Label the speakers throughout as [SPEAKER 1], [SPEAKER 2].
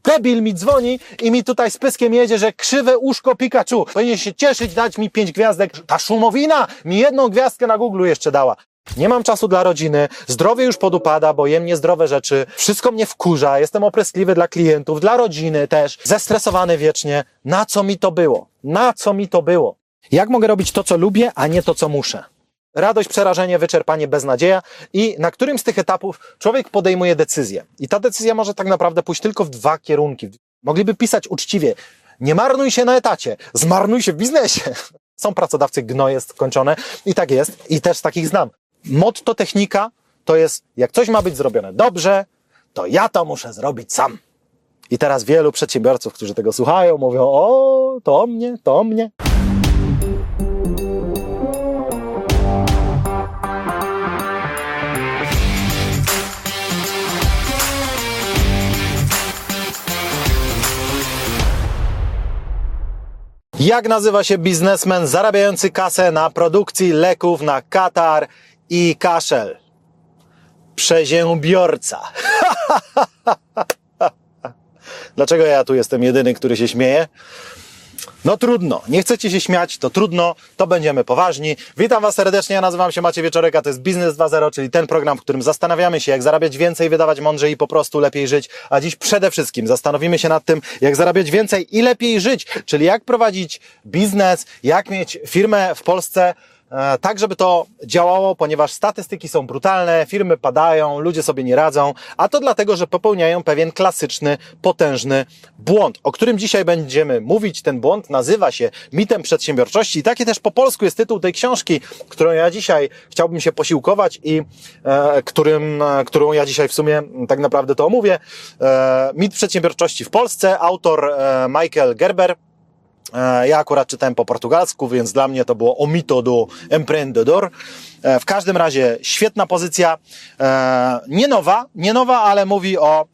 [SPEAKER 1] debil mi dzwoni i mi tutaj z pyskiem jedzie, że krzywe uszko Pikachu. Powinien się cieszyć, dać mi 5 gwiazdek. Ta szumowina mi 1 gwiazdkę na Google jeszcze dała. Nie mam czasu dla rodziny, zdrowie już podupada, bo jem niezdrowe rzeczy, wszystko mnie wkurza, jestem opryskliwy dla klientów, dla rodziny też, zestresowany wiecznie. Na co mi to było? Na co mi to było? Jak mogę robić to, co lubię, a nie to, co muszę? Radość, przerażenie, wyczerpanie, beznadzieja i na którymś z tych etapów człowiek podejmuje decyzję. I ta decyzja może tak naprawdę pójść tylko w 2 kierunki. Mogliby pisać uczciwie, nie marnuj się na etacie, zmarnuj się w biznesie. Są pracodawcy gnoje skończone i tak jest i też takich znam. Motto technika to jest, jak coś ma być zrobione dobrze, to ja to muszę zrobić sam. I teraz wielu przedsiębiorców, którzy tego słuchają, mówią, o, to o mnie, to o mnie. Jak nazywa się biznesmen zarabiający kasę na produkcji leków na katar i kaszel? Przeziębiorca. Dlaczego ja tu jestem jedyny, który się śmieje? No trudno, nie chcecie się śmiać, to trudno, to będziemy poważni. Witam Was serdecznie, ja nazywam się Maciej Wieczorek, a to jest Biznes 2.0, czyli ten program, w którym zastanawiamy się, jak zarabiać więcej, wydawać mądrzej i po prostu lepiej żyć. A dziś przede wszystkim zastanowimy się nad tym, jak zarabiać więcej i lepiej żyć, czyli jak prowadzić biznes, jak mieć firmę w Polsce, tak, żeby to działało, ponieważ statystyki są brutalne, firmy padają, ludzie sobie nie radzą, a to dlatego, że popełniają pewien klasyczny, potężny błąd, o którym dzisiaj będziemy mówić. Ten błąd nazywa się mitem przedsiębiorczości i taki też po polsku jest tytuł tej książki, którą ja dzisiaj chciałbym się posiłkować i którą ja dzisiaj w sumie tak naprawdę to omówię. Mit przedsiębiorczości w Polsce, autor Michael Gerber. Ja akurat czytałem po portugalsku, więc dla mnie to było O mito do empreendedor. W każdym razie świetna pozycja, nie nowa, ale mówi o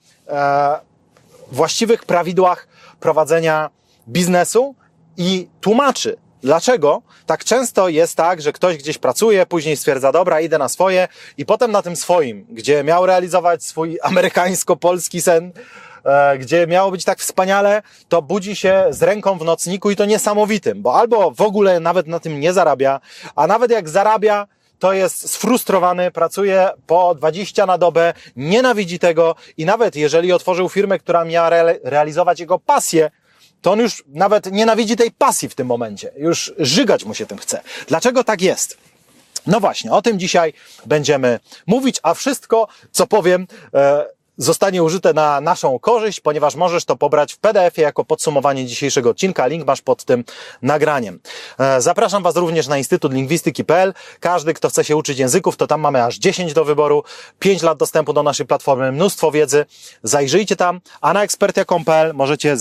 [SPEAKER 1] właściwych prawidłach prowadzenia biznesu i tłumaczy, dlaczego tak często jest tak, że ktoś gdzieś pracuje, później stwierdza, dobra, idę na swoje i potem na tym swoim, gdzie miał realizować swój amerykańsko-polski sen, gdzie miało być tak wspaniale, to budzi się z ręką w nocniku i to niesamowitym, bo albo w ogóle nawet na tym nie zarabia, a nawet jak zarabia, to jest sfrustrowany, pracuje po 20 na dobę, nienawidzi tego i nawet jeżeli otworzył firmę, która miała realizować jego pasję, to on już nawet nienawidzi tej pasji w tym momencie. Już żygać mu się tym chce. Dlaczego tak jest? No właśnie, o tym dzisiaj będziemy mówić, a wszystko, co powiem, zostanie użyte na naszą korzyść, ponieważ możesz to pobrać w PDF-ie jako podsumowanie dzisiejszego odcinka. Link masz pod tym nagraniem. Zapraszam Was również na Instytut Lingwistyki.pl. Każdy, kto chce się uczyć języków, to tam mamy aż 10 do wyboru, 5 lat dostępu do naszej platformy, mnóstwo wiedzy. Zajrzyjcie tam, a na ekspertia.pl możecie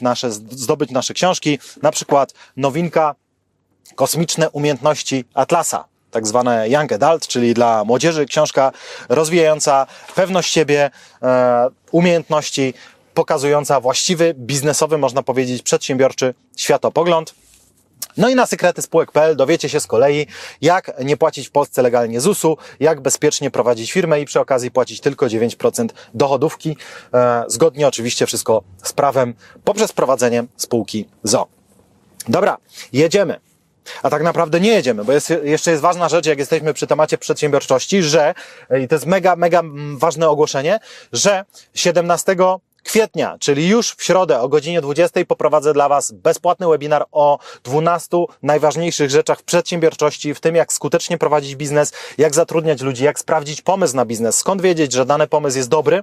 [SPEAKER 1] zdobyć nasze książki, na przykład nowinka Kosmiczne umiejętności Atlasa. Tak zwane Young Adult, czyli dla młodzieży książka rozwijająca pewność siebie, umiejętności, pokazująca właściwy, biznesowy, można powiedzieć, przedsiębiorczy światopogląd. No i na sekrety spółek.pl dowiecie się z kolei, jak nie płacić w Polsce legalnie ZUS-u, jak bezpiecznie prowadzić firmę i przy okazji płacić tylko 9% dochodówki, zgodnie oczywiście wszystko z prawem, poprzez prowadzenie spółki z o.o. Dobra, jedziemy. A tak naprawdę nie jedziemy, bo jeszcze jest ważna rzecz, jak jesteśmy przy temacie przedsiębiorczości, że, i to jest mega ważne ogłoszenie, że 17 kwietnia, czyli już w środę o godzinie 20 poprowadzę dla Was bezpłatny webinar o 12 najważniejszych rzeczach w przedsiębiorczości, w tym jak skutecznie prowadzić biznes, jak zatrudniać ludzi, jak sprawdzić pomysł na biznes, skąd wiedzieć, że dany pomysł jest dobry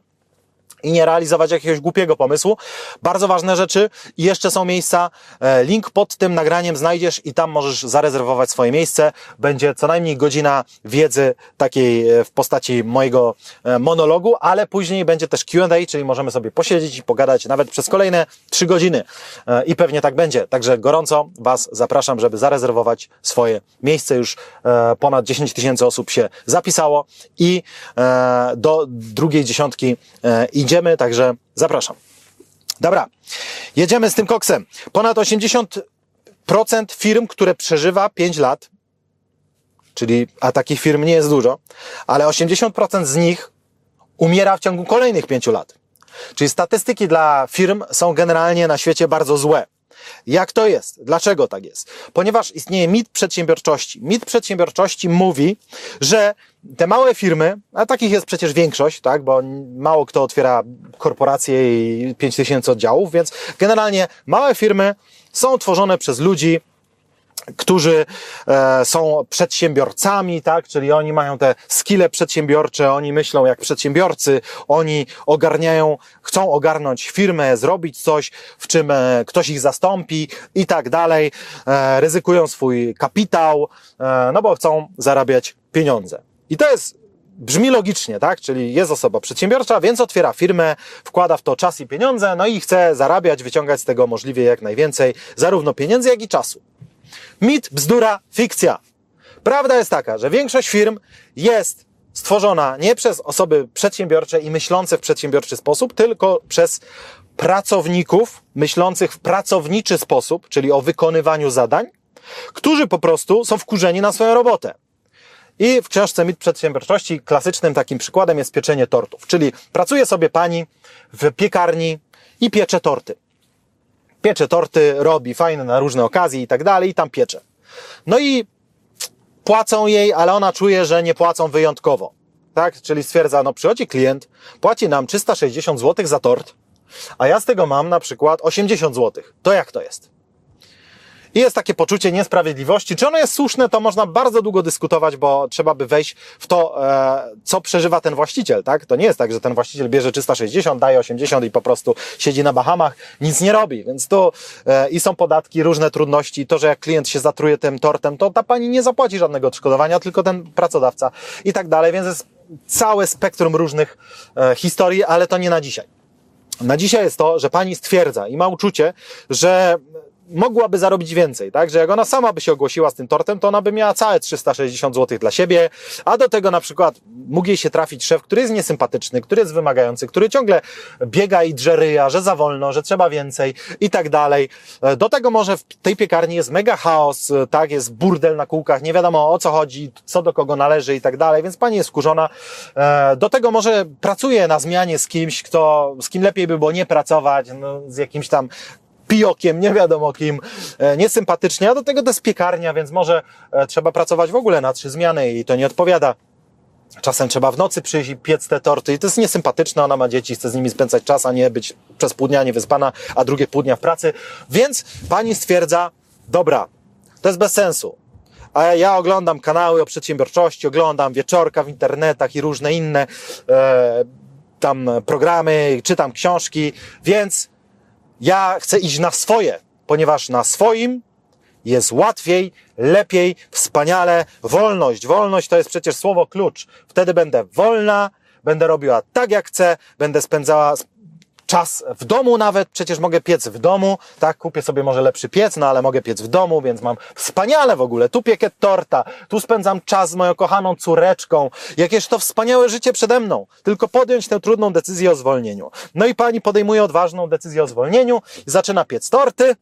[SPEAKER 1] i nie realizować jakiegoś głupiego pomysłu. Bardzo ważne rzeczy i jeszcze są miejsca. Link pod tym nagraniem znajdziesz i tam możesz zarezerwować swoje miejsce. Będzie co najmniej godzina wiedzy takiej w postaci mojego monologu, ale później będzie też Q&A, czyli możemy sobie posiedzieć i pogadać nawet przez kolejne 3 godziny. I pewnie tak będzie. Także gorąco Was zapraszam, żeby zarezerwować swoje miejsce. Już ponad 10 000 osób się zapisało i do drugiej dziesiątki idziemy, także zapraszam. Dobra, jedziemy z tym koksem. Ponad 80% firm, które przeżywa 5 lat, a takich firm nie jest dużo, ale 80% z nich umiera w ciągu kolejnych 5 lat. Czyli statystyki dla firm są generalnie na świecie bardzo złe. Jak to jest? Dlaczego tak jest? Ponieważ istnieje mit przedsiębiorczości. Mit przedsiębiorczości mówi, że te małe firmy, a takich jest przecież większość, tak, bo mało kto otwiera korporacje i 5000 oddziałów, więc generalnie małe firmy są tworzone przez ludzi, którzy są przedsiębiorcami, tak, czyli oni mają te skille przedsiębiorcze, oni myślą jak przedsiębiorcy, oni chcą ogarnąć firmę, zrobić coś, w czym ktoś ich zastąpi i tak dalej, ryzykują swój kapitał, no bo chcą zarabiać pieniądze. I to brzmi logicznie, tak? Czyli jest osoba przedsiębiorcza, więc otwiera firmę, wkłada w to czas i pieniądze, no i chce zarabiać, wyciągać z tego możliwie jak najwięcej, zarówno pieniędzy, jak i czasu. Mit, bzdura, fikcja. Prawda jest taka, że większość firm jest stworzona nie przez osoby przedsiębiorcze i myślące w przedsiębiorczy sposób, tylko przez pracowników myślących w pracowniczy sposób, czyli o wykonywaniu zadań, którzy po prostu są wkurzeni na swoją robotę. I w książce Mit przedsiębiorczości klasycznym takim przykładem jest pieczenie tortów. Czyli pracuje sobie pani w piekarni i piecze torty. Piecze torty, robi fajne na różne okazje i tak dalej i tam piecze. No i płacą jej, ale ona czuje, że nie płacą wyjątkowo. Tak? Czyli stwierdza, no przychodzi klient, płaci nam 360 zł za tort, a ja z tego mam na przykład 80 zł. To jak to jest? I jest takie poczucie niesprawiedliwości. Czy ono jest słuszne, to można bardzo długo dyskutować, bo trzeba by wejść w to, co przeżywa ten właściciel, tak? To nie jest tak, że ten właściciel bierze 360, daje 80 i po prostu siedzi na Bahamach, nic nie robi. Więc tu i są podatki, różne trudności. To, że jak klient się zatruje tym tortem, to ta pani nie zapłaci żadnego odszkodowania, tylko ten pracodawca i tak dalej. Więc jest całe spektrum różnych historii, ale to nie na dzisiaj. Na dzisiaj jest to, że pani stwierdza i ma uczucie, że mogłaby zarobić więcej, tak? Że jak ona sama by się ogłosiła z tym tortem, to ona by miała całe 360 zł dla siebie, a do tego na przykład mógł jej się trafić szef, który jest niesympatyczny, który jest wymagający, który ciągle biega i drze ryja, że za wolno, że trzeba więcej i tak dalej. Do tego może w tej piekarni jest mega chaos, tak? Jest burdel na kółkach, nie wiadomo o co chodzi, co do kogo należy i tak dalej, więc pani jest wkurzona. Do tego może pracuje na zmianie z kimś, z kim lepiej by było nie pracować, no, z jakimś tam pijokiem, nie wiadomo kim, niesympatycznie, a do tego to jest piekarnia, więc może trzeba pracować w ogóle na 3 zmiany i to nie odpowiada. Czasem trzeba w nocy przyjść i piec te torty i to jest niesympatyczne, ona ma dzieci, chce z nimi spędzać czas, a nie być przez pół dnia niewyspana, a drugie pół dnia w pracy, więc pani stwierdza, dobra, to jest bez sensu. A ja oglądam kanały o przedsiębiorczości, oglądam Wieczorka w internetach i różne inne tam programy, czytam książki, więc ja chcę iść na swoje, ponieważ na swoim jest łatwiej, lepiej, wspaniale. Wolność. Wolność to jest przecież słowo klucz. Wtedy będę wolna, będę robiła tak jak chcę, będę spędzała czas w domu nawet, przecież mogę piec w domu, tak, kupię sobie może lepszy piec, no ale mogę piec w domu, więc mam wspaniale w ogóle, tu piekę torta, tu spędzam czas z moją kochaną córeczką, jakież to wspaniałe życie przede mną, tylko podjąć tę trudną decyzję o zwolnieniu. No i pani podejmuje odważną decyzję o zwolnieniu, zaczyna piec torty,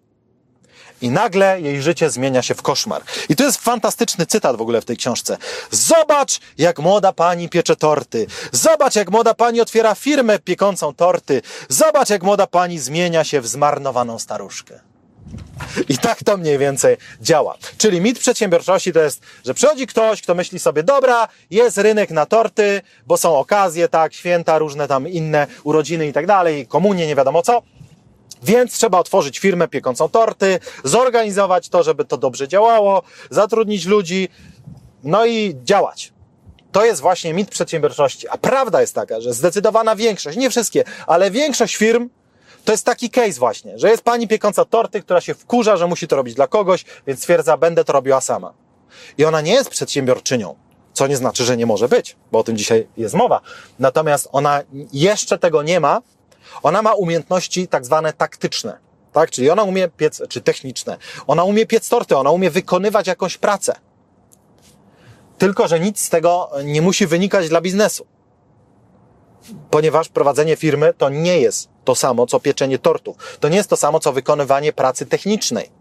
[SPEAKER 1] i nagle jej życie zmienia się w koszmar. I to jest fantastyczny cytat w ogóle w tej książce. Zobacz, jak młoda pani piecze torty. Zobacz, jak młoda pani otwiera firmę piekącą torty. Zobacz, jak młoda pani zmienia się w zmarnowaną staruszkę. I tak to mniej więcej działa. Czyli mit przedsiębiorczości to jest, że przychodzi ktoś, kto myśli sobie, dobra, jest rynek na torty, bo są okazje, tak, święta, różne tam inne urodziny i tak dalej, komunie, nie wiadomo co. Więc trzeba otworzyć firmę piekącą torty, zorganizować to, żeby to dobrze działało, zatrudnić ludzi, no i działać. To jest właśnie mit przedsiębiorczości. A prawda jest taka, że zdecydowana większość, nie wszystkie, ale większość firm to jest taki case właśnie, że jest pani piekąca torty, która się wkurza, że musi to robić dla kogoś, więc stwierdza, będę to robiła sama. I ona nie jest przedsiębiorczynią, co nie znaczy, że nie może być, bo o tym dzisiaj jest mowa. Natomiast ona jeszcze tego nie ma. Ona ma umiejętności tak zwane taktyczne, tak? Czyli ona umie piec, czy techniczne. Ona umie piec torty, ona umie wykonywać jakąś pracę. Tylko że nic z tego nie musi wynikać dla biznesu. Ponieważ prowadzenie firmy to nie jest to samo, co pieczenie tortów. To nie jest to samo, co wykonywanie pracy technicznej.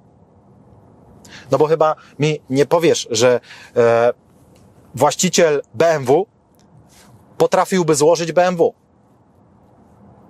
[SPEAKER 1] No bo chyba mi nie powiesz, że właściciel BMW potrafiłby złożyć BMW.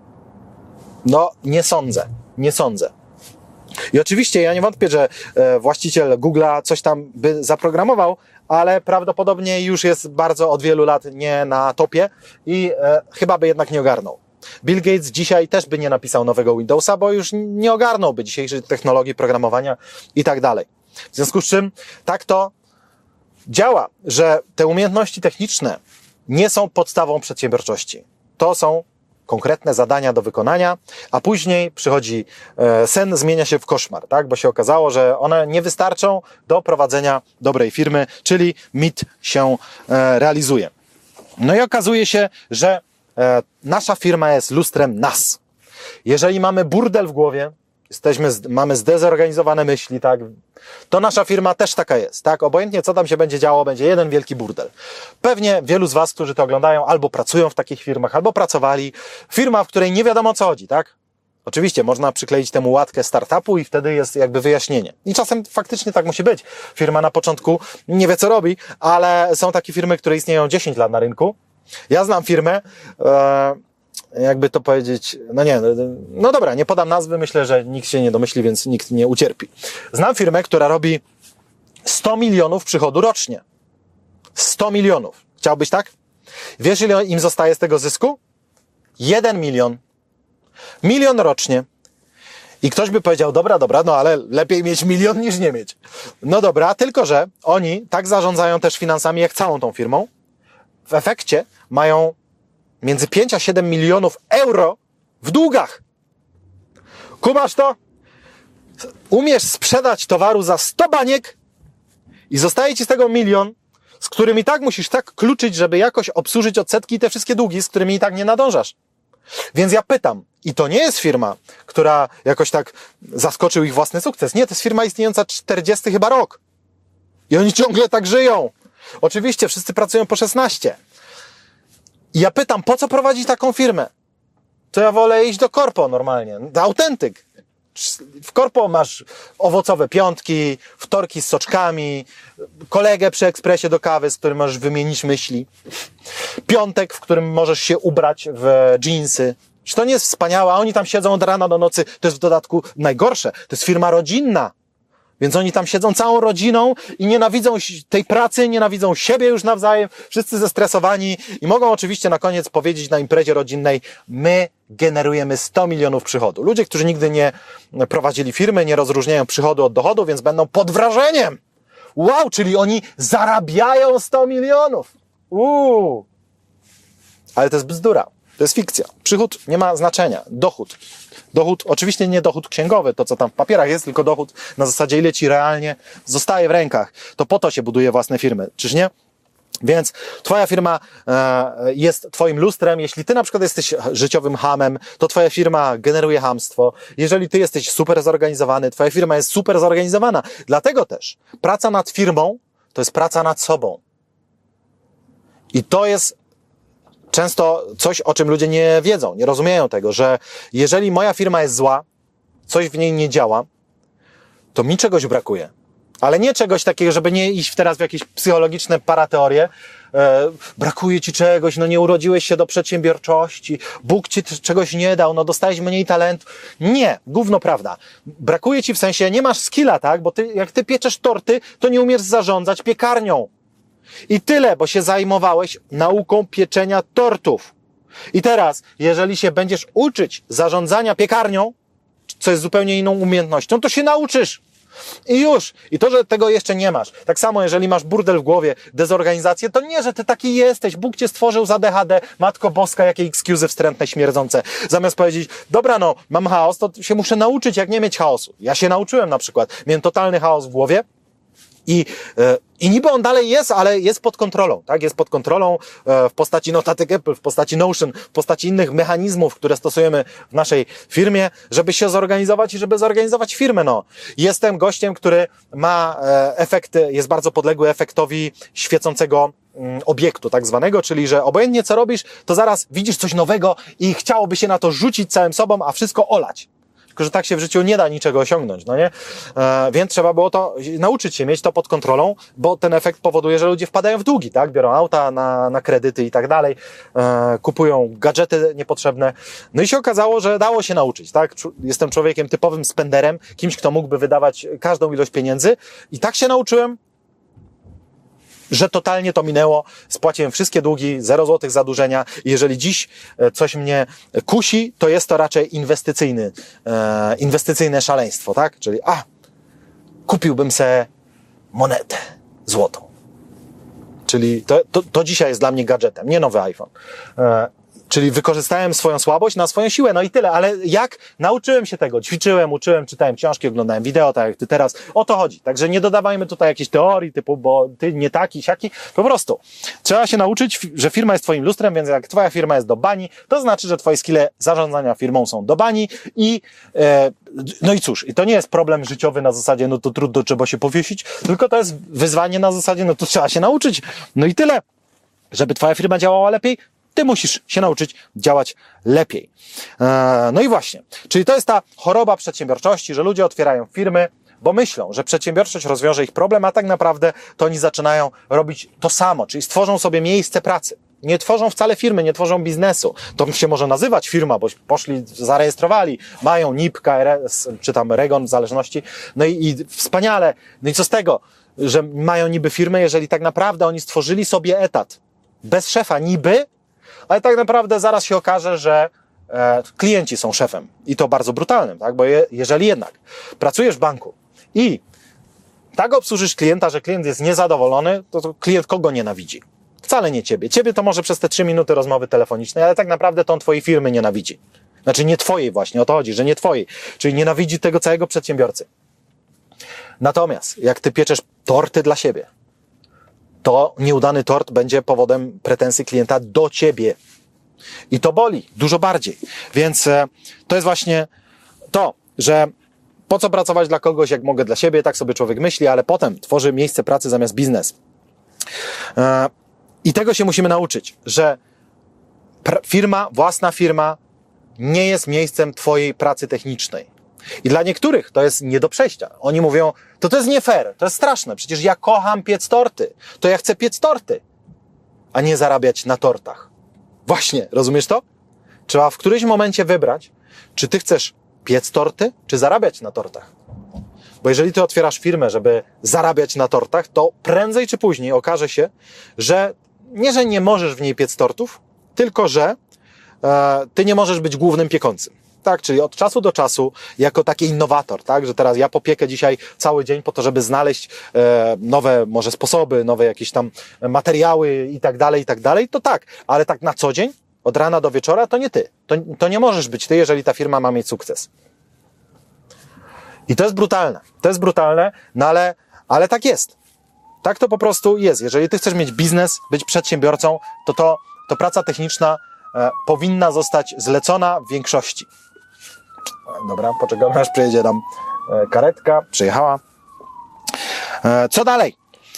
[SPEAKER 1] No, nie sądzę. I oczywiście ja nie wątpię, że właściciel Google'a coś tam by zaprogramował, ale prawdopodobnie już jest bardzo od wielu lat nie na topie i chyba by jednak nie ogarnął. Bill Gates dzisiaj też by nie napisał nowego Windowsa, bo już nie ogarnąłby dzisiejszej technologii programowania i tak dalej. W związku z czym tak to działa, że te umiejętności techniczne nie są podstawą przedsiębiorczości. To są konkretne zadania do wykonania, a później przychodzi sen, zmienia się w koszmar, tak? Bo się okazało, że one nie wystarczą do prowadzenia dobrej firmy, czyli mit się realizuje. No i okazuje się, że nasza firma jest lustrem nas. Jeżeli mamy burdel w głowie, mamy zdezorganizowane myśli, tak, to nasza firma też taka jest, tak, obojętnie co tam się będzie działo, będzie jeden wielki burdel. Pewnie wielu z was, którzy to oglądają, albo pracują w takich firmach, albo pracowali. Firma, w której nie wiadomo o co chodzi, tak? Oczywiście można przykleić temu łatkę startupu i wtedy jest jakby wyjaśnienie. I czasem faktycznie tak musi być. Firma na początku nie wie co robi, ale są takie firmy, które istnieją 10 lat na rynku. Ja znam firmę, jakby to powiedzieć, no dobra, nie podam nazwy, myślę, że nikt się nie domyśli, więc nikt nie ucierpi. Znam firmę, która robi 100 milionów przychodu rocznie. 100 milionów. Chciałbyś tak? Wiesz, ile im zostaje z tego zysku? 1 milion. 1 milion rocznie. I ktoś by powiedział, dobra, no ale lepiej mieć 1 milion niż nie mieć. No dobra, tylko że oni tak zarządzają też finansami jak całą tą firmą. W efekcie mają między 5 a 7 milionów euro w długach. Kumasz to? Umiesz sprzedać towaru za 100 baniek i zostaje ci z tego 1 milion, z którym i tak musisz tak kluczyć, żeby jakoś obsłużyć odsetki i te wszystkie długi, z którymi i tak nie nadążasz. Więc ja pytam, i to nie jest firma, która jakoś tak zaskoczył ich własny sukces. Nie, to jest firma istniejąca 40 chyba rok. I oni ciągle tak żyją. Oczywiście, wszyscy pracują po 16. I ja pytam, po co prowadzić taką firmę? To ja wolę iść do korpo normalnie, do autentyk. W korpo masz owocowe piątki, wtorki z soczkami, kolegę przy ekspresie do kawy, z którym możesz wymienić myśli. Piątek, w którym możesz się ubrać w dżinsy. Czy to nie jest wspaniałe? A oni tam siedzą od rana do nocy. To jest w dodatku najgorsze. To jest firma rodzinna. Więc oni tam siedzą całą rodziną i nienawidzą tej pracy, nienawidzą siebie już nawzajem, wszyscy zestresowani i mogą oczywiście na koniec powiedzieć na imprezie rodzinnej, my generujemy 100 milionów przychodu. Ludzie, którzy nigdy nie prowadzili firmy, nie rozróżniają przychodu od dochodu, więc będą pod wrażeniem. Wow, czyli oni zarabiają 100 milionów. Ale to jest bzdura. To jest fikcja. Przychód nie ma znaczenia. Dochód, oczywiście nie dochód księgowy, to co tam w papierach jest, tylko dochód na zasadzie ile ci realnie zostaje w rękach. To po to się buduje własne firmy, czyż nie? Więc twoja firma jest twoim lustrem. Jeśli ty na przykład jesteś życiowym chamem, to twoja firma generuje chamstwo. Jeżeli ty jesteś super zorganizowany, twoja firma jest super zorganizowana. Dlatego też praca nad firmą to jest praca nad sobą. I to jest często coś, o czym ludzie nie wiedzą, nie rozumieją tego, że jeżeli moja firma jest zła, coś w niej nie działa, to mi czegoś brakuje. Ale nie czegoś takiego, żeby nie iść teraz w jakieś psychologiczne parateorie. Brakuje ci czegoś, no nie urodziłeś się do przedsiębiorczości, Bóg ci czegoś nie dał, no dostałeś mniej talentu. Nie, gówno prawda. Brakuje ci w sensie, nie masz skilla, tak? Bo jak ty pieczesz torty, to nie umiesz zarządzać piekarnią. I tyle, bo się zajmowałeś nauką pieczenia tortów. I teraz, jeżeli się będziesz uczyć zarządzania piekarnią, co jest zupełnie inną umiejętnością, to się nauczysz. I już. I to, że tego jeszcze nie masz. Tak samo, jeżeli masz burdel w głowie, dezorganizację, to nie, że ty taki jesteś. Bóg cię stworzył za DHD. Matko Boska, jakie excuse'y wstrętne, śmierdzące. Zamiast powiedzieć, dobra no, mam chaos, to się muszę nauczyć, jak nie mieć chaosu. Ja się nauczyłem na przykład. Miałem totalny chaos w głowie. I niby on dalej jest, ale jest pod kontrolą, tak? Jest pod kontrolą w postaci notatek Apple, w postaci Notion, w postaci innych mechanizmów, które stosujemy w naszej firmie, żeby się zorganizować i żeby zorganizować firmę, no. Jestem gościem, który ma efekt, jest bardzo podległy efektowi świecącego obiektu tak zwanego, czyli że obojętnie co robisz, to zaraz widzisz coś nowego i chciałoby się na to rzucić całym sobą, a wszystko olać. tylko że tak się w życiu nie da niczego osiągnąć, no nie? Więc trzeba było to nauczyć się, mieć to pod kontrolą, bo ten efekt powoduje, że ludzie wpadają w długi, tak? Biorą auta na kredyty i tak dalej, kupują gadżety niepotrzebne. No i się okazało, że dało się nauczyć, tak? Jestem człowiekiem typowym spenderem, kimś, kto mógłby wydawać każdą ilość pieniędzy i tak się nauczyłem, że totalnie to minęło, spłaciłem wszystkie długi, 0 złotych zadłużenia i jeżeli dziś coś mnie kusi, to jest to raczej inwestycyjne szaleństwo, tak? Czyli kupiłbym se monetę złotą. Czyli to dzisiaj jest dla mnie gadżetem, nie nowy iPhone. Czyli wykorzystałem swoją słabość na swoją siłę, no i tyle, ale jak? Nauczyłem się tego, ćwiczyłem, uczyłem, czytałem książki, oglądałem wideo, tak jak ty teraz, o to chodzi. Także nie dodawajmy tutaj jakiejś teorii typu, bo ty nie taki, siaki, po prostu. Trzeba się nauczyć, że firma jest twoim lustrem, więc jak twoja firma jest do bani, to znaczy, że twoje skille zarządzania firmą są do bani i no i cóż, i to nie jest problem życiowy na zasadzie, no to trudno, trzeba się powiesić, tylko to jest wyzwanie na zasadzie, no to trzeba się nauczyć, no i tyle. Żeby twoja firma działała lepiej, ty musisz się nauczyć działać lepiej. No i właśnie, czyli to jest ta choroba przedsiębiorczości, że ludzie otwierają firmy, bo myślą, że przedsiębiorczość rozwiąże ich problem, a tak naprawdę to oni zaczynają robić to samo, czyli stworzą sobie miejsce pracy. Nie tworzą wcale firmy, nie tworzą biznesu. To się może nazywać firma, bo poszli, zarejestrowali, mają NIP, KRS, czy tam REGON w zależności. No i wspaniale. No i co z tego, że mają niby firmę, jeżeli tak naprawdę oni stworzyli sobie etat. Bez szefa niby, ale tak naprawdę zaraz się okaże, że klienci są szefem. I to bardzo brutalnym, tak? Bo jeżeli jednak pracujesz w banku i tak obsłużysz klienta, że klient jest niezadowolony, to klient kogo nienawidzi? Wcale nie ciebie. Ciebie to może przez te 3 minuty rozmowy telefonicznej, ale tak naprawdę to on twojej firmy nienawidzi. Znaczy nie twojej właśnie, o to chodzi, że nie twojej. Czyli nienawidzi tego całego przedsiębiorcy. Natomiast jak ty pieczesz torty dla siebie, to nieudany tort będzie powodem pretensji klienta do ciebie. I to boli dużo bardziej. Więc to jest właśnie to, że po co pracować dla kogoś, jak mogę dla siebie, tak sobie człowiek myśli, ale potem tworzy miejsce pracy zamiast biznes. I tego się musimy nauczyć, że własna firma nie jest miejscem twojej pracy technicznej. I dla niektórych to jest nie do przejścia. Oni mówią, to jest nie fair, to jest straszne, przecież ja kocham piec torty, to ja chcę piec torty, a nie zarabiać na tortach. Właśnie, rozumiesz to? Trzeba w którymś momencie wybrać, czy ty chcesz piec torty, czy zarabiać na tortach. Bo jeżeli ty otwierasz firmę, żeby zarabiać na tortach, to prędzej czy później okaże się, że nie możesz w niej piec tortów, tylko że ty nie możesz być głównym piekącym. Tak, czyli od czasu do czasu jako taki innowator, tak, że teraz ja popiekę dzisiaj cały dzień po to, żeby znaleźć nowe może sposoby, nowe jakieś tam materiały i tak dalej, to tak, ale tak na co dzień, od rana do wieczora, to nie ty. To nie możesz być ty, jeżeli ta firma ma mieć sukces. I to jest brutalne, no ale tak jest. Tak to po prostu jest. Jeżeli ty chcesz mieć biznes, być przedsiębiorcą, to praca techniczna powinna zostać zlecona w większości. Dobra, poczekamy, aż przyjedzie nam karetka. Przyjechała. Co dalej?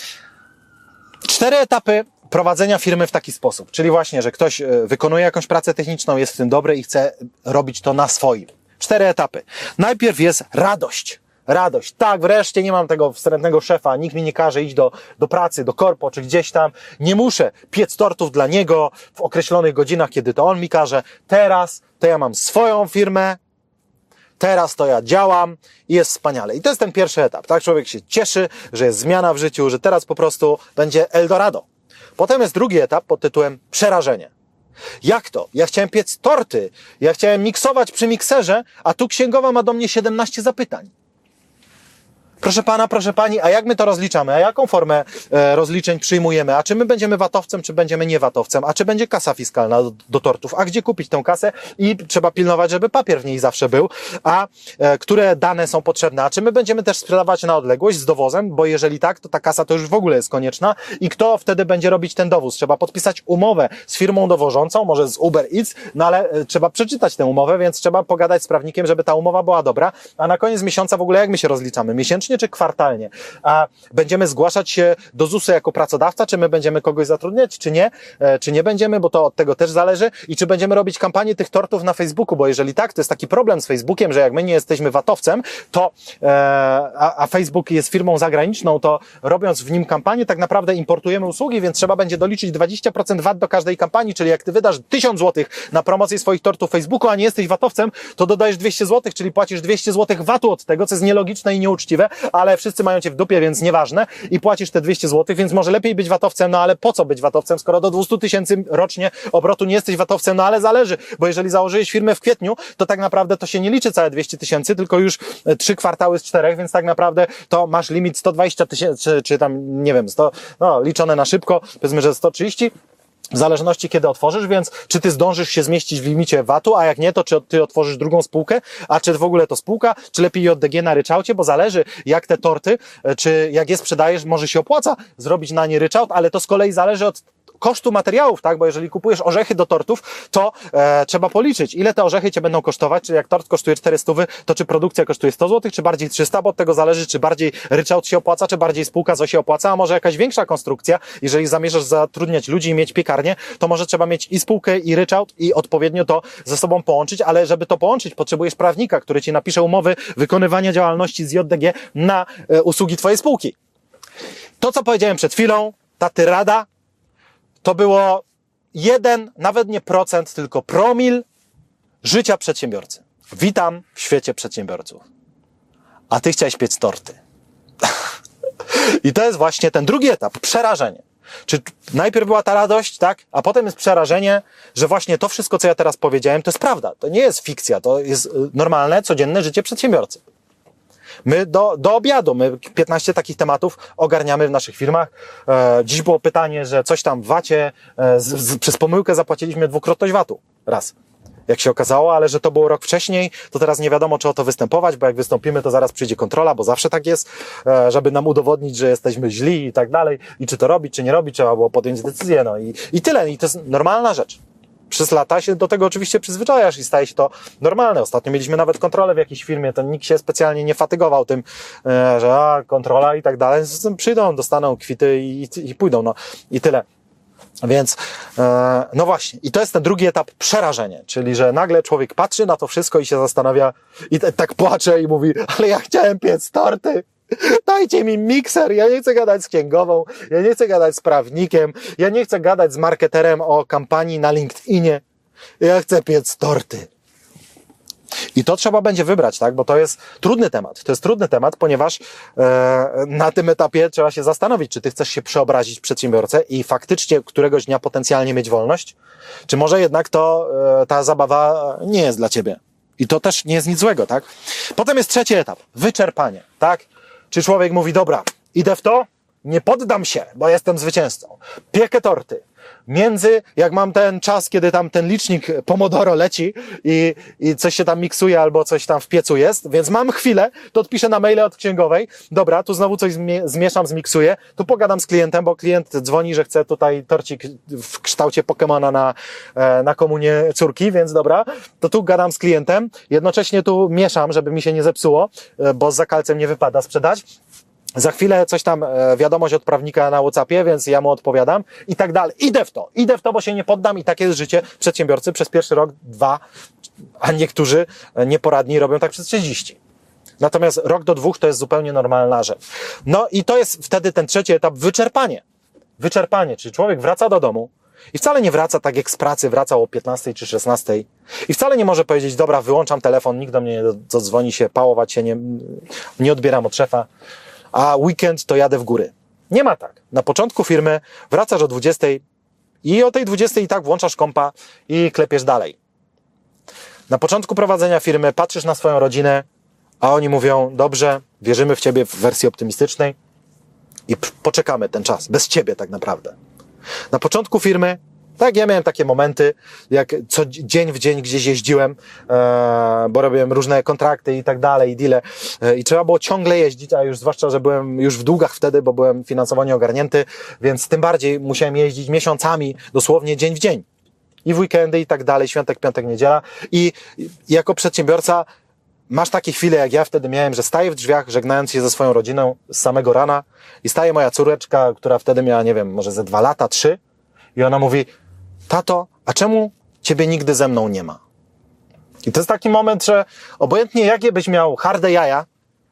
[SPEAKER 1] 4 etapy prowadzenia firmy w taki sposób. Czyli właśnie, że ktoś wykonuje jakąś pracę techniczną, jest w tym dobry i chce robić to na swoim. 4 etapy. Najpierw jest radość. Radość. Tak, wreszcie nie mam tego wstrętnego szefa, nikt mi nie każe iść do pracy, do korpo, czy gdzieś tam. Nie muszę piec tortów dla niego w określonych godzinach, kiedy to on mi każe. Teraz to ja mam swoją firmę, teraz to ja działam i jest wspaniale. I to jest ten pierwszy etap, tak? Człowiek się cieszy, że jest zmiana w życiu, że teraz po prostu będzie Eldorado. Potem jest drugi etap pod tytułem przerażenie. Jak to? Ja chciałem piec torty, ja chciałem miksować przy mikserze, a tu księgowa ma do mnie 17 zapytań. Proszę pana, proszę pani, a jak my to rozliczamy? A jaką formę rozliczeń przyjmujemy? A czy my będziemy VAT-owcem, czy będziemy nie VAT-owcem? A czy będzie kasa fiskalna do tortów? A gdzie kupić tę kasę? I trzeba pilnować, żeby papier w niej zawsze był. A które dane są potrzebne? A czy my będziemy też sprzedawać na odległość z dowozem? Bo jeżeli tak, to ta kasa to już w ogóle jest konieczna. I kto wtedy będzie robić ten dowóz? Trzeba podpisać umowę z firmą dowożącą, może z Uber Eats, no ale trzeba przeczytać tę umowę, więc trzeba pogadać z prawnikiem, żeby ta umowa była dobra. A na koniec miesiąca w ogóle jak my się rozliczamy? Miesięcznie rocznie czy kwartalnie? A będziemy zgłaszać się do ZUS-u jako pracodawca, czy my będziemy kogoś zatrudniać, czy nie będziemy, bo to od tego też zależy i czy będziemy robić kampanię tych tortów na Facebooku, bo jeżeli tak, to jest taki problem z Facebookiem, że jak my nie jesteśmy VAT-owcem, to a Facebook jest firmą zagraniczną, to robiąc w nim kampanię, tak naprawdę importujemy usługi, więc trzeba będzie doliczyć 20% VAT do każdej kampanii, czyli jak ty wydasz 1000 zł na promocję swoich tortów w Facebooku, a nie jesteś VAT-owcem, to dodajesz 200 zł, czyli płacisz 200 zł VAT-u od tego, co jest nielogiczne i nieuczciwe, ale wszyscy mają cię w dupie, więc nieważne i płacisz te 200 zł, więc może lepiej być VAT-owcem, no ale po co być VAT-owcem, skoro do 200 000 rocznie obrotu nie jesteś VAT-owcem, no ale zależy, bo jeżeli założyłeś firmę w kwietniu, to tak naprawdę to się nie liczy całe 200 000, tylko już 3 kwartały z 4, więc tak naprawdę to masz limit 120 000, czy tam, nie wiem, 100, no liczone na szybko, powiedzmy, że 130, w zależności kiedy otworzysz, więc czy ty zdążysz się zmieścić w limicie VAT-u, a jak nie, to czy ty otworzysz drugą spółkę, a czy w ogóle to spółka, czy lepiej JDG na ryczałcie, bo zależy jak te torty, czy jak je sprzedajesz, może się opłaca zrobić na nie ryczałt, ale to z kolei zależy od kosztu materiałów, tak, bo jeżeli kupujesz orzechy do tortów, to trzeba policzyć, ile te orzechy cię będą kosztować, czy jak tort kosztuje 400, to czy produkcja kosztuje 100 zł, czy bardziej 300, bo od tego zależy, czy bardziej ryczałt się opłaca, czy bardziej spółka ZO się opłaca, a może jakaś większa konstrukcja, jeżeli zamierzasz zatrudniać ludzi i mieć piekarnię, to może trzeba mieć i spółkę, i ryczałt, i odpowiednio to ze sobą połączyć, ale żeby to połączyć, potrzebujesz prawnika, który ci napisze umowy wykonywania działalności z JDG na usługi twojej spółki. To, co powiedziałem przed chwilą, ta tyrada, to było 1, nawet nie procent, tylko promil życia przedsiębiorcy. Witam w świecie przedsiębiorców. A ty chciałeś piec torty. I to jest właśnie ten drugi etap, przerażenie. Czy najpierw była ta radość, tak? A potem jest przerażenie, że właśnie to wszystko, co ja teraz powiedziałem, to jest prawda. To nie jest fikcja, to jest normalne, codzienne życie przedsiębiorcy. My do obiadu, my 15 takich tematów ogarniamy w naszych firmach. Dziś było pytanie, że coś tam w VAT-ie, przez pomyłkę zapłaciliśmy dwukrotność VAT-u. Raz. Jak się okazało, ale że to było rok wcześniej, to teraz nie wiadomo, czy o to występować, bo jak wystąpimy, to zaraz przyjdzie kontrola, bo zawsze tak jest, żeby nam udowodnić, że jesteśmy źli i tak dalej. I czy to robić, czy nie robić, trzeba było podjąć decyzję, no i tyle. I to jest normalna rzecz. Przez lata się do tego oczywiście przyzwyczajasz i staje się to normalne. Ostatnio mieliśmy nawet kontrolę w jakiejś firmie, to nikt się specjalnie nie fatygował tym, że kontrola i tak dalej. Przyjdą, dostaną kwity i pójdą, no i tyle. Więc, no właśnie, i to jest ten drugi etap, przerażenie, czyli że nagle człowiek patrzy na to wszystko i się zastanawia i tak płacze i mówi, ale ja chciałem piec torty. Dajcie mi mikser, ja nie chcę gadać z księgową, ja nie chcę gadać z prawnikiem, ja nie chcę gadać z marketerem o kampanii na LinkedInie, ja chcę piec torty. I to trzeba będzie wybrać, tak? Bo to jest trudny temat. To jest trudny temat, ponieważ na tym etapie trzeba się zastanowić, czy ty chcesz się przeobrazić w przedsiębiorcę i faktycznie któregoś dnia potencjalnie mieć wolność, czy może jednak ta zabawa nie jest dla ciebie. I to też nie jest nic złego, tak? Potem jest trzeci etap, wyczerpanie, tak? Czy człowiek mówi, dobra, idę w to, nie poddam się, bo jestem zwycięzcą. Piekę torty. Jak mam ten czas, kiedy tam ten licznik Pomodoro leci i coś się tam miksuje albo coś tam w piecu jest, więc mam chwilę, to odpiszę na maile od księgowej, dobra, tu znowu coś zmieszam, zmiksuję, tu pogadam z klientem, bo klient dzwoni, że chce tutaj torcik w kształcie Pokemona na komunię córki, więc dobra, to tu gadam z klientem, jednocześnie tu mieszam, żeby mi się nie zepsuło, bo z zakalcem nie wypada sprzedać. Za chwilę coś tam, wiadomość od prawnika na WhatsAppie, więc ja mu odpowiadam i tak dalej. Idę w to, bo się nie poddam i takie jest życie przedsiębiorcy przez pierwszy rok, 2, a niektórzy nieporadni robią tak przez 30. Natomiast rok do 2 to jest zupełnie normalna rzecz. No i to jest wtedy ten trzeci etap, wyczerpanie. Wyczerpanie, czyli człowiek wraca do domu i wcale nie wraca tak jak z pracy, wracał o 15 czy 16 i wcale nie może powiedzieć, dobra, wyłączam telefon, nikt do mnie nie zadzwoni się, pałować się, nie odbieram od szefa, a weekend to jadę w góry. Nie ma tak. Na początku firmy wracasz o 20 i o tej 20 i tak włączasz kompa i klepiesz dalej. Na początku prowadzenia firmy patrzysz na swoją rodzinę, a oni mówią, dobrze, wierzymy w ciebie w wersji optymistycznej i poczekamy ten czas, bez ciebie tak naprawdę. Na początku firmy, tak, ja miałem takie momenty, jak dzień w dzień gdzieś jeździłem, bo robiłem różne kontrakty i tak dalej, i deale, i trzeba było ciągle jeździć, a już zwłaszcza, że byłem już w długach wtedy, bo byłem finansowo nieogarnięty, więc tym bardziej musiałem jeździć miesiącami, dosłownie dzień w dzień. I w weekendy i tak dalej, świątek, piątek, niedziela. I jako przedsiębiorca masz takie chwile, jak ja wtedy miałem, że staję w drzwiach, żegnając się ze swoją rodziną z samego rana i staje moja córeczka, która wtedy miała, nie wiem, może ze 2 lata, 3 i ona mówi: tato, a czemu ciebie nigdy ze mną nie ma? I to jest taki moment, że obojętnie jakie byś miał harde jaja,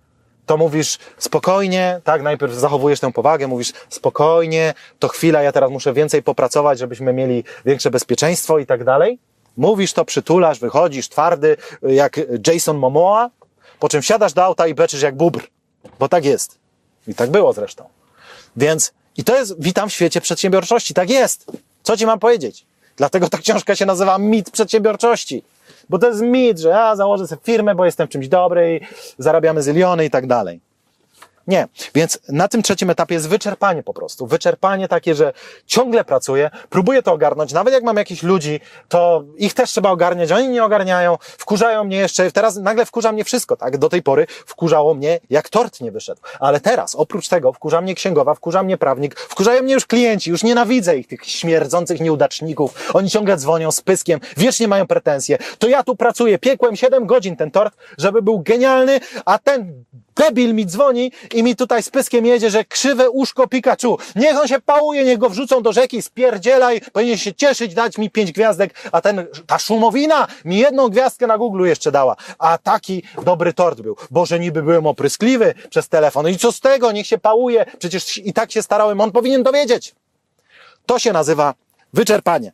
[SPEAKER 1] to mówisz spokojnie, tak, najpierw zachowujesz tę powagę, mówisz spokojnie, to chwila, ja teraz muszę więcej popracować, żebyśmy mieli większe bezpieczeństwo i tak dalej. Mówisz to, przytulasz, wychodzisz twardy, jak Jason Momoa, po czym wsiadasz do auta i beczysz jak bóbr, bo tak jest. I tak było zresztą. Więc, i to jest, witam w świecie przedsiębiorczości, tak jest. Co ci mam powiedzieć? Dlatego ta książka się nazywa Mit przedsiębiorczości. Bo to jest mit, że ja założę sobie firmę, bo jestem w czymś dobry i zarabiamy zyliony i tak dalej. Nie. Więc na tym trzecim etapie jest wyczerpanie po prostu. Wyczerpanie takie, że ciągle pracuję, próbuję to ogarnąć. Nawet jak mam jakichś ludzi, to ich też trzeba ogarniać. Oni nie ogarniają, wkurzają mnie jeszcze. Teraz nagle wkurza mnie wszystko, tak? Do tej pory wkurzało mnie, jak tort nie wyszedł. Ale teraz, oprócz tego, wkurza mnie księgowa, wkurza mnie prawnik, wkurzają mnie już klienci. Już nienawidzę ich, tych śmierdzących nieudaczników. Oni ciągle dzwonią z pyskiem, wiecznie mają pretensje. To ja tu pracuję, piekłem 7 godzin ten tort, żeby był genialny, a ten debil mi dzwoni i mi tutaj z pyskiem jedzie, że krzywe uszko Pikachu. Niech on się pałuje, niech go wrzucą do rzeki, spierdzielaj, powinien się cieszyć, dać mi 5 gwiazdek, a ta szumowina mi 1 gwiazdkę na Google jeszcze dała. A taki dobry tort był. Boże, niby byłem opryskliwy przez telefon. I co z tego? Niech się pałuje. Przecież i tak się starałem, on powinien to wiedzieć. To się nazywa wyczerpanie.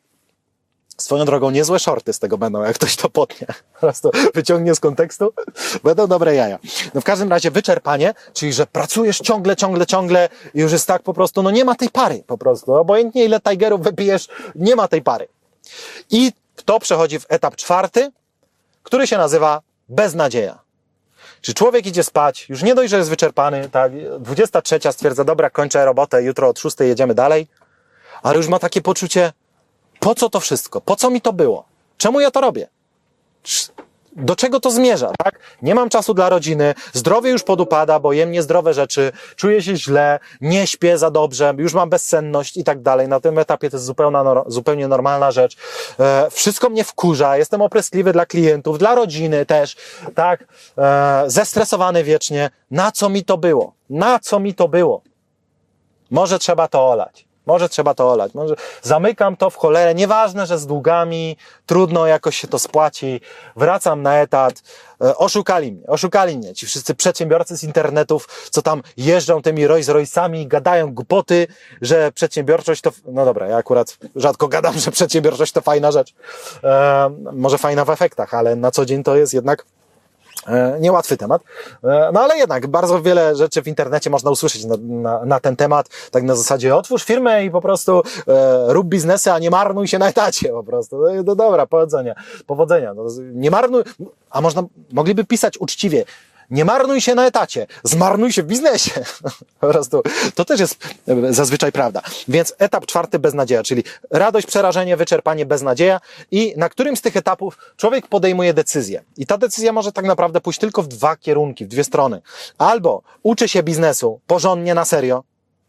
[SPEAKER 1] Swoją drogą niezłe shorty z tego będą, jak ktoś to potnie. Raz to wyciągnie z kontekstu, będą dobre jaja. No w każdym razie wyczerpanie, czyli że pracujesz ciągle i już jest tak po prostu, no nie ma tej pary po prostu. Obojętnie ile Tigerów wypijesz, nie ma tej pary. I to przechodzi w etap 4, który się nazywa beznadzieja. Czy człowiek idzie spać, już nie dość, że jest wyczerpany, tak, 23 stwierdza, dobra, kończę robotę, jutro od 6 jedziemy dalej, ale już ma takie poczucie, po co to wszystko? Po co mi to było? Czemu ja to robię? Do czego to zmierza, tak? Nie mam czasu dla rodziny, zdrowie już podupada, bo jem niezdrowe rzeczy, czuję się źle, nie śpię za dobrze, już mam bezsenność i tak dalej. Na tym etapie to jest zupełnie normalna rzecz. Wszystko mnie wkurza, jestem opryskliwy dla klientów, dla rodziny też, tak? Zestresowany wiecznie. Na co mi to było? Na co mi to było? Może trzeba to olać. Może zamykam to w cholerę, nieważne, że z długami, trudno, jakoś się to spłaci, wracam na etat, oszukali mnie, ci wszyscy przedsiębiorcy z internetów, co tam jeżdżą tymi Rolls-Royce'ami i gadają głupoty, że przedsiębiorczość to, no dobra, ja akurat rzadko gadam, że przedsiębiorczość to fajna rzecz, może fajna w efektach, ale na co dzień to jest jednak niełatwy temat. No ale jednak bardzo wiele rzeczy w internecie można usłyszeć na ten temat, tak na zasadzie otwórz firmę i po prostu rób biznesy, a nie marnuj się na etacie po prostu. No dobra, powodzenia. No, nie marnuj, a mogliby pisać uczciwie, nie marnuj się na etacie, zmarnuj się w biznesie. Po prostu to też jest zazwyczaj prawda. Więc etap 4 beznadzieja, czyli radość, przerażenie, wyczerpanie, beznadzieja i na którymś z tych etapów człowiek podejmuje decyzję. I ta decyzja może tak naprawdę pójść tylko w 2 kierunki, w 2 strony. Albo uczy się biznesu porządnie, na serio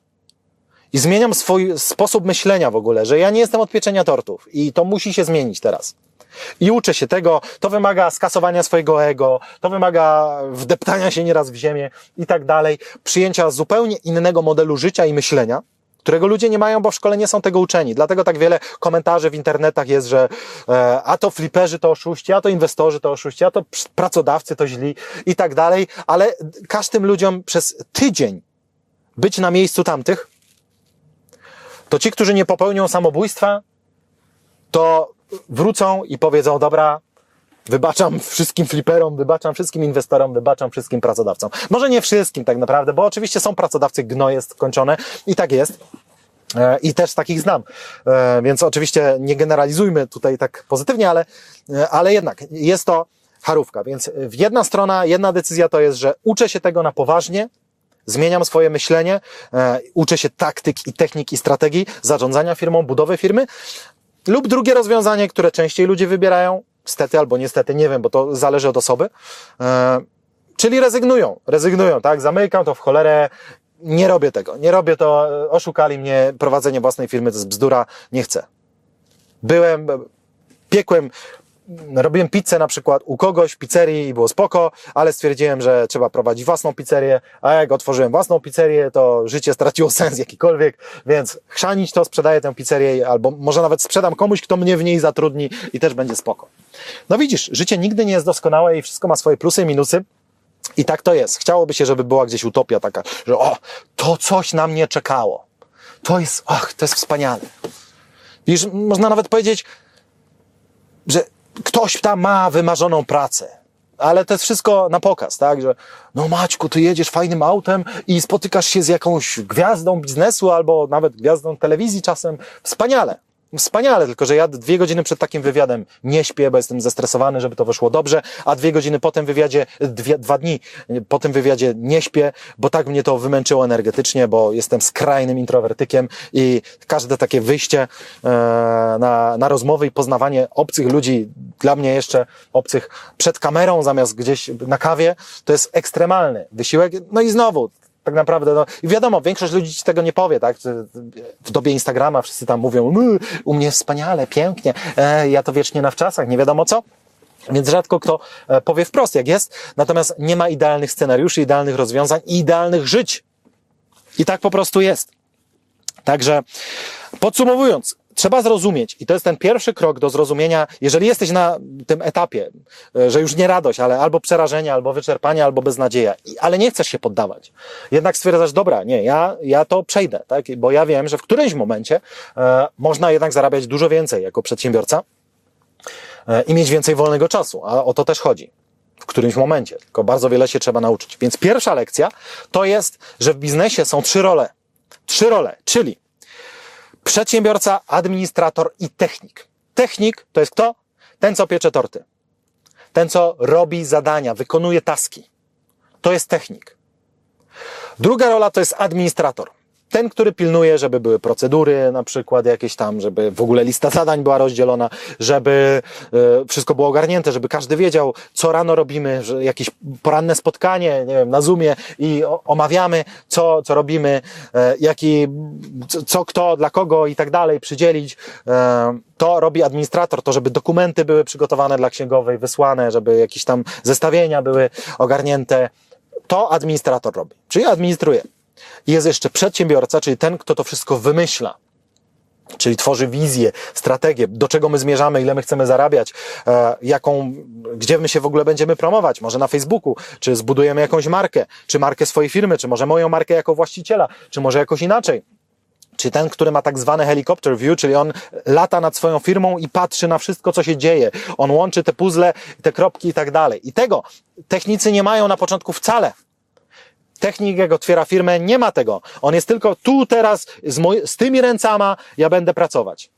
[SPEAKER 1] i zmieniam swój sposób myślenia w ogóle, że ja nie jestem od pieczenia tortów i to musi się zmienić teraz. I uczę się tego, to wymaga skasowania swojego ego, to wymaga wdeptania się nieraz w ziemię i tak dalej, przyjęcia zupełnie innego modelu życia i myślenia, którego ludzie nie mają, bo w szkole nie są tego uczeni. Dlatego tak wiele komentarzy w internetach jest, że a to fliperzy to oszuści, a to inwestorzy to oszuści, a to pracodawcy to źli i tak dalej, ale każ tym ludziom przez tydzień być na miejscu tamtych, to ci, którzy nie popełnią samobójstwa, to wrócą i powiedzą, dobra, wybaczam wszystkim fliperom, wybaczam wszystkim inwestorom, wybaczam wszystkim pracodawcom. Może nie wszystkim tak naprawdę, bo oczywiście są pracodawcy gnoje skończone i tak jest. I też takich znam. Więc oczywiście nie generalizujmy tutaj tak pozytywnie, ale jednak jest to charówka. Więc jedna strona, jedna decyzja to jest, że uczę się tego na poważnie, zmieniam swoje myślenie, uczę się taktyk i technik i strategii zarządzania firmą, budowy firmy. Lub drugie rozwiązanie, które częściej ludzie wybierają, stety albo niestety, nie wiem, bo to zależy od osoby, czyli rezygnują, tak, zamykam to w cholerę, nie robię to, oszukali mnie, prowadzenie własnej firmy to jest bzdura, nie chcę. Piekłem robiłem pizzę na przykład u kogoś w pizzerii i było spoko, ale stwierdziłem, że trzeba prowadzić własną pizzerię, a jak otworzyłem własną pizzerię, to życie straciło sens jakikolwiek, więc chrzanić to, sprzedaję tę pizzerię, albo może nawet sprzedam komuś, kto mnie w niej zatrudni i też będzie spoko. No widzisz, życie nigdy nie jest doskonałe i wszystko ma swoje plusy i minusy. I tak to jest. Chciałoby się, żeby była gdzieś utopia taka, że to coś na mnie czekało. To jest wspaniale. Widzisz, można nawet powiedzieć, że ktoś tam ma wymarzoną pracę, ale to jest wszystko na pokaz, tak, że no Maćku, ty jedziesz fajnym autem i spotykasz się z jakąś gwiazdą biznesu albo nawet gwiazdą telewizji czasem. Wspaniale. Wspaniale, tylko że ja 2 godziny przed takim wywiadem nie śpię, bo jestem zestresowany, żeby to wyszło dobrze, a 2 godziny po tym wywiadzie, 2 dni po tym wywiadzie nie śpię, bo tak mnie to wymęczyło energetycznie, bo jestem skrajnym introwertykiem i każde takie wyjście na rozmowy i poznawanie obcych ludzi, dla mnie jeszcze obcych przed kamerą zamiast gdzieś na kawie, to jest ekstremalny wysiłek. No i znowu, tak naprawdę, no i wiadomo, większość ludzi ci tego nie powie, tak? W dobie Instagrama wszyscy tam mówią, u mnie wspaniale, pięknie, ja to wiecznie na wczasach, nie wiadomo co. Więc rzadko kto powie wprost, jak jest. Natomiast nie ma idealnych scenariuszy, idealnych rozwiązań i idealnych żyć. I tak po prostu jest. Także podsumowując, trzeba zrozumieć, i to jest ten pierwszy krok do zrozumienia, jeżeli jesteś na tym etapie, że już nie radość, ale albo przerażenie, albo wyczerpanie, albo beznadzieja, ale nie chcesz się poddawać. Jednak stwierdzasz, dobra, nie, ja to przejdę, tak? Bo ja wiem, że w którymś momencie można jednak zarabiać dużo więcej jako przedsiębiorca i mieć więcej wolnego czasu, a o to też chodzi. W którymś momencie, tylko bardzo wiele się trzeba nauczyć. Więc pierwsza lekcja to jest, że w biznesie są 3 role. 3 role, czyli przedsiębiorca, administrator i technik. Technik to jest kto? Ten, co piecze torty. Ten, co robi zadania, wykonuje taski. To jest technik. Druga rola to jest administrator. Ten, który pilnuje, żeby były procedury, na przykład jakieś tam, żeby w ogóle lista zadań była rozdzielona, żeby wszystko było ogarnięte, żeby każdy wiedział, co rano robimy, że jakieś poranne spotkanie, nie wiem, na Zoomie i omawiamy, co robimy, co kto, dla kogo i tak dalej, przydzielić. To robi administrator, to żeby dokumenty były przygotowane dla księgowej, wysłane, żeby jakieś tam zestawienia były ogarnięte. To administrator robi, czyli administruje. I jest jeszcze przedsiębiorca, czyli ten, kto to wszystko wymyśla, czyli tworzy wizję, strategię, do czego my zmierzamy, ile my chcemy zarabiać, gdzie my się w ogóle będziemy promować, może na Facebooku, czy zbudujemy jakąś markę, czy markę swojej firmy, czy może moją markę jako właściciela, czy może jakoś inaczej. Czyli ten, który ma tak zwane helicopter view, czyli on lata nad swoją firmą i patrzy na wszystko, co się dzieje. On łączy te puzzle, te kropki i tak dalej. I tego technicy nie mają na początku wcale. Technik, jak otwiera firmę, nie ma tego. On jest tylko tu, teraz, z tymi ręcama ja będę pracować.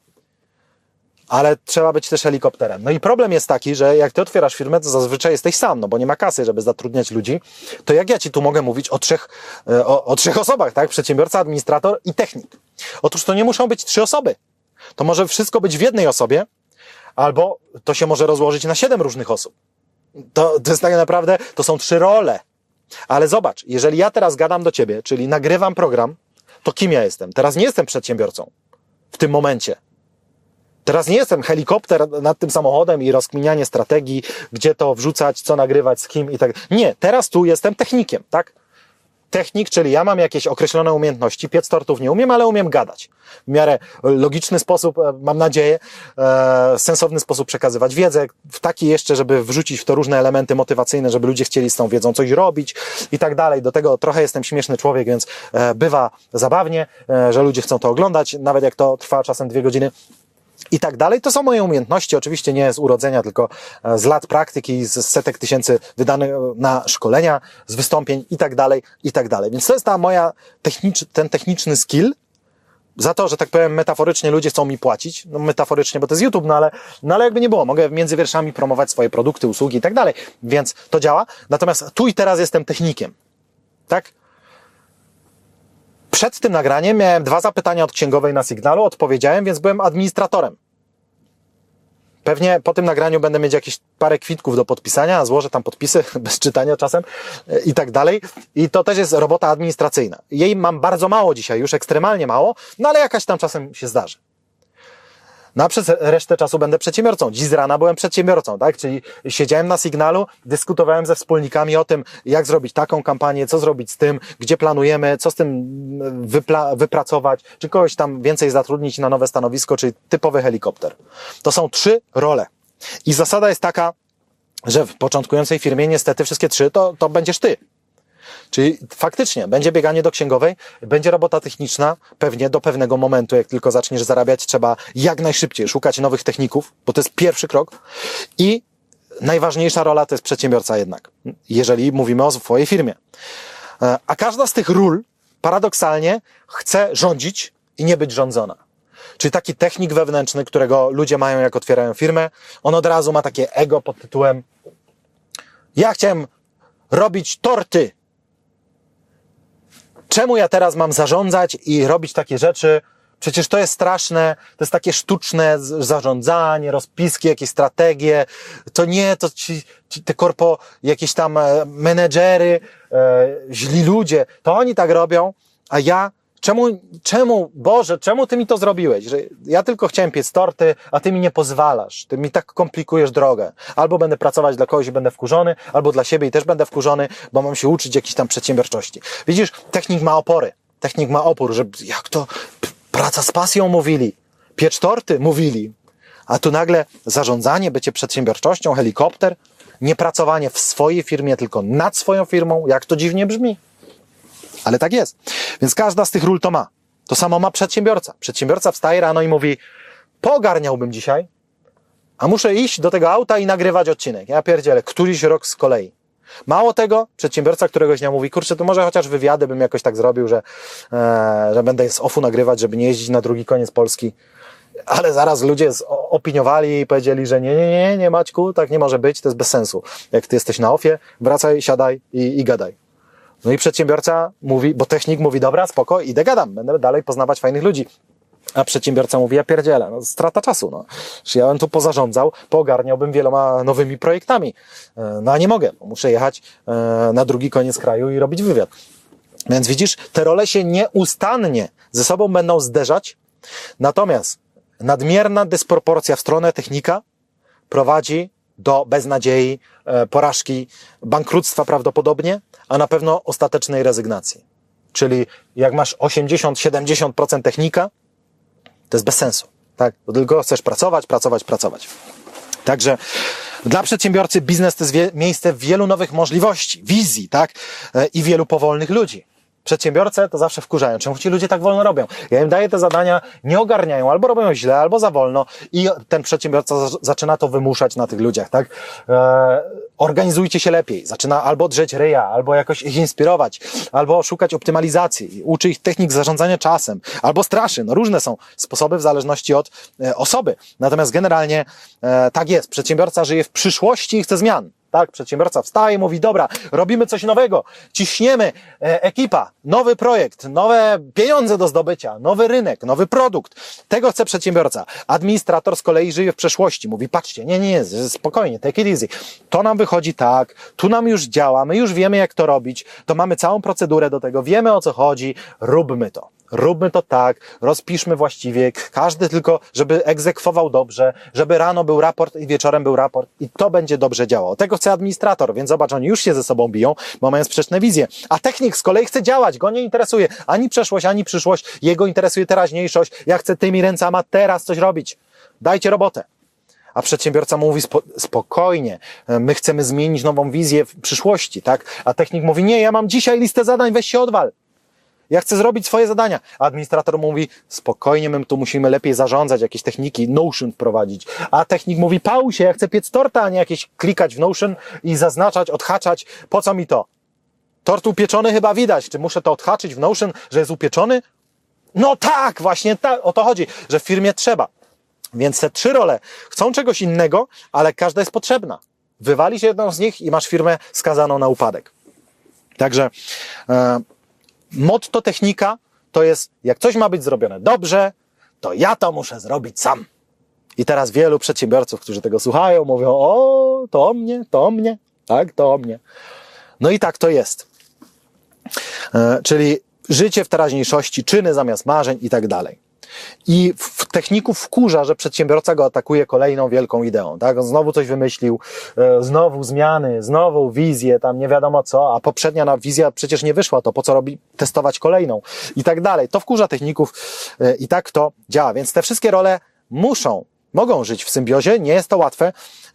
[SPEAKER 1] Ale trzeba być też helikopterem. No i problem jest taki, że jak ty otwierasz firmę, to zazwyczaj jesteś sam, no bo nie ma kasy, żeby zatrudniać ludzi. To jak ja ci tu mogę mówić o trzech osobach, tak? Przedsiębiorca, administrator i technik. Otóż to nie muszą być 3 osoby. To może wszystko być w jednej osobie, albo to się może rozłożyć na 7 różnych osób. To jest tak naprawdę, to są 3 role. Ale zobacz, jeżeli ja teraz gadam do ciebie, czyli nagrywam program, to kim ja jestem? Teraz nie jestem przedsiębiorcą w tym momencie. Teraz nie jestem helikopter nad tym samochodem i rozkminianie strategii, gdzie to wrzucać, co nagrywać, z kim i tak. Nie, teraz tu jestem technikiem, tak? Technik, czyli ja mam jakieś określone umiejętności, piec tortów nie umiem, ale umiem gadać. W miarę logiczny sposób, mam nadzieję, sensowny sposób przekazywać wiedzę, w taki jeszcze, żeby wrzucić w to różne elementy motywacyjne, żeby ludzie chcieli z tą wiedzą coś robić i tak dalej. Do tego trochę jestem śmieszny człowiek, więc bywa zabawnie, że ludzie chcą to oglądać, nawet jak to trwa czasem 2 godziny. I tak dalej. To są moje umiejętności, oczywiście nie z urodzenia, tylko z lat praktyki, z setek tysięcy wydanych na szkolenia, z wystąpień i tak dalej, i tak dalej. Więc to jest ta moja ten techniczny skill, za to, że tak powiem metaforycznie ludzie chcą mi płacić, no metaforycznie, bo to jest YouTube, no ale jakby nie było, mogę między wierszami promować swoje produkty, usługi i tak dalej, więc to działa. Natomiast tu i teraz jestem technikiem, tak? Przed tym nagraniem miałem 2 zapytania od księgowej na Signalu, odpowiedziałem, więc byłem administratorem. Pewnie po tym nagraniu będę mieć jakieś parę kwitków do podpisania, złożę tam podpisy bez czytania czasem i tak dalej. I to też jest robota administracyjna. Jej mam bardzo mało dzisiaj, już ekstremalnie mało, no ale jakaś tam czasem się zdarzy. No a przez resztę czasu będę przedsiębiorcą. Dziś z rana byłem przedsiębiorcą, tak? Czyli siedziałem na Signalu, dyskutowałem ze wspólnikami o tym, jak zrobić taką kampanię, co zrobić z tym, gdzie planujemy, co z tym wypracować, czy kogoś tam więcej zatrudnić na nowe stanowisko, czyli typowy helikopter. To są 3 role. I zasada jest taka, że w początkującej firmie niestety wszystkie 3 to będziesz ty. Czyli faktycznie będzie bieganie do księgowej, będzie robota techniczna, pewnie do pewnego momentu, jak tylko zaczniesz zarabiać, trzeba jak najszybciej szukać nowych techników, bo to jest pierwszy krok. I najważniejsza rola to jest przedsiębiorca jednak, jeżeli mówimy o swojej firmie. A każda z tych ról paradoksalnie chce rządzić i nie być rządzona. Czyli taki technik wewnętrzny, którego ludzie mają, jak otwierają firmę, on od razu ma takie ego pod tytułem: ja chciałem robić torty. Czemu ja teraz mam zarządzać i robić takie rzeczy? Przecież to jest straszne, to jest takie sztuczne zarządzanie, rozpiski, jakieś strategie. To nie, to te jakieś tam menedżery, źli ludzie, to oni tak robią, a ja, Boże, czemu ty mi to zrobiłeś? Że ja tylko chciałem piec torty, a ty mi nie pozwalasz. Ty mi tak komplikujesz drogę. Albo będę pracować dla kogoś i będę wkurzony, albo dla siebie i też będę wkurzony, bo mam się uczyć jakiejś tam przedsiębiorczości. Widzisz, technik ma opory. Technik ma opór, że jak to praca z pasją mówili, piecz torty mówili. A tu nagle zarządzanie, bycie przedsiębiorczością, helikopter, nie pracowanie w swojej firmie, tylko nad swoją firmą, jak to dziwnie brzmi. Ale tak jest. Więc każda z tych ról to ma. To samo ma przedsiębiorca. Przedsiębiorca wstaje rano i mówi: pogarniałbym dzisiaj, a muszę iść do tego auta i nagrywać odcinek. Ja pierdzielę, któryś rok z kolei. Mało tego, przedsiębiorca któregoś dnia mówi: kurczę, to może chociaż wywiady bym jakoś tak zrobił, że będę z OFF-u nagrywać, żeby nie jeździć na drugi koniec Polski. Ale zaraz ludzie opiniowali i powiedzieli, że nie Maćku, tak nie może być, to jest bez sensu. Jak ty jesteś na OFF-ie, wracaj, siadaj i gadaj. No i przedsiębiorca mówi, bo technik mówi: dobra, spoko, idę gadam, będę dalej poznawać fajnych ludzi. A przedsiębiorca mówi: ja pierdzielę, no strata czasu, no. Ja bym tu pozarządzał, poogarniałbym wieloma nowymi projektami. No a nie mogę, bo muszę jechać na drugi koniec kraju i robić wywiad. Więc widzisz, te role się nieustannie ze sobą będą zderzać, natomiast nadmierna dysproporcja w stronę technika prowadzi do beznadziei, porażki, bankructwa prawdopodobnie, a na pewno ostatecznej rezygnacji. Czyli jak masz 80-70% technika, to jest bez sensu, tak? Bo tylko chcesz pracować. Także dla przedsiębiorcy biznes to jest miejsce wielu nowych możliwości, wizji, tak? I wielu powolnych ludzi. Przedsiębiorcę to zawsze wkurzają. Czemu ci ludzie tak wolno robią? Ja im daję te zadania, nie ogarniają, albo robią źle, albo za wolno i ten przedsiębiorca zaczyna to wymuszać na tych ludziach, tak? Organizujcie się lepiej. Zaczyna albo drzeć ryja, albo jakoś ich inspirować, albo szukać optymalizacji. Uczy ich technik zarządzania czasem, albo straszy. No różne są sposoby w zależności od osoby. Natomiast generalnie tak jest. Przedsiębiorca żyje w przyszłości i chce zmian. Tak, przedsiębiorca wstaje i mówi: dobra, robimy coś nowego, ciśniemy, ekipa, nowy projekt, nowe pieniądze do zdobycia, nowy rynek, nowy produkt. Tego chce przedsiębiorca. Administrator z kolei żyje w przeszłości. Mówi: patrzcie, nie, spokojnie, take it easy. To nam wychodzi tak, tu nam już działa, my już wiemy, jak to robić, to mamy całą procedurę do tego, wiemy, o co chodzi, róbmy to. Róbmy to tak, rozpiszmy właściwie, każdy tylko, żeby egzekwował dobrze, żeby rano był raport i wieczorem był raport i to będzie dobrze działało. Tego chce administrator, więc zobacz, oni już się ze sobą biją, bo mają sprzeczne wizje. A technik z kolei chce działać, go nie interesuje ani przeszłość, ani przyszłość, jego interesuje teraźniejszość. Ja chcę tymi ręcami teraz coś robić. Dajcie robotę. A przedsiębiorca mówi: spokojnie, my chcemy zmienić nową wizję w przyszłości, tak? A technik mówi: nie, ja mam dzisiaj listę zadań, weź się odwal. Ja chcę zrobić swoje zadania. A administrator mówi: spokojnie, my tu musimy lepiej zarządzać, jakieś techniki, Notion wprowadzić. A technik mówi: pauzie, ja chcę piec torta, a nie jakieś klikać w Notion i zaznaczać, odhaczać. Po co mi to? Tort upieczony chyba widać. Czy muszę to odhaczyć w Notion, że jest upieczony? No tak, właśnie tak, o to chodzi, że w firmie trzeba. Więc te 3 role chcą czegoś innego, ale każda jest potrzebna. Wywali się jedną z nich i masz firmę skazaną na upadek. Także motto technika to jest: jak coś ma być zrobione dobrze, to ja to muszę zrobić sam. I teraz wielu przedsiębiorców, którzy tego słuchają, mówią: o, to o mnie, tak, to o mnie. No i tak to jest. Czyli życie w teraźniejszości, czyny zamiast marzeń i tak dalej. I techników wkurza, że przedsiębiorca go atakuje kolejną wielką ideą, tak? On znowu coś wymyślił, znowu zmiany, znowu wizję, tam nie wiadomo co, a poprzednia wizja przecież nie wyszła, to po co testować kolejną i tak dalej. To wkurza techników i tak to działa. Więc te wszystkie role mogą żyć w symbiozie, nie jest to łatwe,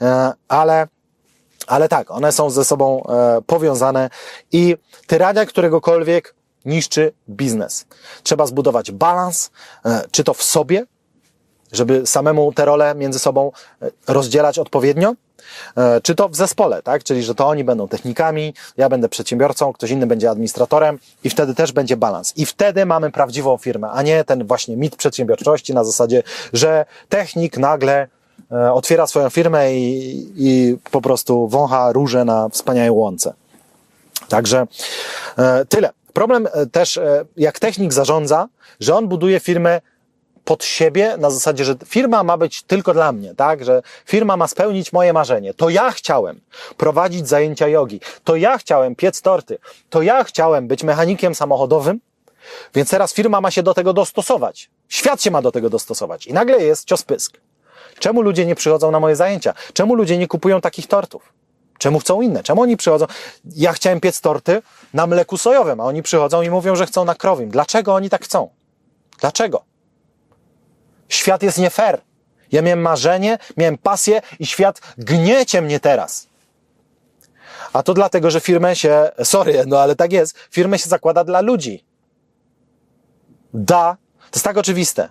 [SPEAKER 1] ale tak, one są ze sobą powiązane i tyrania któregokolwiek niszczy biznes. Trzeba zbudować balans, czy to w sobie, żeby samemu te role między sobą rozdzielać odpowiednio, czy to w zespole, tak? Czyli, że to oni będą technikami, ja będę przedsiębiorcą, ktoś inny będzie administratorem i wtedy też będzie balans. I wtedy mamy prawdziwą firmę, a nie ten właśnie mit przedsiębiorczości na zasadzie, że technik nagle otwiera swoją firmę i po prostu wącha róże na wspaniałej łące. Także tyle. Problem też, jak technik zarządza, że on buduje firmę pod siebie na zasadzie, że firma ma być tylko dla mnie, tak? Że firma ma spełnić moje marzenie. To ja chciałem prowadzić zajęcia jogi. To ja chciałem piec torty. To ja chciałem być mechanikiem samochodowym, więc teraz firma ma się do tego dostosować. Świat się ma do tego dostosować. I nagle jest cios pysk. Czemu ludzie nie przychodzą na moje zajęcia? Czemu ludzie nie kupują takich tortów? Czemu chcą inne? Czemu oni przychodzą? Ja chciałem piec torty na mleku sojowym, a oni przychodzą i mówią, że chcą na krowim. Dlaczego oni tak chcą? Dlaczego? Świat jest nie fair. Ja miałem marzenie, miałem pasję i świat gniecie mnie teraz. A to dlatego, że firmę się, ale tak jest, firmę się zakłada dla ludzi. To jest tak oczywiste.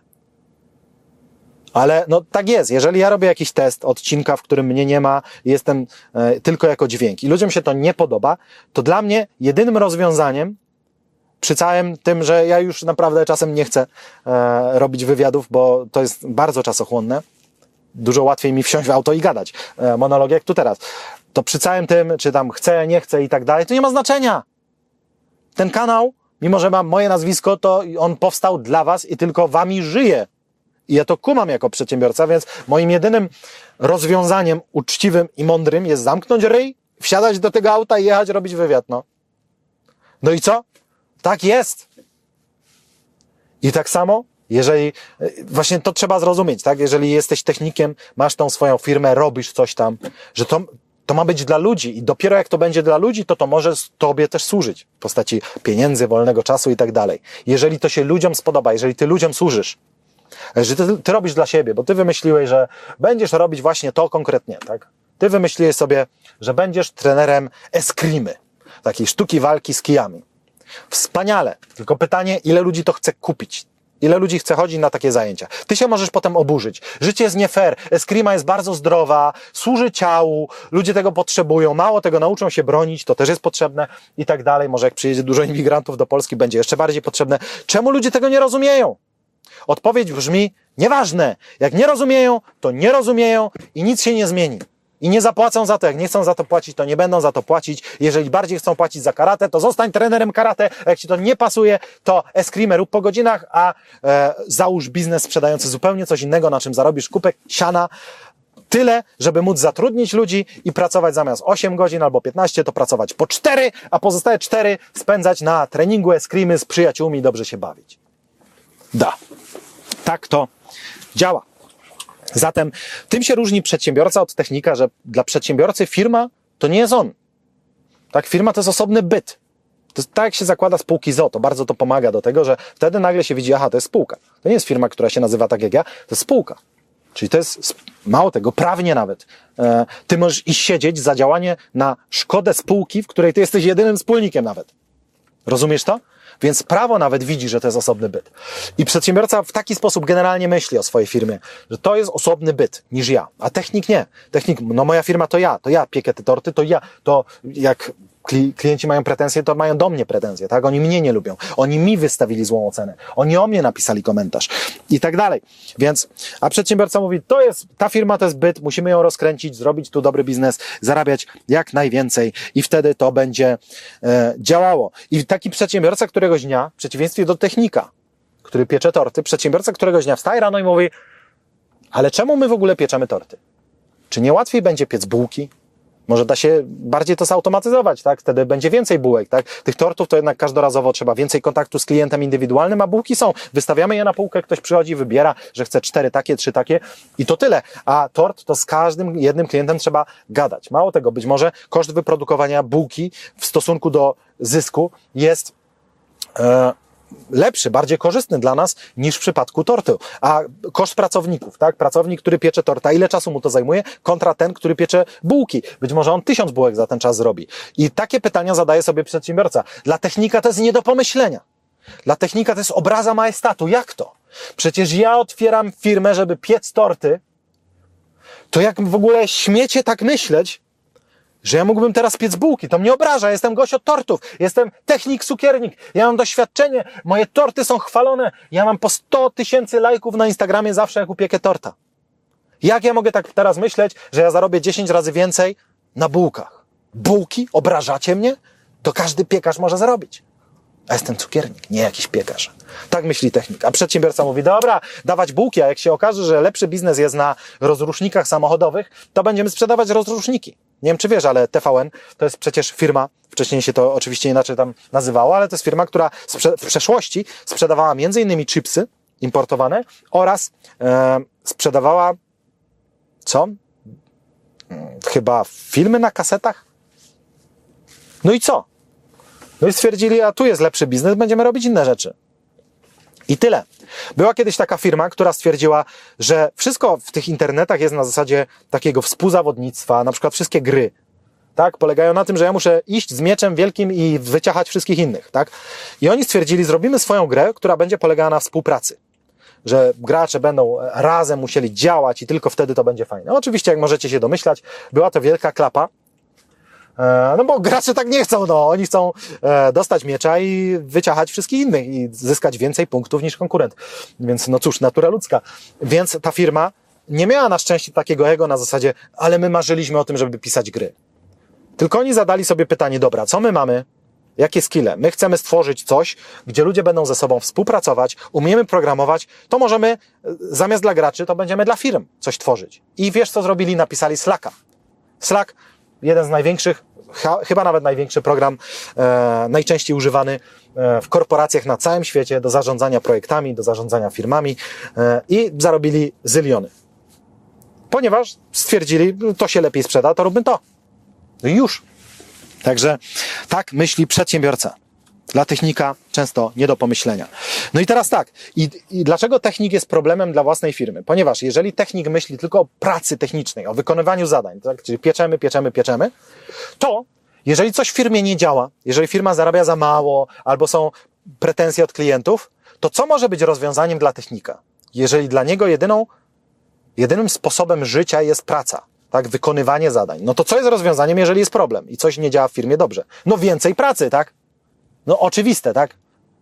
[SPEAKER 1] Ale tak jest, jeżeli ja robię jakiś test odcinka, w którym mnie nie ma, jestem tylko jako dźwięk i ludziom się to nie podoba, to dla mnie jedynym rozwiązaniem, przy całym tym, że ja już naprawdę czasem nie chcę robić wywiadów, bo to jest bardzo czasochłonne, dużo łatwiej mi wsiąść w auto i gadać, monolog jak tu teraz, to przy całym tym, czy tam chcę, nie chcę i tak dalej, to nie ma znaczenia. Ten kanał, mimo że ma moje nazwisko, to on powstał dla was i tylko wami żyje. I ja to kumam jako przedsiębiorca, więc moim jedynym rozwiązaniem uczciwym i mądrym jest zamknąć ryj, wsiadać do tego auta i jechać robić wywiad, No i co? Tak jest. I tak samo, jeżeli, właśnie to trzeba zrozumieć, tak? Jeżeli jesteś technikiem, masz tą swoją firmę, robisz coś tam, że to ma być dla ludzi i dopiero jak to będzie dla ludzi, to może tobie też służyć w postaci pieniędzy, wolnego czasu i tak dalej. Jeżeli to się ludziom spodoba, jeżeli ty ludziom służysz, że ty robisz dla siebie, bo ty wymyśliłeś, że będziesz robić właśnie to konkretnie, tak? Ty wymyśliłeś sobie, że będziesz trenerem eskrimy, takiej sztuki walki z kijami. Wspaniale, tylko pytanie, ile ludzi to chce kupić? Ile ludzi chce chodzić na takie zajęcia? Ty się możesz potem oburzyć. Życie jest nie fair, eskrima jest bardzo zdrowa, służy ciału, ludzie tego potrzebują, mało tego, nauczą się bronić, to też jest potrzebne i tak dalej. Może jak przyjedzie dużo imigrantów do Polski, będzie jeszcze bardziej potrzebne. Czemu ludzie tego nie rozumieją? Odpowiedź brzmi, nieważne. Jak nie rozumieją, to nie rozumieją i nic się nie zmieni. I nie zapłacą za to. Jak nie chcą za to płacić, to nie będą za to płacić. Jeżeli bardziej chcą płacić za karate, to zostań trenerem karate. A jak ci to nie pasuje, to eskrimę rób po godzinach, a załóż biznes sprzedający zupełnie coś innego, na czym zarobisz kupek siana. Tyle, żeby móc zatrudnić ludzi i pracować zamiast 8 godzin albo 15, to pracować po 4, a pozostałe 4 spędzać na treningu eskrimy z przyjaciółmi i dobrze się bawić. Tak to działa. Zatem tym się różni przedsiębiorca od technika, że dla przedsiębiorcy firma to nie jest on. Tak, firma to jest osobny byt. To jest tak, jak się zakłada spółki z o.o. To bardzo to pomaga do tego, że wtedy nagle się widzi, to jest spółka. To nie jest firma, która się nazywa tak jak ja, to jest spółka. Czyli to jest, mało tego, prawnie nawet. Ty możesz iść siedzieć za działanie na szkodę spółki, w której ty jesteś jedynym wspólnikiem nawet. Rozumiesz to? Więc prawo nawet widzi, że to jest osobny byt. I przedsiębiorca w taki sposób generalnie myśli o swojej firmie, że to jest osobny byt niż ja. A technik nie. Technik, moja firma to ja piekę te torty, to jak klienci mają pretensje, to mają do mnie pretensje, tak? Oni mnie nie lubią. Oni mi wystawili złą ocenę. Oni o mnie napisali komentarz. I tak dalej. Więc, a przedsiębiorca mówi, ta firma to jest byt, musimy ją rozkręcić, zrobić tu dobry biznes, zarabiać jak najwięcej i wtedy to będzie działało. I taki przedsiębiorca któregoś dnia, w przeciwieństwie do technika, który piecze torty, przedsiębiorca któregoś dnia wstaje rano i mówi, ale czemu my w ogóle pieczemy torty? Czy nie łatwiej będzie piec bułki? Może da się bardziej to zautomatyzować, tak? Wtedy będzie więcej bułek, tak? Tych tortów to jednak każdorazowo trzeba więcej kontaktu z klientem indywidualnym, a bułki są. Wystawiamy je na półkę, ktoś przychodzi, wybiera, że chce 4 takie, 3 takie i to tyle. A tort to z każdym jednym klientem trzeba gadać. Mało tego, być może koszt wyprodukowania bułki w stosunku do zysku jest lepszy, bardziej korzystny dla nas niż w przypadku tortu. A koszt pracowników, tak? Pracownik, który piecze torta, ile czasu mu to zajmuje, kontra ten, który piecze bułki. Być może on 1000 bułek za ten czas zrobi. I takie pytania zadaje sobie przedsiębiorca. Dla technika to jest nie do pomyślenia. Dla technika to jest obraza majestatu. Jak to? Przecież ja otwieram firmę, żeby piec torty. To jak w ogóle śmiecie tak myśleć, że ja mógłbym teraz piec bułki, to mnie obraża, jestem gość od tortów, jestem technik, cukiernik, ja mam doświadczenie, moje torty są chwalone, ja mam po 100 000 lajków na Instagramie zawsze jak upiekę torta. Jak ja mogę tak teraz myśleć, że ja zarobię 10 razy więcej na bułkach? Bułki? Obrażacie mnie? To każdy piekarz może zarobić. A jestem cukiernik, nie jakiś piekarz. Tak myśli technik. A przedsiębiorca mówi, dobra, dawać bułki, a jak się okaże, że lepszy biznes jest na rozrusznikach samochodowych, to będziemy sprzedawać rozruszniki. Nie wiem, czy wiesz, ale TVN to jest przecież firma, wcześniej się to oczywiście inaczej tam nazywało, ale to jest firma, która w przeszłości sprzedawała między innymi chipsy importowane oraz sprzedawała, co? Chyba filmy na kasetach? No i co? No i stwierdzili, a tu jest lepszy biznes, będziemy robić inne rzeczy. I tyle. Była kiedyś taka firma, która stwierdziła, że wszystko w tych internetach jest na zasadzie takiego współzawodnictwa, na przykład wszystkie gry, tak, polegają na tym, że ja muszę iść z mieczem wielkim i wyciachać wszystkich innych, tak? I oni stwierdzili, zrobimy swoją grę, która będzie polegała na współpracy. Że gracze będą razem musieli działać i tylko wtedy to będzie fajne. Oczywiście, jak możecie się domyślać, była to wielka klapa, no bo gracze tak nie chcą, no. Oni chcą dostać miecza i wyciachać wszystkich innych i zyskać więcej punktów niż konkurent. Więc no cóż, natura ludzka. Więc ta firma nie miała na szczęście takiego ego na zasadzie, ale my marzyliśmy o tym, żeby pisać gry. Tylko oni zadali sobie pytanie, dobra, co my mamy? Jakie skille? My chcemy stworzyć coś, gdzie ludzie będą ze sobą współpracować, umiemy programować, to możemy zamiast dla graczy, to będziemy dla firm coś tworzyć. I wiesz, co zrobili? Napisali Slacka. Slack, jeden z największych, chyba nawet największy program, najczęściej używany w korporacjach na całym świecie do zarządzania projektami, do zarządzania firmami i zarobili zyliony. Ponieważ stwierdzili, to się lepiej sprzeda, to róbmy to. No i już. Także tak myśli przedsiębiorca. Dla technika często nie do pomyślenia. No i teraz tak. I dlaczego technik jest problemem dla własnej firmy? Ponieważ jeżeli technik myśli tylko o pracy technicznej, o wykonywaniu zadań, tak? Czyli pieczemy, to jeżeli coś w firmie nie działa, jeżeli firma zarabia za mało albo są pretensje od klientów, to co może być rozwiązaniem dla technika? Jeżeli dla niego jedynym sposobem życia jest praca, tak, wykonywanie zadań, no to co jest rozwiązaniem, jeżeli jest problem i coś nie działa w firmie dobrze? No więcej pracy, tak? No oczywiste, tak?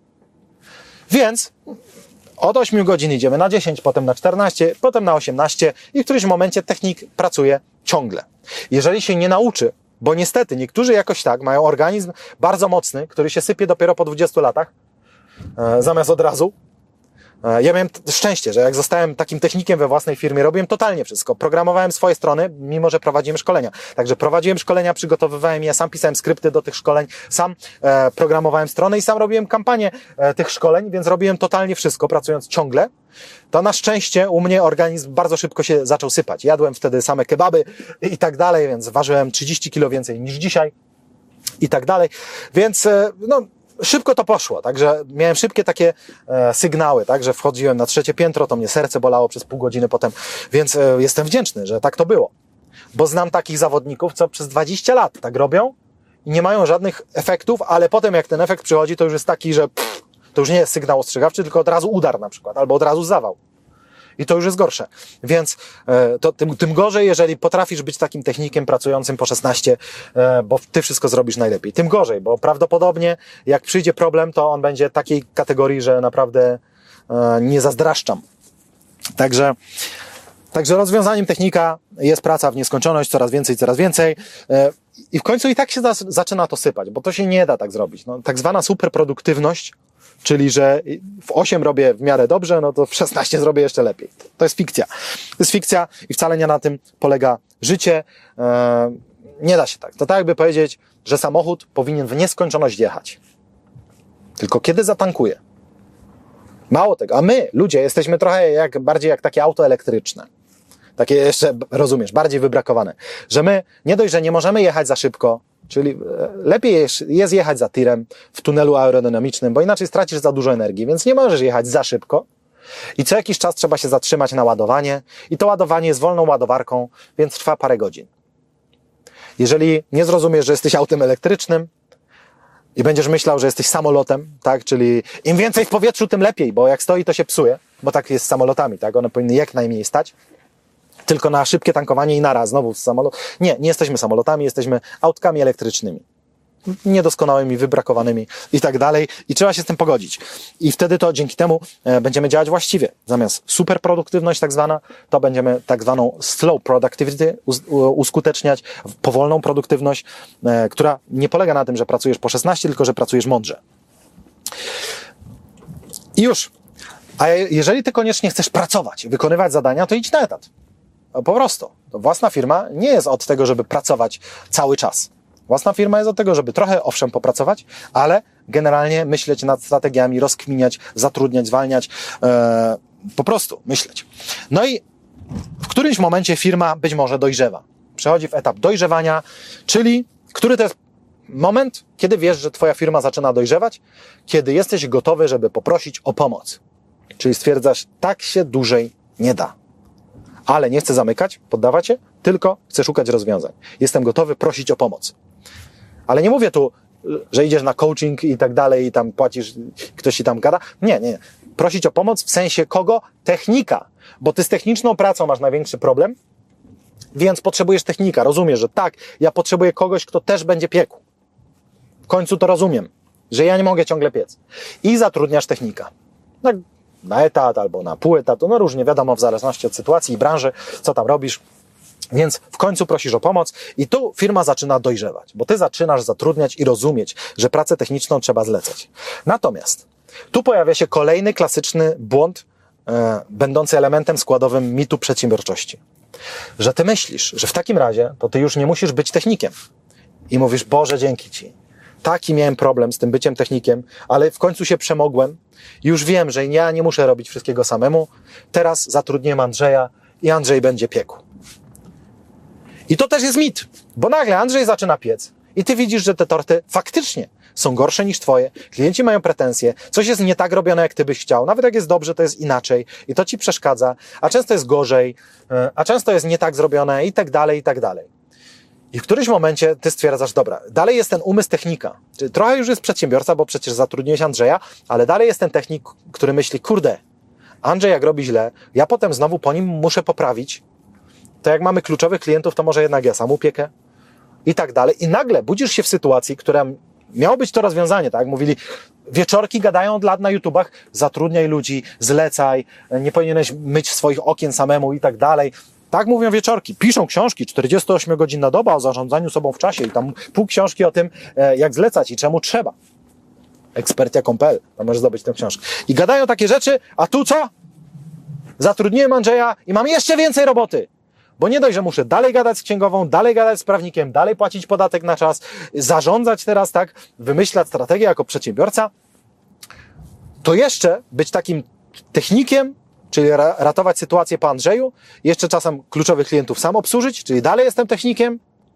[SPEAKER 1] Więc od 8 godzin idziemy na 10, potem na 14, potem na 18 i w którymś momencie technik pracuje ciągle. Jeżeli się nie nauczy, bo niestety niektórzy jakoś tak mają organizm bardzo mocny, który się sypie dopiero po 20 latach, zamiast od razu. Ja miałem szczęście, że jak zostałem takim technikiem we własnej firmie, robiłem totalnie wszystko. Programowałem swoje strony, mimo że prowadziłem szkolenia. Także prowadziłem szkolenia, przygotowywałem je, sam pisałem skrypty do tych szkoleń, sam programowałem strony i sam robiłem kampanię tych szkoleń, więc robiłem totalnie wszystko, pracując ciągle. To na szczęście u mnie organizm bardzo szybko się zaczął sypać. Jadłem wtedy same kebaby i tak dalej, więc ważyłem 30 kilo więcej niż dzisiaj i tak dalej. Więc no szybko to poszło, także miałem szybkie takie sygnały, tak, że wchodziłem na 3. piętro, to mnie serce bolało przez pół godziny potem, więc jestem wdzięczny, że tak to było. Bo znam takich zawodników, co przez 20 lat tak robią i nie mają żadnych efektów, ale potem jak ten efekt przychodzi, to już jest taki, że to już nie jest sygnał ostrzegawczy, tylko od razu udar na przykład, albo od razu zawał. I to już jest gorsze. Więc to tym gorzej, jeżeli potrafisz być takim technikiem pracującym po 16, bo ty wszystko zrobisz najlepiej. Tym gorzej, bo prawdopodobnie jak przyjdzie problem, to on będzie takiej kategorii, że naprawdę nie zazdraszczam. Także rozwiązaniem technika jest praca w nieskończoność, coraz więcej. I w końcu i tak się zaczyna to sypać, bo to się nie da tak zrobić. No, tak zwana superproduktywność, czyli że w 8 robię w miarę dobrze, no to w 16 zrobię jeszcze lepiej. To jest fikcja. To jest fikcja i wcale nie na tym polega życie. Nie da się tak. To tak jakby powiedzieć, że samochód powinien w nieskończoność jechać. Tylko kiedy zatankuje. Mało tego, a my, ludzie, jesteśmy trochę bardziej jak takie auto elektryczne. Takie jeszcze, rozumiesz, bardziej wybrakowane. Że my nie dość, że nie możemy jechać za szybko, czyli lepiej jest jechać za tirem w tunelu aerodynamicznym, bo inaczej stracisz za dużo energii, więc nie możesz jechać za szybko. I co jakiś czas trzeba się zatrzymać na ładowanie i to ładowanie jest wolną ładowarką, więc trwa parę godzin. Jeżeli nie zrozumiesz, że jesteś autem elektrycznym i będziesz myślał, że jesteś samolotem, tak, czyli im więcej w powietrzu, tym lepiej, bo jak stoi, to się psuje, bo tak jest z samolotami, tak, one powinny jak najmniej stać, tylko na szybkie tankowanie i naraz znowu samolot. Nie jesteśmy samolotami, jesteśmy autkami elektrycznymi. Niedoskonałymi, wybrakowanymi i tak dalej. I trzeba się z tym pogodzić. I wtedy to dzięki temu będziemy działać właściwie. Zamiast superproduktywność tak zwana, to będziemy tak zwaną slow productivity uskuteczniać, powolną produktywność, która nie polega na tym, że pracujesz po 16, tylko że pracujesz mądrze. I już. A jeżeli ty koniecznie chcesz pracować, wykonywać zadania, to idź na etat. Po prostu. To własna firma nie jest od tego, żeby pracować cały czas. Własna firma jest od tego, żeby trochę, owszem, popracować, ale generalnie myśleć nad strategiami, rozkminiać, zatrudniać, zwalniać, po prostu myśleć. No i w którymś momencie firma być może dojrzewa. Przechodzi w etap dojrzewania, czyli który to jest moment, kiedy wiesz, że twoja firma zaczyna dojrzewać, kiedy jesteś gotowy, żeby poprosić o pomoc. Czyli stwierdzasz, tak się dłużej nie da. Ale nie chcę zamykać, poddawać się, tylko chcę szukać rozwiązań. Jestem gotowy prosić o pomoc. Ale nie mówię tu, że idziesz na coaching i tak dalej i tam płacisz, ktoś ci tam gada. Nie. Prosić o pomoc w sensie kogo? Technika. Bo ty z techniczną pracą masz największy problem, więc potrzebujesz technika. Rozumiesz, że tak, ja potrzebuję kogoś, kto też będzie piekł. W końcu to rozumiem, że ja nie mogę ciągle piec. I zatrudniasz technika. Na etat albo na pół etatu, no różnie, wiadomo, w zależności od sytuacji i branży, co tam robisz. Więc w końcu prosisz o pomoc i tu firma zaczyna dojrzewać, bo ty zaczynasz zatrudniać i rozumieć, że pracę techniczną trzeba zlecać. Natomiast tu pojawia się kolejny klasyczny błąd, będący elementem składowym mitu przedsiębiorczości. Że ty myślisz, że w takim razie to ty już nie musisz być technikiem. I mówisz, Boże, dzięki Ci. Taki miałem problem z tym byciem technikiem, ale w końcu się przemogłem. Już wiem, że ja nie muszę robić wszystkiego samemu. Teraz zatrudnię Andrzeja i Andrzej będzie piekł. I to też jest mit, bo nagle Andrzej zaczyna piec i ty widzisz, że te torty faktycznie są gorsze niż twoje, klienci mają pretensje, coś jest nie tak robione, jak ty byś chciał, nawet jak jest dobrze, to jest inaczej i to ci przeszkadza, a często jest gorzej, a często jest nie tak zrobione i tak dalej, i tak dalej. I w którymś momencie ty stwierdzasz, dobra, dalej jest ten umysł technika, czyli trochę już jest przedsiębiorca, bo przecież zatrudniłeś Andrzeja, ale dalej jest ten technik, który myśli, kurde, Andrzej jak robi źle, ja potem znowu po nim muszę poprawić, to jak mamy kluczowych klientów, to może jednak ja sam upiekę i tak dalej. I nagle budzisz się w sytuacji, która miało być to rozwiązanie, tak? Mówili, wieczorki gadają od lat na YouTubach, zatrudniaj ludzi, zlecaj, nie powinieneś myć swoich okien samemu i tak dalej. Tak mówią wieczorki. Piszą książki, 48-godzinna doba o zarządzaniu sobą w czasie i tam pół książki o tym, jak zlecać i czemu trzeba. Ekspertia.pl, tam możesz zdobyć tę książkę. I gadają takie rzeczy, a tu co? Zatrudniłem Andrzeja i mam jeszcze więcej roboty. Bo nie dość, że muszę dalej gadać z księgową, dalej gadać z prawnikiem, dalej płacić podatek na czas, zarządzać teraz, tak, wymyślać strategię jako przedsiębiorca, to jeszcze być takim technikiem, czyli ratować sytuację po Andrzeju, jeszcze czasem kluczowych klientów sam obsłużyć, czyli dalej jestem technikiem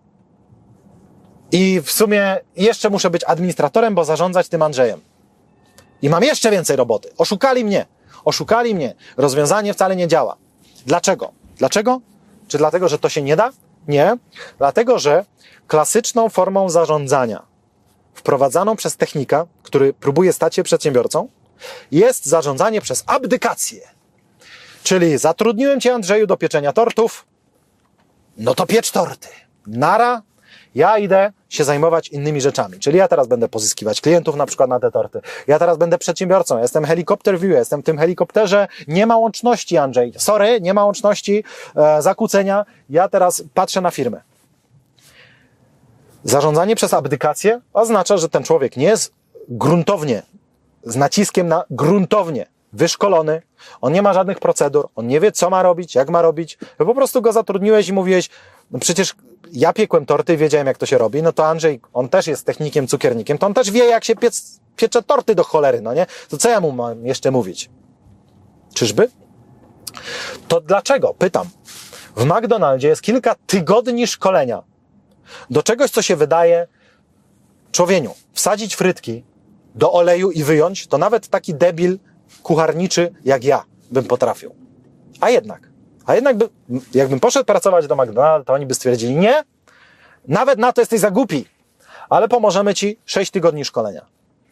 [SPEAKER 1] i w sumie jeszcze muszę być administratorem, bo zarządzać tym Andrzejem. I mam jeszcze więcej roboty. Oszukali mnie. Rozwiązanie wcale nie działa. Dlaczego? Czy dlatego, że to się nie da? Nie. Dlatego, że klasyczną formą zarządzania wprowadzaną przez technika, który próbuje stać się przedsiębiorcą, jest zarządzanie przez abdykację. Czyli zatrudniłem Cię, Andrzeju, do pieczenia tortów, no to piecz torty. Nara, ja idę się zajmować innymi rzeczami. Czyli ja teraz będę pozyskiwać klientów na przykład na te torty. Ja teraz będę przedsiębiorcą. Jestem helikopter view, jestem w tym helikopterze. Nie ma łączności, Andrzej. Sorry, nie ma łączności, zakłócenia. Ja teraz patrzę na firmę. Zarządzanie przez abdykację oznacza, że ten człowiek nie jest gruntownie, z naciskiem na gruntownie wyszkolony. On nie ma żadnych procedur. On nie wie, co ma robić, jak ma robić. Ty po prostu go zatrudniłeś i mówiłeś, no przecież ja piekłem torty i wiedziałem, jak to się robi, no to Andrzej, on też jest technikiem, cukiernikiem, to on też wie, jak się piecze torty do cholery, no nie? To co ja mu mam jeszcze mówić? Czyżby? To dlaczego? Pytam. W McDonaldzie jest kilka tygodni szkolenia do czegoś, co się wydaje człowieniu. Wsadzić frytki do oleju i wyjąć, to nawet taki debil kucharniczy jak ja bym potrafił. A jednak jakbym poszedł pracować do McDonalda, to oni by stwierdzili, nie, nawet na to jesteś za głupi, ale pomożemy ci 6 tygodni szkolenia.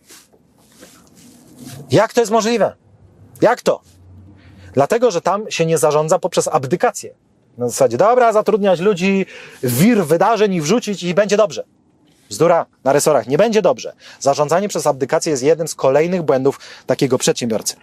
[SPEAKER 1] Jak to jest możliwe? Jak to? Dlatego, że tam się nie zarządza poprzez abdykację. Na zasadzie, dobra, zatrudniać ludzi, wir wydarzeń i wrzucić i będzie dobrze. Bzdura, na resorach nie będzie dobrze. Zarządzanie przez abdykację jest jednym z kolejnych błędów takiego przedsiębiorcy.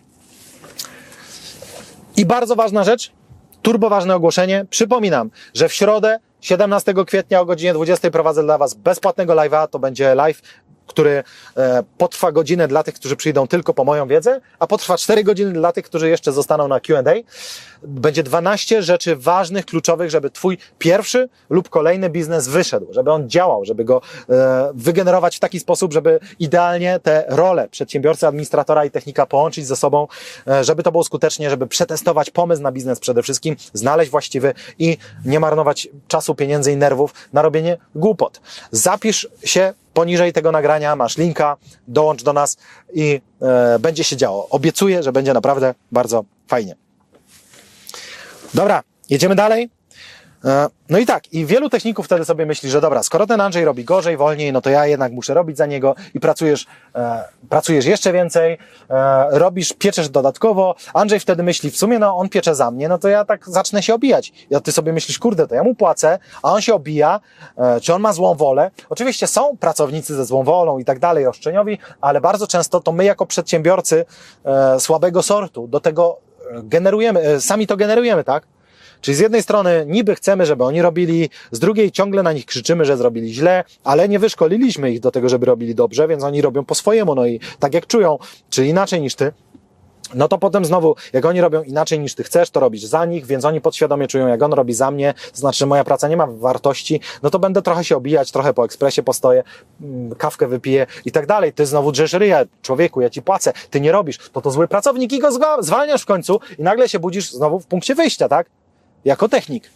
[SPEAKER 1] I bardzo ważna rzecz, turboważne ogłoszenie. Przypominam, że w środę 17 kwietnia o godzinie 20 prowadzę dla Was bezpłatnego live'a. To będzie live, który potrwa godzinę dla tych, którzy przyjdą tylko po moją wiedzę, a potrwa 4 godziny dla tych, którzy jeszcze zostaną na Q&A. Będzie 12 rzeczy ważnych, kluczowych, żeby Twój pierwszy lub kolejny biznes wyszedł, żeby on działał, żeby go wygenerować w taki sposób, żeby idealnie te role przedsiębiorcy, administratora i technika połączyć ze sobą, żeby to było skutecznie, żeby przetestować pomysł na biznes przede wszystkim, znaleźć właściwy i nie marnować czasu, pieniędzy i nerwów na robienie głupot. Zapisz się poniżej tego nagrania, masz linka, dołącz do nas i będzie się działo. Obiecuję, że będzie naprawdę bardzo fajnie. Dobra, jedziemy dalej. No i tak, i wielu techników wtedy sobie myśli, że dobra, skoro ten Andrzej robi gorzej, wolniej, no to ja jednak muszę robić za niego i pracujesz jeszcze więcej, pieczesz dodatkowo. Andrzej wtedy myśli, w sumie no on piecze za mnie, no to ja tak zacznę się obijać. Ja ty sobie myślisz, kurde, to ja mu płacę, a on się obija, czy on ma złą wolę. Oczywiście są pracownicy ze złą wolą i tak dalej, roszczeniowi, ale bardzo często to my jako przedsiębiorcy słabego sortu do tego sami to generujemy, tak? Czyli z jednej strony niby chcemy, żeby oni robili, z drugiej ciągle na nich krzyczymy, że zrobili źle, ale nie wyszkoliliśmy ich do tego, żeby robili dobrze, więc oni robią po swojemu, no i tak jak czują, czyli inaczej niż ty, no to potem znowu, jak oni robią inaczej niż ty chcesz, to robisz za nich, więc oni podświadomie czują, jak on robi za mnie, to znaczy, że moja praca nie ma wartości, no to będę trochę się obijać, trochę po ekspresie postoję, kawkę wypiję i tak dalej. Ty znowu drzesz ryja, człowieku, ja ci płacę, ty nie robisz, to zły pracownik i go zwalniasz w końcu i nagle się budzisz znowu w punkcie wyjścia, tak? Jako technik.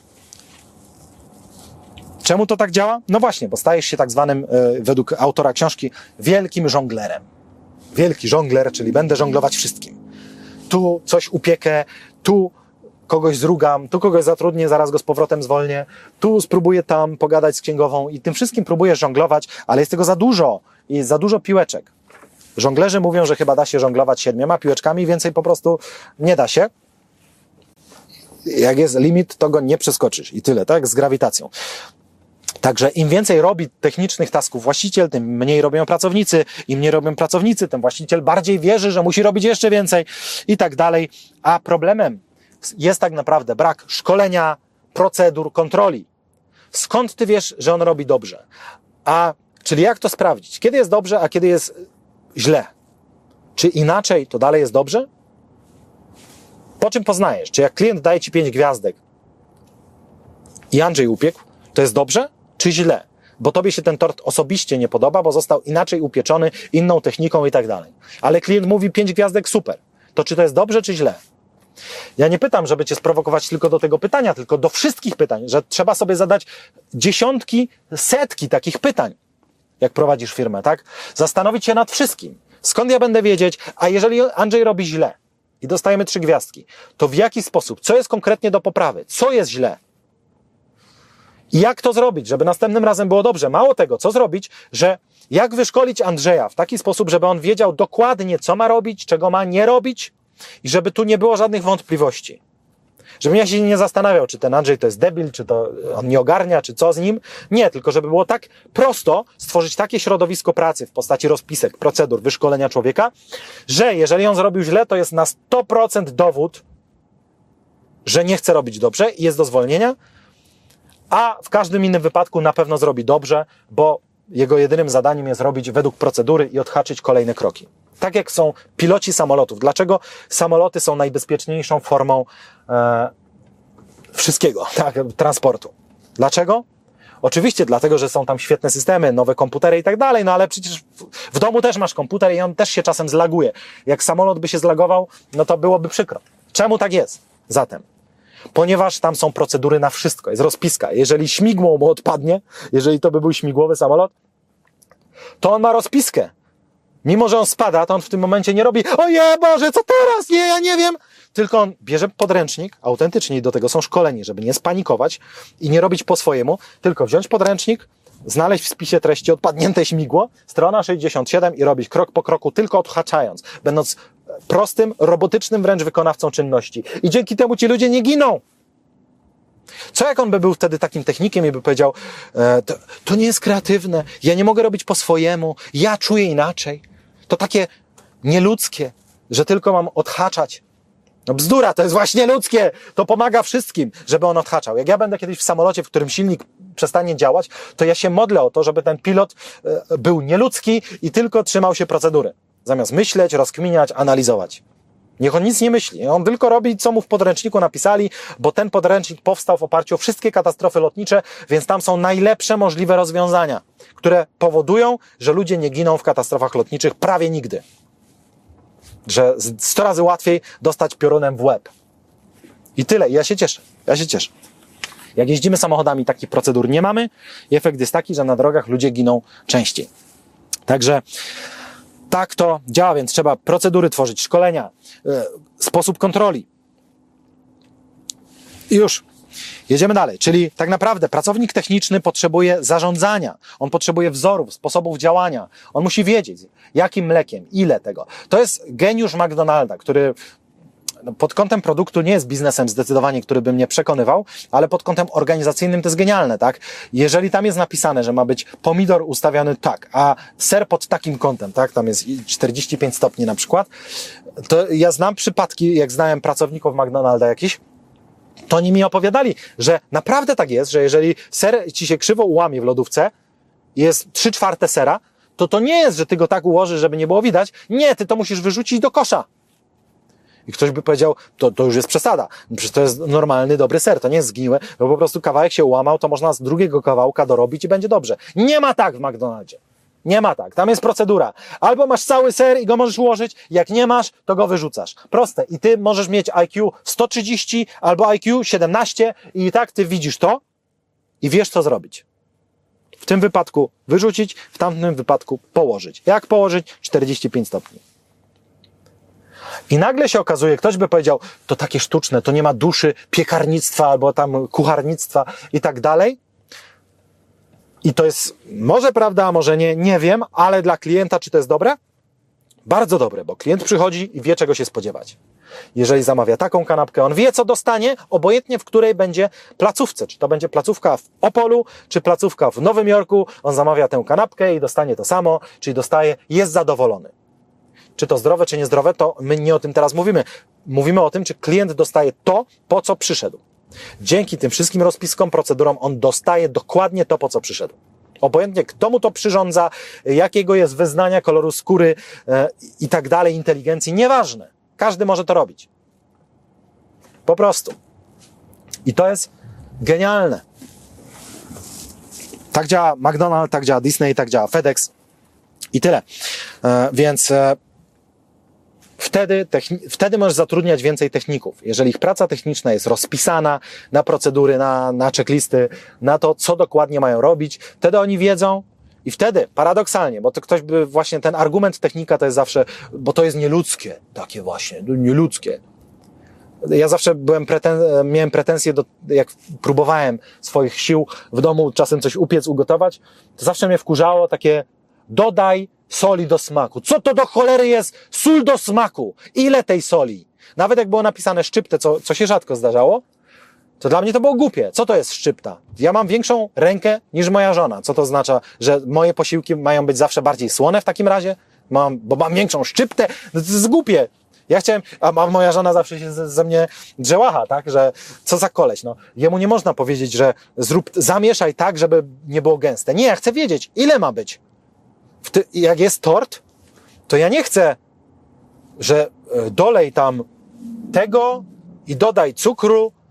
[SPEAKER 1] Czemu to tak działa? No właśnie, bo stajesz się tak zwanym, według autora książki, wielkim żonglerem. Wielki żongler, czyli będę żonglować wszystkim. Tu coś upiekę, tu kogoś zrugam, tu kogoś zatrudnię, zaraz go z powrotem zwolnię, tu spróbuję tam pogadać z księgową i tym wszystkim próbujesz żonglować, ale jest tego za dużo i jest za dużo piłeczek. Żonglerzy mówią, że chyba da się żonglować 7 piłeczkami, więcej po prostu nie da się. Jak jest limit, to go nie przeskoczysz i tyle, tak? Z grawitacją. Także im więcej robi technicznych tasków właściciel, tym mniej robią pracownicy. Im mniej robią pracownicy, tym właściciel bardziej wierzy, że musi robić jeszcze więcej i tak dalej. A problemem jest tak naprawdę brak szkolenia, procedur, kontroli. Skąd ty wiesz, że on robi dobrze? Czyli jak to sprawdzić? Kiedy jest dobrze, a kiedy jest źle? Czy inaczej to dalej jest dobrze? Po czym poznajesz? Czy jak klient daje ci 5 gwiazdek i Andrzej upiekł, to jest dobrze, czy źle? Bo tobie się ten tort osobiście nie podoba, bo został inaczej upieczony, inną techniką i tak dalej. Ale klient mówi 5 gwiazdek, super. To czy to jest dobrze, czy źle? Ja nie pytam, żeby cię sprowokować tylko do tego pytania, tylko do wszystkich pytań, że trzeba sobie zadać dziesiątki, setki takich pytań, jak prowadzisz firmę, tak? Zastanowić się nad wszystkim. Skąd ja będę wiedzieć, a jeżeli Andrzej robi źle i dostajemy 3 gwiazdki, to w jaki sposób, co jest konkretnie do poprawy, co jest źle? I jak to zrobić, żeby następnym razem było dobrze? Mało tego, co zrobić, że jak wyszkolić Andrzeja w taki sposób, żeby on wiedział dokładnie, co ma robić, czego ma nie robić i żeby tu nie było żadnych wątpliwości. Żebym ja się nie zastanawiał, czy ten Andrzej to jest debil, czy to on nie ogarnia, czy co z nim. Nie, tylko żeby było tak prosto stworzyć takie środowisko pracy w postaci rozpisek, procedur, wyszkolenia człowieka, że jeżeli on zrobił źle, to jest na 100% dowód, że nie chce robić dobrze i jest do zwolnienia, a w każdym innym wypadku na pewno zrobi dobrze, bo jego jedynym zadaniem jest robić według procedury i odhaczyć kolejne kroki. Tak jak są piloci samolotów. Dlaczego samoloty są najbezpieczniejszą formą wszystkiego, tak, transportu? Dlaczego? Oczywiście dlatego, że są tam świetne systemy, nowe komputery i tak dalej, no ale przecież w domu też masz komputer i on też się czasem zlaguje. Jak samolot by się zlagował, no to byłoby przykro. Czemu tak jest? Zatem, ponieważ tam są procedury na wszystko, jest rozpiska. Jeżeli śmigło mu odpadnie, jeżeli to by był śmigłowy samolot, to on ma rozpiskę. Mimo że on spada, to on w tym momencie nie robi ojej Boże, co teraz? Nie, ja nie wiem. Tylko on bierze podręcznik, autentycznie do tego są szkoleni, żeby nie spanikować i nie robić po swojemu, tylko wziąć podręcznik, znaleźć w spisie treści odpadnięte śmigło, strona 67 i robić krok po kroku, tylko odhaczając, będąc prostym, robotycznym wręcz wykonawcą czynności. I dzięki temu ci ludzie nie giną. Co jak on by był wtedy takim technikiem i by powiedział, to nie jest kreatywne, ja nie mogę robić po swojemu, ja czuję inaczej. To takie nieludzkie, że tylko mam odhaczać. No bzdura, to jest właśnie ludzkie. To pomaga wszystkim, żeby on odhaczał. Jak ja będę kiedyś w samolocie, w którym silnik przestanie działać, to ja się modlę o to, żeby ten pilot był nieludzki i tylko trzymał się procedury. Zamiast myśleć, rozkminiać, analizować. Niech on nic nie myśli. On tylko robi, co mu w podręczniku napisali, bo ten podręcznik powstał w oparciu o wszystkie katastrofy lotnicze, więc tam są najlepsze możliwe rozwiązania, które powodują, że ludzie nie giną w katastrofach lotniczych prawie nigdy. Że 100 razy łatwiej dostać piorunem w łeb. I tyle. I ja się cieszę. Jak jeździmy samochodami, takich procedur nie mamy i efekt jest taki, że na drogach ludzie giną częściej. Także tak to działa, więc trzeba procedury tworzyć, szkolenia, sposób kontroli. I już. Jedziemy dalej, czyli tak naprawdę pracownik techniczny potrzebuje zarządzania, on potrzebuje wzorów, sposobów działania, on musi wiedzieć, jakim mlekiem, ile tego. To jest geniusz McDonalda, który pod kątem produktu nie jest biznesem zdecydowanie, który by mnie przekonywał, ale pod kątem organizacyjnym to jest genialne, tak? Jeżeli tam jest napisane, że ma być pomidor ustawiony tak, a ser pod takim kątem, tak? Tam jest 45 stopni na przykład, to ja znam przypadki, jak znałem pracowników McDonalda jakiś, to oni mi opowiadali, że naprawdę tak jest, że jeżeli ser ci się krzywo ułamie w lodówce, jest 3/4 sera, to nie jest, że ty go tak ułożysz, żeby nie było widać. Nie, ty to musisz wyrzucić do kosza. I ktoś by powiedział, to już jest przesada. Przecież to jest normalny, dobry ser, to nie jest zgniłe, bo po prostu kawałek się ułamał, to można z drugiego kawałka dorobić i będzie dobrze. Nie ma tak w McDonaldzie. Nie ma tak. Tam jest procedura. Albo masz cały ser i go możesz ułożyć, jak nie masz, to go wyrzucasz. Proste. I ty możesz mieć IQ 130 albo IQ 17 i tak ty widzisz to i wiesz, co zrobić. W tym wypadku wyrzucić, w tamtym wypadku położyć. Jak położyć? 45 stopni. I nagle się okazuje, ktoś by powiedział, to takie sztuczne, to nie ma duszy piekarnictwa albo tam kucharnictwa i tak dalej. I to jest może prawda, a może nie, nie wiem, ale dla klienta czy to jest dobre? Bardzo dobre, bo klient przychodzi i wie, czego się spodziewać. Jeżeli zamawia taką kanapkę, on wie, co dostanie, obojętnie w której będzie placówce. Czy to będzie placówka w Opolu, czy placówka w Nowym Jorku, on zamawia tę kanapkę i dostanie to samo, czyli dostaje, jest zadowolony. Czy to zdrowe, czy niezdrowe, to my nie o tym teraz mówimy. Mówimy o tym, czy klient dostaje to, po co przyszedł. Dzięki tym wszystkim rozpiskom, procedurom on dostaje dokładnie to, po co przyszedł. Obojętnie kto mu to przyrządza, jakiego jest wyznania, koloru skóry i tak dalej, inteligencji, nieważne. Każdy może to robić. Po prostu. I to jest genialne. Tak działa McDonald's, tak działa Disney, tak działa FedEx i tyle. Więc wtedy możesz zatrudniać więcej techników. Jeżeli ich praca techniczna jest rozpisana na procedury, na checklisty, na to, co dokładnie mają robić, wtedy oni wiedzą i wtedy, paradoksalnie, bo to ktoś by właśnie ten argument technika to jest zawsze, bo to jest nieludzkie, takie właśnie, nieludzkie. Ja zawsze miałem pretensje jak próbowałem swoich sił w domu czasem coś upiec, ugotować, to zawsze mnie wkurzało takie dodaj soli do smaku. Co to do cholery jest sól do smaku? Ile tej soli? Nawet jak było napisane szczyptę, co się rzadko zdarzało, to dla mnie to było głupie. Co to jest szczypta? Ja mam większą rękę niż moja żona. Co to oznacza? Że moje posiłki mają być zawsze bardziej słone w takim razie? Bo mam większą szczyptę? No to jest głupie. Ja chciałem, a moja żona zawsze się ze mnie drzełacha, tak? Że co za koleś, no. Jemu nie można powiedzieć, że zamieszaj tak, żeby nie było gęste. Nie, ja chcę wiedzieć, ile ma być. Jak jest tort, to ja nie chcę, że dolej tam tego i dodaj cukru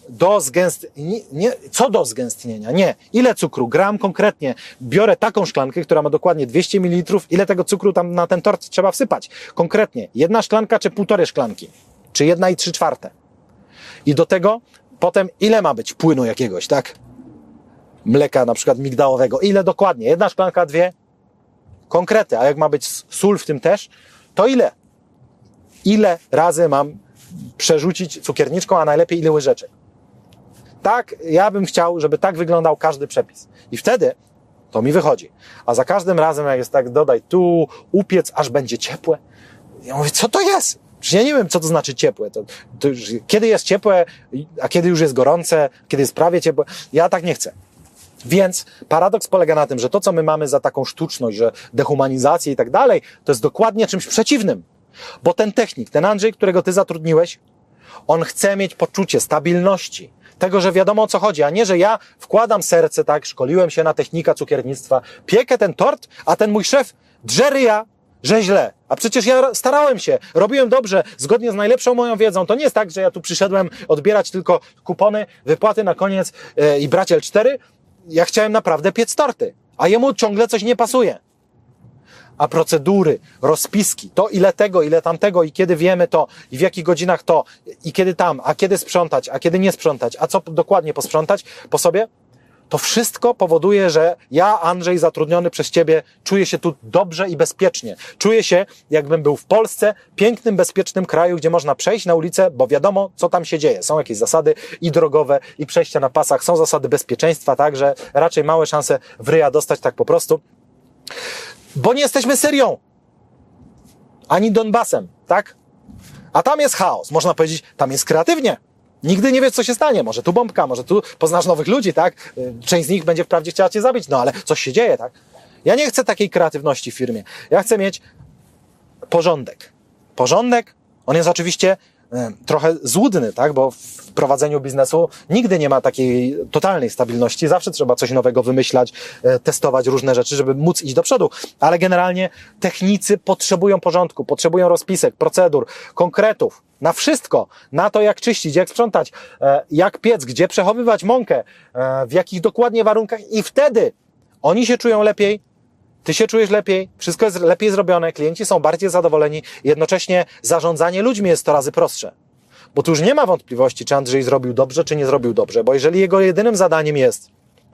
[SPEAKER 1] co do zgęstnienia, nie. Ile cukru, gram konkretnie, biorę taką szklankę, która ma dokładnie 200 ml, ile tego cukru tam na ten tort trzeba wsypać. Konkretnie, 1 szklanka czy 1,5 szklanki, czy 1 3/4. I do tego potem ile ma być płynu jakiegoś, tak? Mleka na przykład migdałowego. Ile dokładnie? 1 szklanka, 2? Konkrety. A jak ma być sól w tym też, to ile? Ile razy mam przerzucić cukierniczką, a najlepiej ile łyżeczek? Tak, ja bym chciał, żeby tak wyglądał każdy przepis. I wtedy to mi wychodzi. A za każdym razem, jak jest tak, dodaj tu, upiec, aż będzie ciepłe. Ja mówię, co to jest? Przecież ja nie wiem, co to znaczy ciepłe. To już, kiedy jest ciepłe, a kiedy już jest gorące, kiedy jest prawie ciepłe. Ja tak nie chcę. Więc paradoks polega na tym, że to, co my mamy za taką sztuczność, że dehumanizację i tak dalej, to jest dokładnie czymś przeciwnym. Bo ten technik, ten Andrzej, którego ty zatrudniłeś, on chce mieć poczucie stabilności, tego, że wiadomo o co chodzi, a nie, że ja wkładam serce, tak, szkoliłem się na technika cukiernictwa, piekę ten tort, a ten mój szef drze ryja, że źle. A przecież ja starałem się, robiłem dobrze, zgodnie z najlepszą moją wiedzą. To nie jest tak, że ja tu przyszedłem odbierać tylko kupony, wypłaty na koniec i brać L4. Ja chciałem naprawdę piec torty, a jemu ciągle coś nie pasuje. A procedury, rozpiski, to ile tego, ile tamtego i kiedy wiemy to, i w jakich godzinach to, i kiedy tam, a kiedy sprzątać, a kiedy nie sprzątać, a co dokładnie posprzątać po sobie, to wszystko powoduje, że ja, Andrzej, zatrudniony przez ciebie, czuję się tu dobrze i bezpiecznie. Czuję się, jakbym był w Polsce, pięknym, bezpiecznym kraju, gdzie można przejść na ulicę, bo wiadomo, co tam się dzieje. Są jakieś zasady i drogowe, i przejścia na pasach, są zasady bezpieczeństwa, także raczej małe szanse w ryja dostać tak po prostu. Bo nie jesteśmy Syrią, ani Donbasem, tak? A tam jest chaos, można powiedzieć, tam jest kreatywnie. Nigdy nie wiesz, co się stanie. Może tu bombka, może tu poznasz nowych ludzi, tak? Część z nich będzie wprawdzie chciała cię zabić, no ale coś się dzieje, tak? Ja nie chcę takiej kreatywności w firmie. Ja chcę mieć porządek. Porządek, on jest oczywiście trochę złudny, tak? Bo w prowadzeniu biznesu nigdy nie ma takiej totalnej stabilności. Zawsze trzeba coś nowego wymyślać, testować różne rzeczy, żeby móc iść do przodu. Ale generalnie technicy potrzebują porządku, potrzebują rozpisek, procedur, konkretów. Na wszystko. Na to, jak czyścić, jak sprzątać, jak piec, gdzie przechowywać mąkę, w jakich dokładnie warunkach i wtedy oni się czują lepiej, ty się czujesz lepiej, wszystko jest lepiej zrobione, klienci są bardziej zadowoleni i jednocześnie zarządzanie ludźmi jest 100 razy prostsze. Bo tu już nie ma wątpliwości, czy Andrzej zrobił dobrze, czy nie zrobił dobrze, bo jeżeli jego jedynym zadaniem jest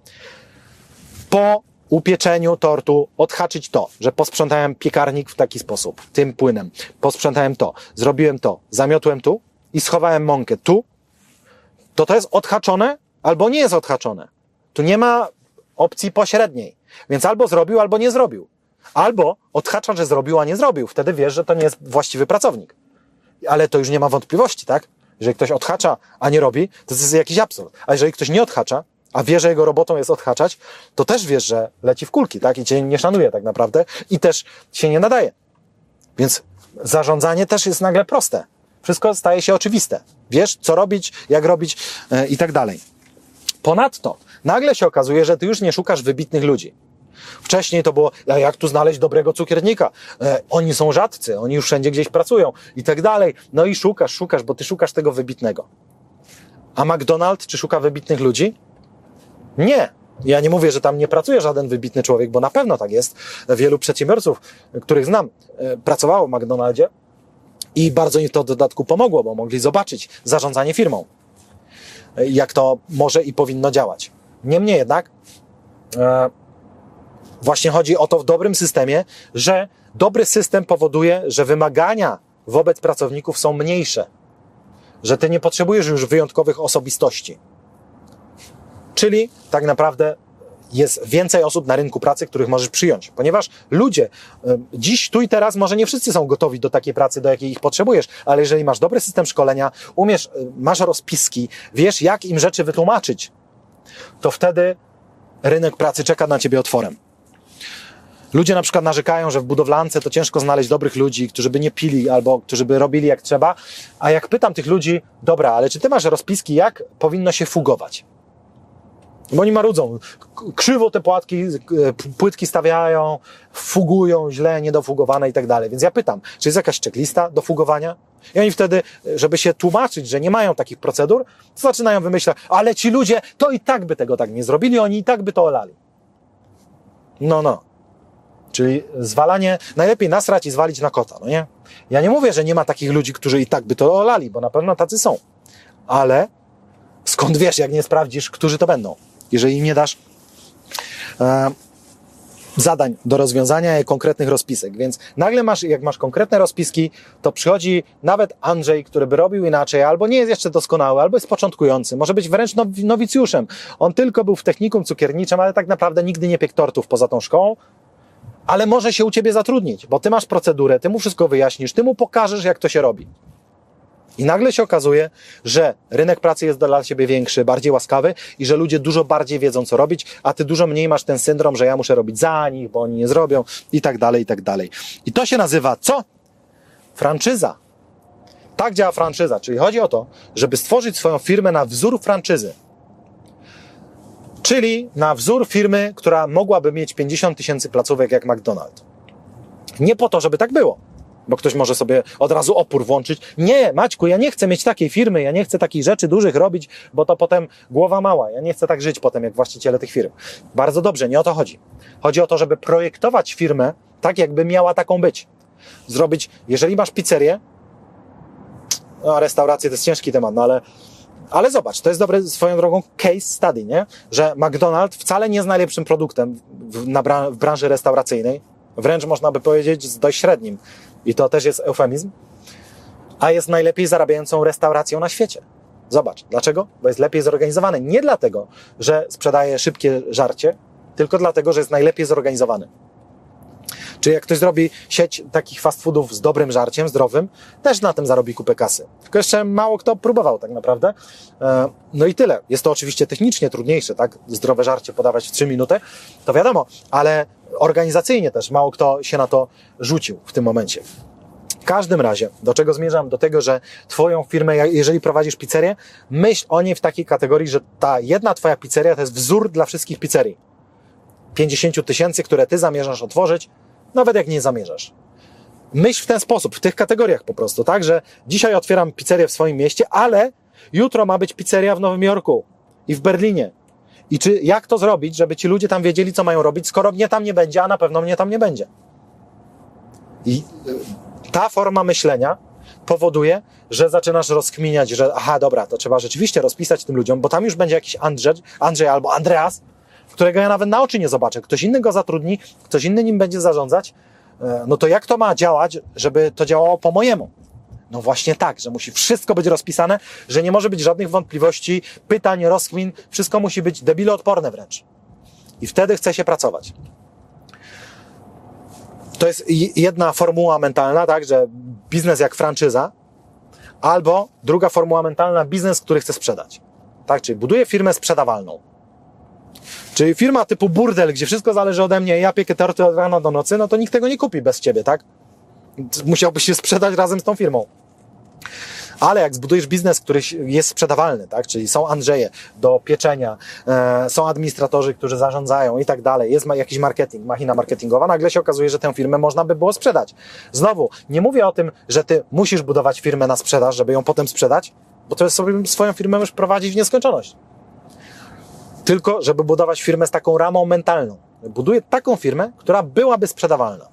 [SPEAKER 1] po upieczeniu tortu odhaczyć to, że posprzątałem piekarnik w taki sposób, tym płynem, posprzątałem to, zrobiłem to, zamiotłem tu i schowałem mąkę tu, to jest odhaczone albo nie jest odhaczone. Tu nie ma opcji pośredniej. Więc albo zrobił, albo nie zrobił. Albo odhacza, że zrobił, a nie zrobił. Wtedy wiesz, że to nie jest właściwy pracownik. Ale to już nie ma wątpliwości, tak? Jeżeli ktoś odhacza, a nie robi, to jest jakiś absurd. A jeżeli ktoś nie odhacza, a wie, że jego robotą jest odhaczać, to też wiesz, że leci w kulki, tak? I cię nie szanuje tak naprawdę i też się nie nadaje. Więc zarządzanie też jest nagle proste. Wszystko staje się oczywiste. Wiesz, co robić, jak robić i tak dalej. Ponadto nagle się okazuje, że ty już nie szukasz wybitnych ludzi. Wcześniej to było, jak tu znaleźć dobrego cukiernika? Oni są rzadcy, oni już wszędzie gdzieś pracują i tak dalej. No i szukasz, bo ty szukasz tego wybitnego. A McDonald's czy szuka wybitnych ludzi? Nie. Ja nie mówię, że tam nie pracuje żaden wybitny człowiek, bo na pewno tak jest. Wielu przedsiębiorców, których znam, pracowało w McDonaldzie i bardzo im to w dodatku pomogło, bo mogli zobaczyć zarządzanie firmą. Jak to może i powinno działać. Niemniej jednak właśnie chodzi o to w dobrym systemie, że dobry system powoduje, że wymagania wobec pracowników są mniejsze. Że ty nie potrzebujesz już wyjątkowych osobistości. Czyli tak naprawdę jest więcej osób na rynku pracy, których możesz przyjąć. Ponieważ ludzie dziś, tu i teraz może nie wszyscy są gotowi do takiej pracy, do jakiej ich potrzebujesz, ale jeżeli masz dobry system szkolenia, masz rozpiski, wiesz jak im rzeczy wytłumaczyć, to wtedy rynek pracy czeka na ciebie otworem. Ludzie na przykład narzekają, że w budowlance to ciężko znaleźć dobrych ludzi, którzy by nie pili albo którzy by robili jak trzeba, a jak pytam tych ludzi, dobra, ale czy ty masz rozpiski, jak powinno się fugować? Bo oni marudzą, krzywo te płytki stawiają, fugują źle, niedofugowane i tak dalej. Więc ja pytam, czy jest jakaś checklista do fugowania? I oni wtedy, żeby się tłumaczyć, że nie mają takich procedur, to zaczynają wymyślać, ale ci ludzie to i tak by tego tak nie zrobili, oni i tak by to olali. No. Czyli zwalanie, najlepiej nasrać i zwalić na kota, no nie? Ja nie mówię, że nie ma takich ludzi, którzy i tak by to olali, bo na pewno tacy są. Ale skąd wiesz, jak nie sprawdzisz, którzy to będą? Jeżeli im nie dasz zadań do rozwiązania i konkretnych rozpisek. Więc nagle jak masz konkretne rozpiski, to przychodzi nawet Andrzej, który by robił inaczej, albo nie jest jeszcze doskonały, albo jest początkujący, może być wręcz nowicjuszem. On tylko był w technikum cukierniczym, ale tak naprawdę nigdy nie piekł tortów poza tą szkołą, ale może się u ciebie zatrudnić, bo ty masz procedurę, ty mu wszystko wyjaśnisz, ty mu pokażesz, jak to się robi. I nagle się okazuje, że rynek pracy jest dla ciebie większy, bardziej łaskawy i że ludzie dużo bardziej wiedzą, co robić, a ty dużo mniej masz ten syndrom, że ja muszę robić za nich, bo oni nie zrobią i tak dalej, i tak dalej. I to się nazywa co? Franczyza. Tak działa franczyza, czyli chodzi o to, żeby stworzyć swoją firmę na wzór franczyzy. Czyli na wzór firmy, która mogłaby mieć 50 000 placówek jak McDonald's. Nie po to, żeby tak było. Bo ktoś może sobie od razu opór włączyć. Nie, Maćku, ja nie chcę mieć takiej firmy, ja nie chcę takich rzeczy dużych robić, bo to potem głowa mała. Ja nie chcę tak żyć potem jak właściciele tych firm. Bardzo dobrze, nie o to chodzi. Chodzi o to, żeby projektować firmę tak, jakby miała taką być. Zrobić, jeżeli masz pizzerię, no restaurację to jest ciężki temat, no ale zobacz, to jest dobry swoją drogą case study, nie? Że McDonald's wcale nie jest najlepszym produktem w branży restauracyjnej, wręcz można by powiedzieć z dość średnim. I to też jest eufemizm, a jest najlepiej zarabiającą restauracją na świecie. Zobacz, dlaczego? Bo jest lepiej zorganizowany. Nie dlatego, że sprzedaje szybkie żarcie, tylko dlatego, że jest najlepiej zorganizowany. Czyli jak ktoś zrobi sieć takich fast foodów z dobrym żarciem, zdrowym, też na tym zarobi kupę kasy. Tylko jeszcze mało kto próbował tak naprawdę. No i tyle. Jest to oczywiście technicznie trudniejsze, tak? Zdrowe żarcie podawać w 3 minuty, to wiadomo, ale organizacyjnie też mało kto się na to rzucił w tym momencie. W każdym razie, do czego zmierzam? Do tego, że twoją firmę, jeżeli prowadzisz pizzerię, myśl o niej w takiej kategorii, że ta jedna twoja pizzeria to jest wzór dla wszystkich pizzerii. 50 000, które ty zamierzasz otworzyć, nawet jak nie zamierzasz. Myśl w ten sposób, w tych kategoriach po prostu, tak, że dzisiaj otwieram pizzerię w swoim mieście, ale jutro ma być pizzeria w Nowym Jorku i w Berlinie. I jak to zrobić, żeby ci ludzie tam wiedzieli, co mają robić, skoro mnie tam nie będzie, a na pewno mnie tam nie będzie. I ta forma myślenia powoduje, że zaczynasz rozkminiać, że aha, dobra, to trzeba rzeczywiście rozpisać tym ludziom, bo tam już będzie jakiś Andrzej albo Andreas, którego ja nawet na oczy nie zobaczę. Ktoś inny go zatrudni, ktoś inny nim będzie zarządzać. No to jak to ma działać, żeby to działało po mojemu? No właśnie tak, że musi wszystko być rozpisane, że nie może być żadnych wątpliwości, pytań, rozkmin, wszystko musi być debiloodporne wręcz. I wtedy chce się pracować. To jest jedna formuła mentalna, tak, że biznes jak franczyza, albo druga formuła mentalna, biznes, który chce sprzedać. Tak, czyli buduję firmę sprzedawalną. Czyli firma typu burdel, gdzie wszystko zależy ode mnie, ja piekę torty od rana do nocy, no to nikt tego nie kupi bez ciebie, tak? Musiałbyś się sprzedać razem z tą firmą. Ale jak zbudujesz biznes, który jest sprzedawalny, tak? Czyli są Andrzeje do pieczenia, są administratorzy, którzy zarządzają i tak dalej, jest jakiś marketing, machina marketingowa, nagle się okazuje, że tę firmę można by było sprzedać. Znowu, nie mówię o tym, że ty musisz budować firmę na sprzedaż, żeby ją potem sprzedać, bo to jest sobie swoją firmę już prowadzić w nieskończoność. Tylko, żeby budować firmę z taką ramą mentalną. Buduję taką firmę, która byłaby sprzedawalna.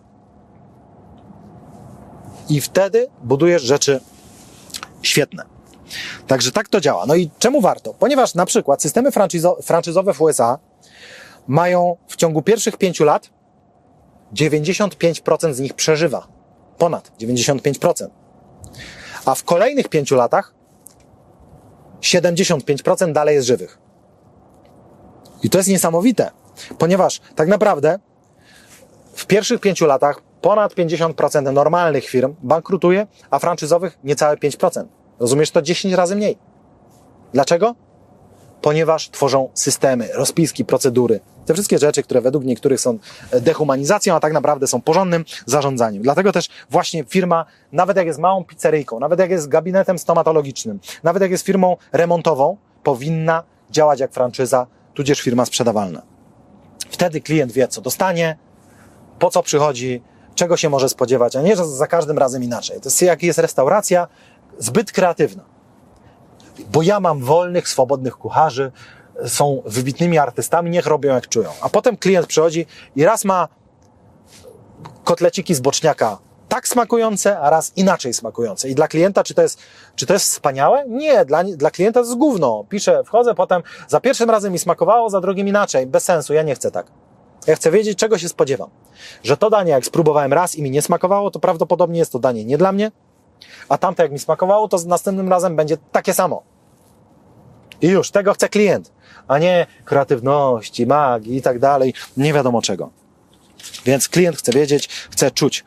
[SPEAKER 1] I wtedy budujesz rzeczy świetne. Także tak to działa. No i czemu warto? Ponieważ na przykład systemy franczyzowe w USA mają w ciągu pierwszych 5 lat 95% z nich przeżywa. Ponad 95%. A w kolejnych 5 latach 75% dalej jest żywych. I to jest niesamowite, ponieważ tak naprawdę w pierwszych 5 latach ponad 50% normalnych firm bankrutuje, a franczyzowych niecałe 5%. Rozumiesz, to 10 razy mniej. Dlaczego? Ponieważ tworzą systemy, rozpiski, procedury. Te wszystkie rzeczy, które według niektórych są dehumanizacją, a tak naprawdę są porządnym zarządzaniem. Dlatego też właśnie firma, nawet jak jest małą pizzeryjką, nawet jak jest gabinetem stomatologicznym, nawet jak jest firmą remontową, powinna działać jak franczyza tudzież firma sprzedawalna. Wtedy klient wie, co dostanie, po co przychodzi, czego się może spodziewać, a nie, że za każdym razem inaczej. To jest jak jest restauracja zbyt kreatywna. Bo ja mam wolnych, swobodnych kucharzy, są wybitnymi artystami, niech robią jak czują. A potem klient przychodzi i raz ma kotleciki z boczniaka tak smakujące, a raz inaczej smakujące. I dla klienta, czy to jest wspaniałe? Nie, dla klienta to jest gówno. Piszę, wchodzę, potem za pierwszym razem mi smakowało, za drugim inaczej. Bez sensu, ja nie chcę tak. Ja chcę wiedzieć, czego się spodziewam. Że to danie, jak spróbowałem raz i mi nie smakowało, to prawdopodobnie jest to danie nie dla mnie, a tamte, jak mi smakowało, to następnym razem będzie takie samo. I już, tego chce klient, a nie kreatywności, magii i tak dalej, nie wiadomo czego. Więc klient chce wiedzieć, chce czuć.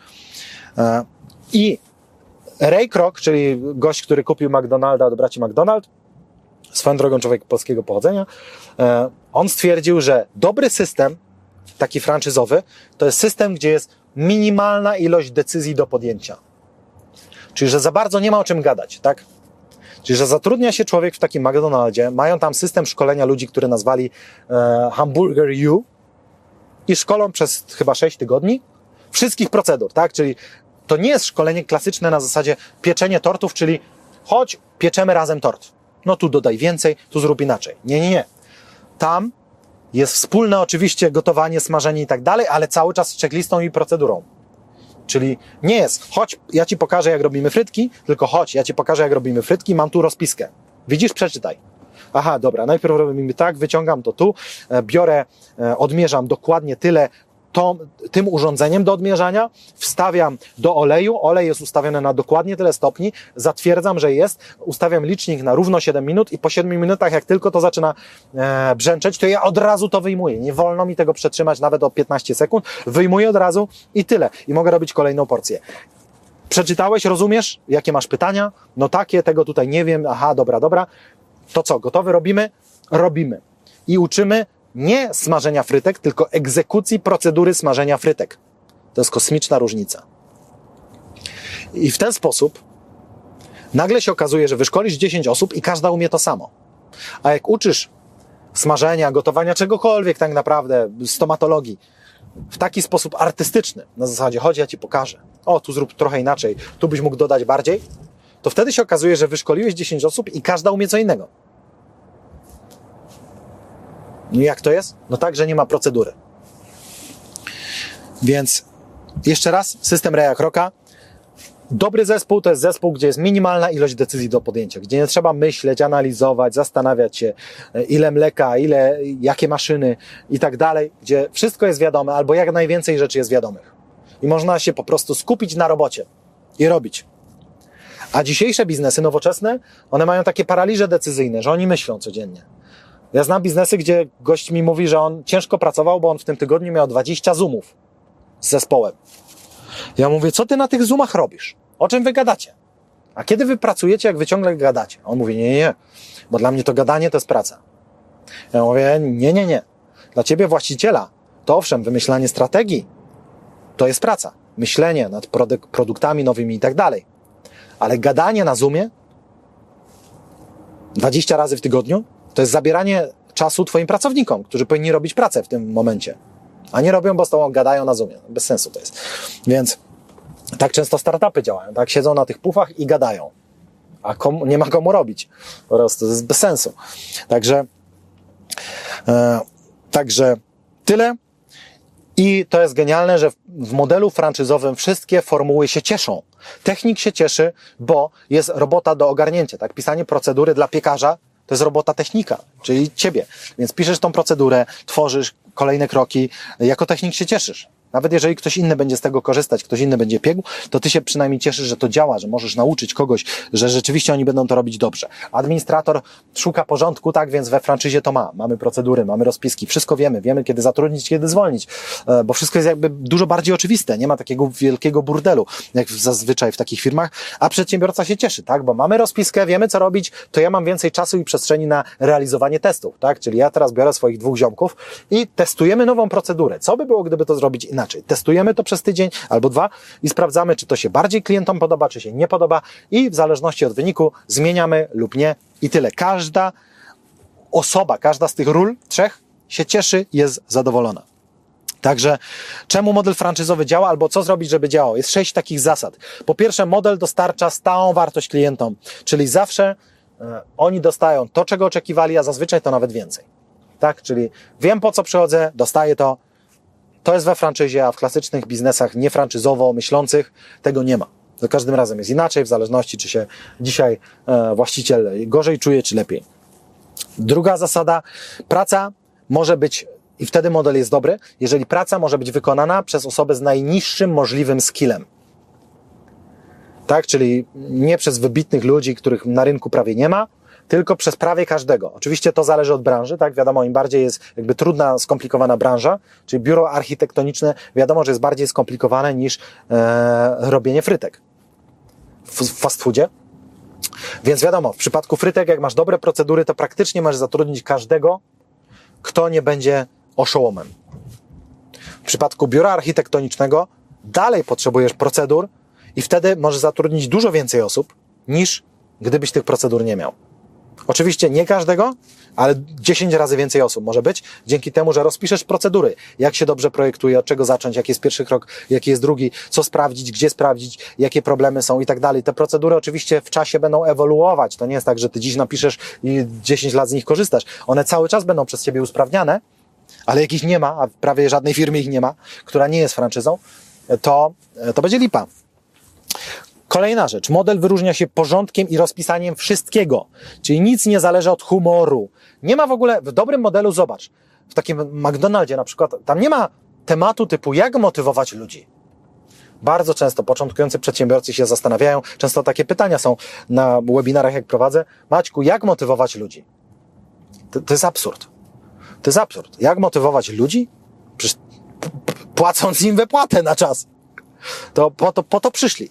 [SPEAKER 1] I Ray Kroc, czyli gość, który kupił McDonalda od braci McDonald, swoją drogą człowiek polskiego pochodzenia, on stwierdził, że dobry system, taki franczyzowy, to jest system, gdzie jest minimalna ilość decyzji do podjęcia. Czyli, że za bardzo nie ma o czym gadać, tak? Czyli, że zatrudnia się człowiek w takim McDonaldzie, mają tam system szkolenia ludzi, który nazwali Hamburger U i szkolą przez chyba 6 tygodni wszystkich procedur, tak? Czyli to nie jest szkolenie klasyczne na zasadzie pieczenie tortów, czyli chodź, pieczemy razem tort. No tu dodaj więcej, tu zrób inaczej. Nie. Tam jest wspólne oczywiście gotowanie, smażenie i tak dalej, ale cały czas z checklistą i procedurą. Czyli nie jest, chodź, ja ci pokażę, jak robimy frytki, tylko chodź, ja ci pokażę, jak robimy frytki, mam tu rozpiskę. Widzisz? Przeczytaj. Aha, dobra, najpierw robimy tak, wyciągam to tu, biorę, odmierzam dokładnie tyle tym urządzeniem do odmierzania, wstawiam do oleju, olej jest ustawiony na dokładnie tyle stopni, zatwierdzam, że jest, ustawiam licznik na równo 7 minut i po 7 minutach, jak tylko to zaczyna brzęczeć, to ja od razu to wyjmuję. Nie wolno mi tego przetrzymać nawet o 15 sekund, wyjmuję od razu i tyle. I mogę robić kolejną porcję. Przeczytałeś, rozumiesz? Jakie masz pytania? No takie, tego tutaj nie wiem, aha, dobra. To co, gotowy robimy? Robimy. I uczymy nie smażenia frytek, tylko egzekucji procedury smażenia frytek. To jest kosmiczna różnica. I w ten sposób nagle się okazuje, że wyszkolisz 10 osób i każda umie to samo. A jak uczysz smażenia, gotowania czegokolwiek tak naprawdę, stomatologii, w taki sposób artystyczny, na zasadzie chodź, ja ci pokażę, o, tu zrób trochę inaczej, tu byś mógł dodać bardziej, to wtedy się okazuje, że wyszkoliłeś 10 osób i każda umie co innego. No i jak to jest? No tak, że nie ma procedury. Więc jeszcze raz, system Raya Kroca. Dobry zespół to jest zespół, gdzie jest minimalna ilość decyzji do podjęcia, gdzie nie trzeba myśleć, analizować, zastanawiać się, ile mleka, jakie maszyny i tak dalej, gdzie wszystko jest wiadome, albo jak najwięcej rzeczy jest wiadomych. I można się po prostu skupić na robocie i robić. A dzisiejsze biznesy nowoczesne, one mają takie paraliże decyzyjne, że oni myślą codziennie. Ja znam biznesy, gdzie gość mi mówi, że on ciężko pracował, bo on w tym tygodniu miał 20 zoomów z zespołem. Ja mówię, co ty na tych zoomach robisz? O czym wy gadacie? A kiedy wy pracujecie, jak wy ciągle gadacie? On mówi, nie, bo dla mnie to gadanie to jest praca. Ja mówię, nie. Dla ciebie właściciela to owszem, wymyślanie strategii to jest praca. Myślenie nad produktami nowymi i tak dalej. Ale gadanie na zoomie 20 razy w tygodniu to jest zabieranie czasu twoim pracownikom, którzy powinni robić pracę w tym momencie. A nie robią, bo z tobą gadają na zoomie. Bez sensu to jest. Więc tak często startupy działają. Tak siedzą na tych pufach i gadają. A nie ma komu robić. Po prostu to jest bez sensu. Także tyle. I to jest genialne, że w modelu franczyzowym wszystkie formuły się cieszą. Technik się cieszy, bo jest robota do ogarnięcia. Tak? Pisanie procedury dla piekarza to jest robota technika, czyli ciebie. Więc piszesz tą procedurę, tworzysz kolejne kroki. Jako technik się cieszysz. Nawet jeżeli ktoś inny będzie z tego korzystać, ktoś inny będzie piegł, to ty się przynajmniej cieszysz, że to działa, że możesz nauczyć kogoś, że rzeczywiście oni będą to robić dobrze. Administrator szuka porządku, tak więc we franczyzie to ma. Mamy procedury, mamy rozpiski, wszystko wiemy kiedy zatrudnić, kiedy zwolnić, bo wszystko jest jakby dużo bardziej oczywiste. Nie ma takiego wielkiego burdelu, jak zazwyczaj w takich firmach, a przedsiębiorca się cieszy, tak, bo mamy rozpiskę, wiemy co robić, to ja mam więcej czasu i przestrzeni na realizowanie testów, tak, czyli ja teraz biorę swoich 2 ziomków i testujemy nową procedurę. Co by było, gdyby to zrobić inaczej? Testujemy to przez tydzień albo 2 i sprawdzamy, czy to się bardziej klientom podoba, czy się nie podoba i w zależności od wyniku zmieniamy lub nie i tyle. Każda osoba, każda z tych ról 3 się cieszy i jest zadowolona. Także czemu model franczyzowy działa, albo co zrobić, żeby działał? Jest 6 takich zasad. Po pierwsze, model dostarcza stałą wartość klientom, czyli zawsze oni dostają to, czego oczekiwali, a zazwyczaj to nawet więcej. Tak? Czyli wiem, po co przychodzę, dostaję to. To jest we franczyzie, a w klasycznych biznesach niefranczyzowo myślących tego nie ma. Za każdym razem jest inaczej, w zależności, czy się dzisiaj właściciel gorzej czuje, czy lepiej. Druga zasada, praca może być, i wtedy model jest dobry, jeżeli praca może być wykonana przez osobę z najniższym możliwym skillem. Tak, czyli nie przez wybitnych ludzi, których na rynku prawie nie ma, tylko przez prawie każdego. Oczywiście to zależy od branży, tak? Wiadomo, im bardziej jest jakby trudna, skomplikowana branża, czyli biuro architektoniczne, wiadomo, że jest bardziej skomplikowane niż robienie frytek w fast foodzie. Więc wiadomo, w przypadku frytek, jak masz dobre procedury, to praktycznie możesz zatrudnić każdego, kto nie będzie oszołomem. W przypadku biura architektonicznego dalej potrzebujesz procedur i wtedy możesz zatrudnić dużo więcej osób, niż gdybyś tych procedur nie miał. Oczywiście nie każdego, ale 10 razy więcej osób może być, dzięki temu, że rozpiszesz procedury, jak się dobrze projektuje, od czego zacząć, jaki jest pierwszy krok, jaki jest drugi, co sprawdzić, gdzie sprawdzić, jakie problemy są i tak dalej. Te procedury oczywiście w czasie będą ewoluować. To nie jest tak, że ty dziś napiszesz i 10 lat z nich korzystasz. One cały czas będą przez ciebie usprawniane, ale jak ich nie ma, a w prawie żadnej firmy ich nie ma, która nie jest franczyzą, to będzie lipa. Kolejna rzecz. Model wyróżnia się porządkiem i rozpisaniem wszystkiego. Czyli nic nie zależy od humoru. Nie ma w ogóle, w dobrym modelu, zobacz, w takim McDonaldzie na przykład, tam nie ma tematu typu jak motywować ludzi. Bardzo często początkujący przedsiębiorcy się zastanawiają, często takie pytania są na webinarach, jak prowadzę. Maćku, jak motywować ludzi? To jest absurd. To jest absurd. Jak motywować ludzi? Przecież płacąc im wypłatę na czas. To po to przyszli.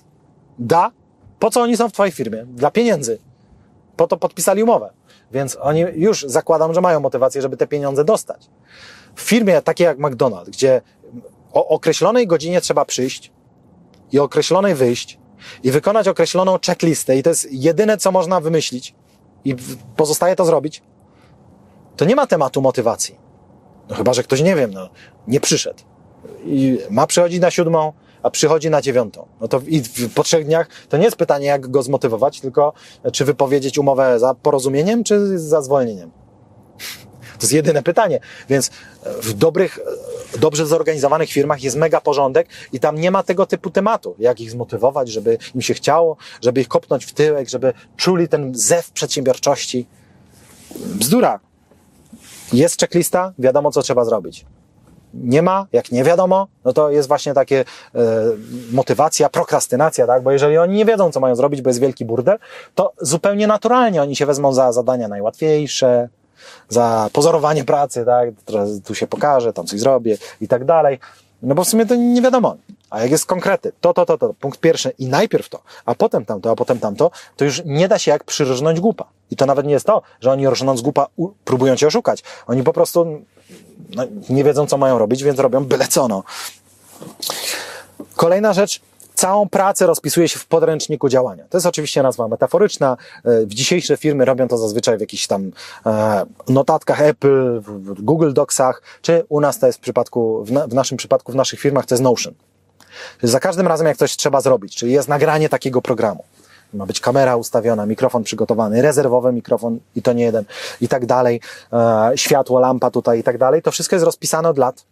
[SPEAKER 1] Po co oni są w twojej firmie? Dla pieniędzy. Po to podpisali umowę. Więc oni już zakładam, że mają motywację, żeby te pieniądze dostać. W firmie takiej jak McDonald's, gdzie o określonej godzinie trzeba przyjść i o określonej wyjść i wykonać określoną checklistę i to jest jedyne, co można wymyślić i pozostaje to zrobić, to nie ma tematu motywacji. No chyba, że ktoś, nie przyszedł. I ma przychodzić na 7, a przychodzi na 9. No to po 3 dniach to nie jest pytanie, jak go zmotywować, tylko czy wypowiedzieć umowę za porozumieniem, czy za zwolnieniem. To jest jedyne pytanie. Więc w dobrze zorganizowanych firmach jest mega porządek i tam nie ma tego typu tematu. Jak ich zmotywować, żeby im się chciało, żeby ich kopnąć w tyłek, żeby czuli ten zew przedsiębiorczości. Bzdura. Jest checklista, wiadomo, co trzeba zrobić. Nie ma, jak nie wiadomo, no to jest właśnie takie motywacja, prokrastynacja, tak? Bo jeżeli oni nie wiedzą, co mają zrobić, bo jest wielki burdel, to zupełnie naturalnie oni się wezmą za zadania najłatwiejsze, za pozorowanie pracy, tak? Teraz tu się pokażę, tam coś zrobię i tak dalej. No bo w sumie to nie wiadomo. A jak jest konkrety, to, punkt pierwszy i najpierw to, a potem tamto, to już nie da się jak przyrżnąć głupa. I to nawet nie jest to, że oni rżnąc głupa próbują cię oszukać. Oni po prostu nie wiedzą, co mają robić, więc robią byle co, no. Kolejna rzecz, całą pracę rozpisuje się w podręczniku działania. To jest oczywiście nazwa metaforyczna. Dzisiejsze firmy robią to zazwyczaj w jakichś tam notatkach Apple, w Google Docsach, czy u nas to jest w naszym przypadku, w naszych firmach to jest Notion. Za każdym razem, jak coś trzeba zrobić, czyli jest nagranie takiego programu. Ma być kamera ustawiona, mikrofon przygotowany, rezerwowy mikrofon i to nie jeden, i tak dalej, światło, lampa tutaj i tak dalej. To wszystko jest rozpisane od lat.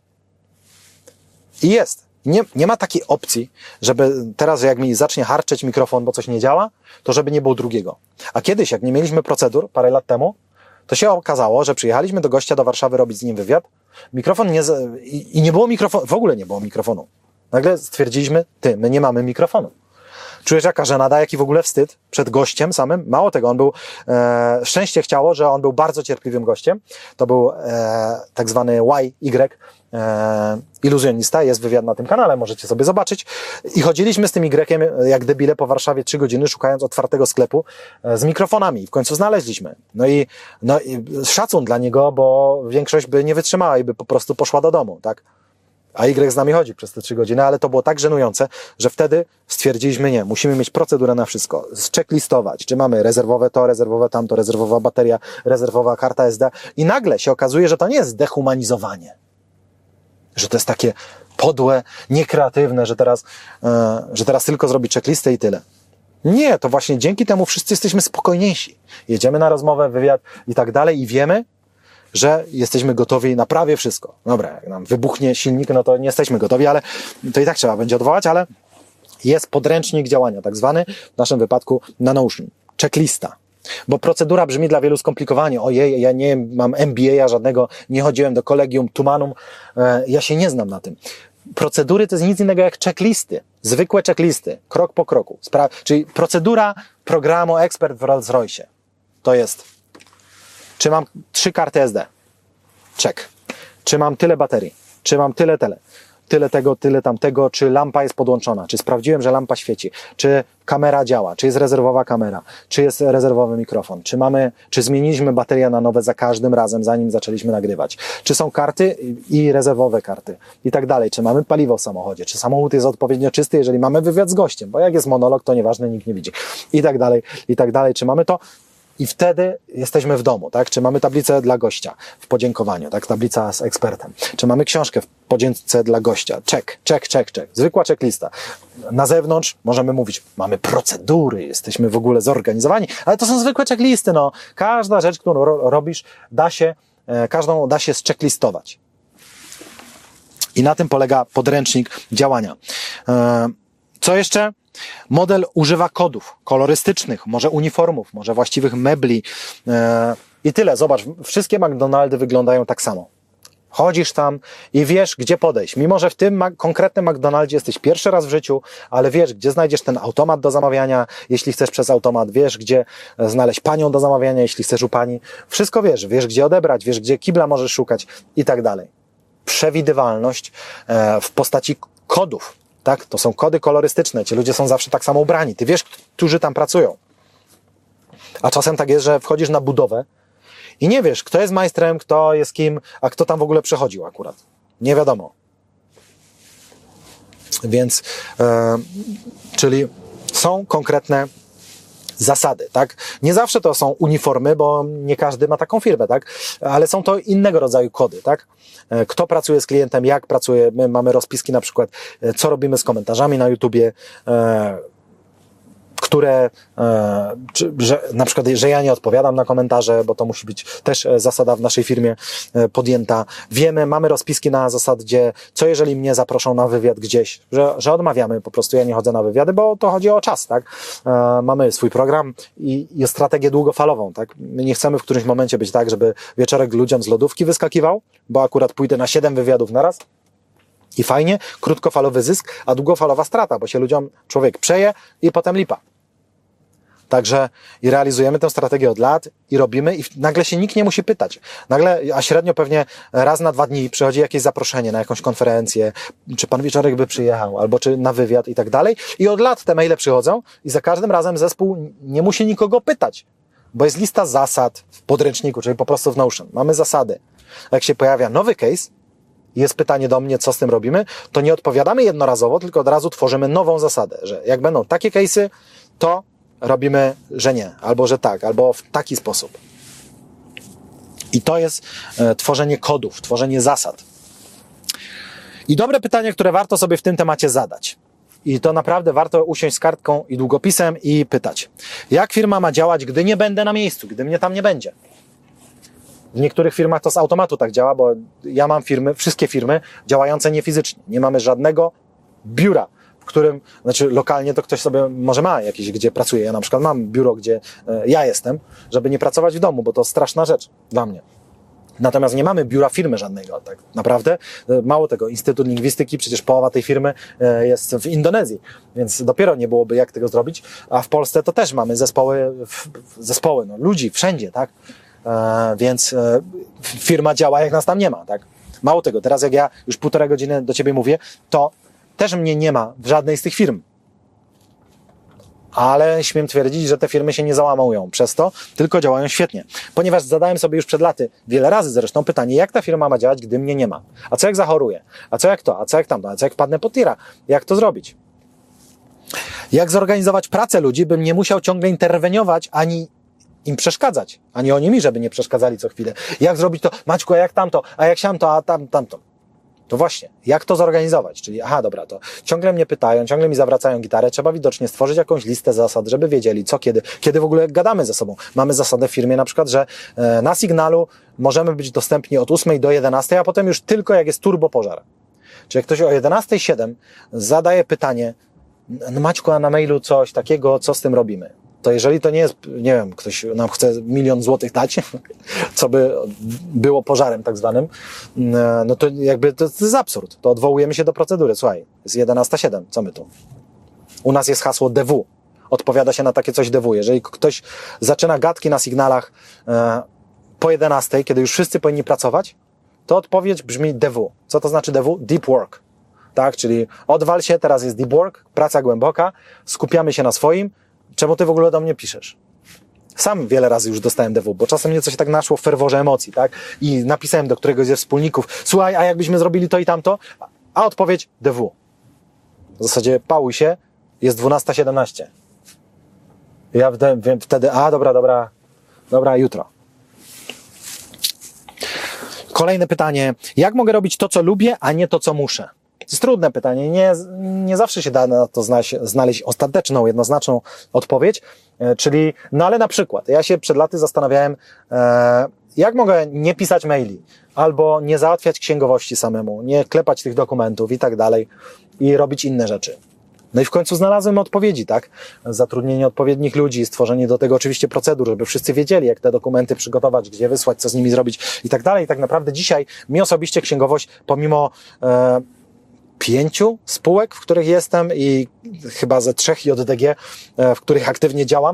[SPEAKER 1] I jest. Nie ma takiej opcji, żeby teraz, jak mi zacznie harczeć mikrofon, bo coś nie działa, to żeby nie było drugiego. A kiedyś, jak nie mieliśmy procedur, parę lat temu, to się okazało, że przyjechaliśmy do gościa do Warszawy robić z nim wywiad, mikrofon i nie było mikrofonu, w ogóle nie było mikrofonu. Nagle stwierdziliśmy, my nie mamy mikrofonu. Czujesz jaka żenada, jaki w ogóle wstyd przed gościem samym. Mało tego, on był, szczęście chciało, że on był bardzo cierpliwym gościem. To był tak zwany Y, iluzjonista, jest wywiad na tym kanale, możecie sobie zobaczyć. I chodziliśmy z tym Y jak debile po Warszawie 3 godziny, szukając otwartego sklepu z mikrofonami. W końcu znaleźliśmy. No i szacun dla niego, bo większość by nie wytrzymała i by po prostu poszła do domu, tak? A Y z nami chodzi przez te 3 godziny, ale to było tak żenujące, że wtedy stwierdziliśmy nie, musimy mieć procedurę na wszystko, zchecklistować, czy mamy rezerwowe to, rezerwowe tamto, rezerwowa bateria, rezerwowa karta SD i nagle się okazuje, że to nie jest dehumanizowanie, że to jest takie podłe, niekreatywne, że teraz tylko zrobi checklistę i tyle. Nie, to właśnie dzięki temu wszyscy jesteśmy spokojniejsi. Jedziemy na rozmowę, wywiad i tak dalej i wiemy, że jesteśmy gotowi na prawie wszystko. Dobra, jak nam wybuchnie silnik, no to nie jesteśmy gotowi, ale to i tak trzeba będzie odwołać, ale jest podręcznik działania, tak zwany w naszym wypadku na Notion. Checklista. Bo procedura brzmi dla wielu skomplikowanie. Ojej, ja nie mam MBA żadnego, nie chodziłem do kolegium, tumanum, ja się nie znam na tym. Procedury to jest nic innego jak checklisty. Zwykłe checklisty, krok po kroku. Czyli procedura programu Ekspert w Rolls-Royce. To jest, czy mam 3 karty SD? Check. Czy mam tyle baterii? Czy mam tyle tego, tyle tamtego? Czy lampa jest podłączona? Czy sprawdziłem, że lampa świeci? Czy kamera działa? Czy jest rezerwowa kamera? Czy jest rezerwowy mikrofon? Czy zmieniliśmy baterię na nowe za każdym razem, zanim zaczęliśmy nagrywać? Czy są karty i rezerwowe karty? I tak dalej. Czy mamy paliwo w samochodzie? Czy samochód jest odpowiednio czysty, jeżeli mamy wywiad z gościem? Bo jak jest monolog, to nieważne, nikt nie widzi. I tak dalej, i tak dalej. Czy mamy to? I wtedy jesteśmy w domu, tak? Czy mamy tablicę dla gościa w podziękowaniu, tak? Tablica z ekspertem. Czy mamy książkę w podzięce dla gościa? Check. Zwykła checklista. Na zewnątrz możemy mówić, mamy procedury, jesteśmy w ogóle zorganizowani, ale to są zwykłe checklisty, no. Każda rzecz, którą robisz, każdą da się zchecklistować. I na tym polega podręcznik działania. Co jeszcze? Model używa kodów kolorystycznych, może uniformów, może właściwych mebli i tyle. Zobacz, wszystkie McDonaldy wyglądają tak samo. Chodzisz tam i wiesz, gdzie podejść. Mimo że w tym konkretnym McDonaldzie jesteś pierwszy raz w życiu, ale wiesz, gdzie znajdziesz ten automat do zamawiania, jeśli chcesz przez automat. Wiesz, gdzie znaleźć panią do zamawiania, jeśli chcesz u pani. Wszystko wiesz. Wiesz, gdzie odebrać, wiesz, gdzie kibla możesz szukać i tak dalej. Przewidywalność w postaci kodów. Tak? To są kody kolorystyczne. Ci ludzie są zawsze tak samo ubrani. Ty wiesz, którzy tam pracują. A czasem tak jest, że wchodzisz na budowę i nie wiesz, kto jest majstrem, kto jest kim, a kto tam w ogóle przechodził akurat. Nie wiadomo. Więc, czyli są konkretne zasady, tak? Nie zawsze to są uniformy, bo nie każdy ma taką firmę, tak? Ale są to innego rodzaju kody, tak? Kto pracuje z klientem, jak pracuje, my mamy rozpiski na przykład, co robimy z komentarzami na YouTubie, które, na przykład, że ja nie odpowiadam na komentarze, bo to musi być też zasada w naszej firmie podjęta. Wiemy, mamy rozpiski na zasadzie, co jeżeli mnie zaproszą na wywiad gdzieś, że odmawiamy, po prostu ja nie chodzę na wywiady, bo to chodzi o czas, tak? Mamy swój program i strategię długofalową, tak? My nie chcemy w którymś momencie być tak, żeby wieczorek ludziom z lodówki wyskakiwał, bo akurat pójdę na 7 wywiadów naraz. I fajnie, krótkofalowy zysk, a długofalowa strata, bo się ludziom człowiek przeje i potem lipa. Także i realizujemy tę strategię od lat i robimy i nagle się nikt nie musi pytać. Nagle, a średnio pewnie raz na 2 dni przychodzi jakieś zaproszenie na jakąś konferencję, czy pan wieczorek by przyjechał, albo czy na wywiad i tak dalej. I od lat te maile przychodzą i za każdym razem zespół nie musi nikogo pytać, bo jest lista zasad w podręczniku, czyli po prostu w Notion. Mamy zasady. Jak się pojawia nowy case, jest pytanie do mnie, co z tym robimy, to nie odpowiadamy jednorazowo, tylko od razu tworzymy nową zasadę, że jak będą takie case'y, to robimy, że nie, albo że tak, albo w taki sposób. I to jest tworzenie kodów, tworzenie zasad. I dobre pytanie, które warto sobie w tym temacie zadać. I to naprawdę warto usiąść z kartką i długopisem i pytać. Jak firma ma działać, gdy nie będę na miejscu, gdy mnie tam nie będzie? W niektórych firmach to z automatu tak działa, bo ja mam firmy, wszystkie firmy działające niefizycznie. Nie mamy żadnego biura, w którym, znaczy lokalnie to ktoś sobie może ma jakieś, gdzie pracuje. Ja na przykład mam biuro, gdzie ja jestem, żeby nie pracować w domu, bo to straszna rzecz dla mnie. Natomiast nie mamy biura firmy żadnego, tak naprawdę. Mało tego, Instytut Lingwistyki, przecież połowa tej firmy jest w Indonezji, więc dopiero nie byłoby jak tego zrobić, a w Polsce to też mamy zespoły, no, ludzi wszędzie, tak? Więc firma działa, jak nas tam nie ma, tak? Mało tego, teraz jak ja już 1,5 godziny do ciebie mówię, to też mnie nie ma w żadnej z tych firm. ale śmiem twierdzić, że te firmy się nie załamują przez to, tylko działają świetnie. Ponieważ zadałem sobie już przed laty, wiele razy zresztą, pytanie, jak ta firma ma działać, gdy mnie nie ma? A co jak zachoruję? A co jak to? A co jak tamto? A co jak padnę pod tira? Jak to zrobić? Jak zorganizować pracę ludzi, bym nie musiał ciągle interweniować, ani im przeszkadzać, ani oni mi, żeby nie przeszkadzali co chwilę. Jak zrobić to? Maćku, a jak tamto? A jak siamto? A tamto? To właśnie, jak to zorganizować? Czyli, dobra, to ciągle mnie pytają, ciągle mi zawracają gitarę, trzeba widocznie stworzyć jakąś listę zasad, żeby wiedzieli co, kiedy w ogóle gadamy ze sobą. Mamy zasadę w firmie na przykład, że na Signalu możemy być dostępni od 8 do 11, a potem już tylko jak jest turbo pożar. Czyli jak ktoś o 11:07 zadaje pytanie, no Maćku, a na mailu coś takiego, co z tym robimy? To jeżeli to nie jest, nie wiem, ktoś nam chce 1 000 000 złotych dać, co by było pożarem tak zwanym, no to jakby to jest absurd. To odwołujemy się do procedury. Słuchaj, jest 11:07, co my tu? U nas jest hasło DW. Odpowiada się na takie coś DW. Jeżeli ktoś zaczyna gadki na Signalach po 11, kiedy już wszyscy powinni pracować, to odpowiedź brzmi DW. Co to znaczy DW? Deep Work. Tak, czyli odwal się, teraz jest deep work, praca głęboka, skupiamy się na swoim. Czemu ty w ogóle do mnie piszesz? Sam wiele razy już dostałem DW, bo czasem mnie coś tak naszło w ferworze emocji, tak? I napisałem do któregoś ze wspólników, słuchaj, a jakbyśmy zrobili to i tamto? A odpowiedź DW. W zasadzie pałuj się, jest 12:17. Ja wtedy, dobra, jutro. Kolejne pytanie. Jak mogę robić to, co lubię, a nie to, co muszę? To jest trudne pytanie. Nie zawsze się da na to znaleźć ostateczną, jednoznaczną odpowiedź. Czyli, no ale na przykład, ja się przed laty zastanawiałem, jak mogę nie pisać maili, albo nie załatwiać księgowości samemu, nie klepać tych dokumentów i tak dalej i robić inne rzeczy. No i w końcu znalazłem odpowiedzi, tak? Zatrudnienie odpowiednich ludzi, stworzenie do tego oczywiście procedur, żeby wszyscy wiedzieli, jak te dokumenty przygotować, gdzie wysłać, co z nimi zrobić i tak dalej. I tak naprawdę dzisiaj mi osobiście księgowość, pomimo 5 spółek, w których jestem i chyba ze 3 JDG, w których aktywnie działam,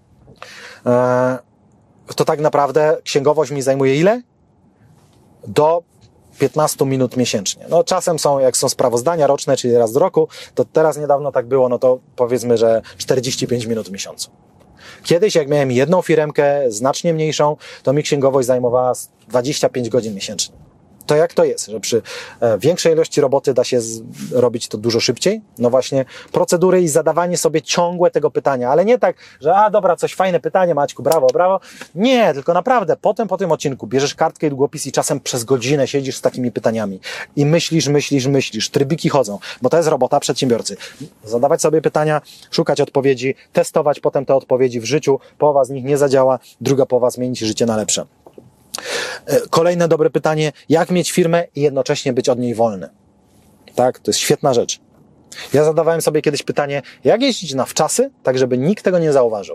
[SPEAKER 1] to tak naprawdę księgowość mi zajmuje ile? Do 15 minut miesięcznie. No czasem jak są sprawozdania roczne, czyli raz do roku, to teraz niedawno tak było, no to powiedzmy, że 45 minut w miesiącu. Kiedyś, jak miałem jedną firemkę, znacznie mniejszą, to mi księgowość zajmowała 25 godzin miesięcznie. To jak to jest, że przy większej ilości roboty da się robić to dużo szybciej? No właśnie procedury i zadawanie sobie ciągłe tego pytania, ale nie tak, że dobra, coś fajne pytanie, Maćku, brawo. Nie, tylko naprawdę potem po tym odcinku bierzesz kartkę i długopis i czasem przez godzinę siedzisz z takimi pytaniami i myślisz, trybiki chodzą, bo to jest robota przedsiębiorcy. Zadawać sobie pytania, szukać odpowiedzi, testować potem te odpowiedzi w życiu, połowa z nich nie zadziała, druga połowa zmieni ci życie na lepsze. Kolejne dobre pytanie, jak mieć firmę i jednocześnie być od niej wolny? Tak, to jest świetna rzecz. Ja zadawałem sobie kiedyś pytanie, jak jeździć na wczasy, tak żeby nikt tego nie zauważył?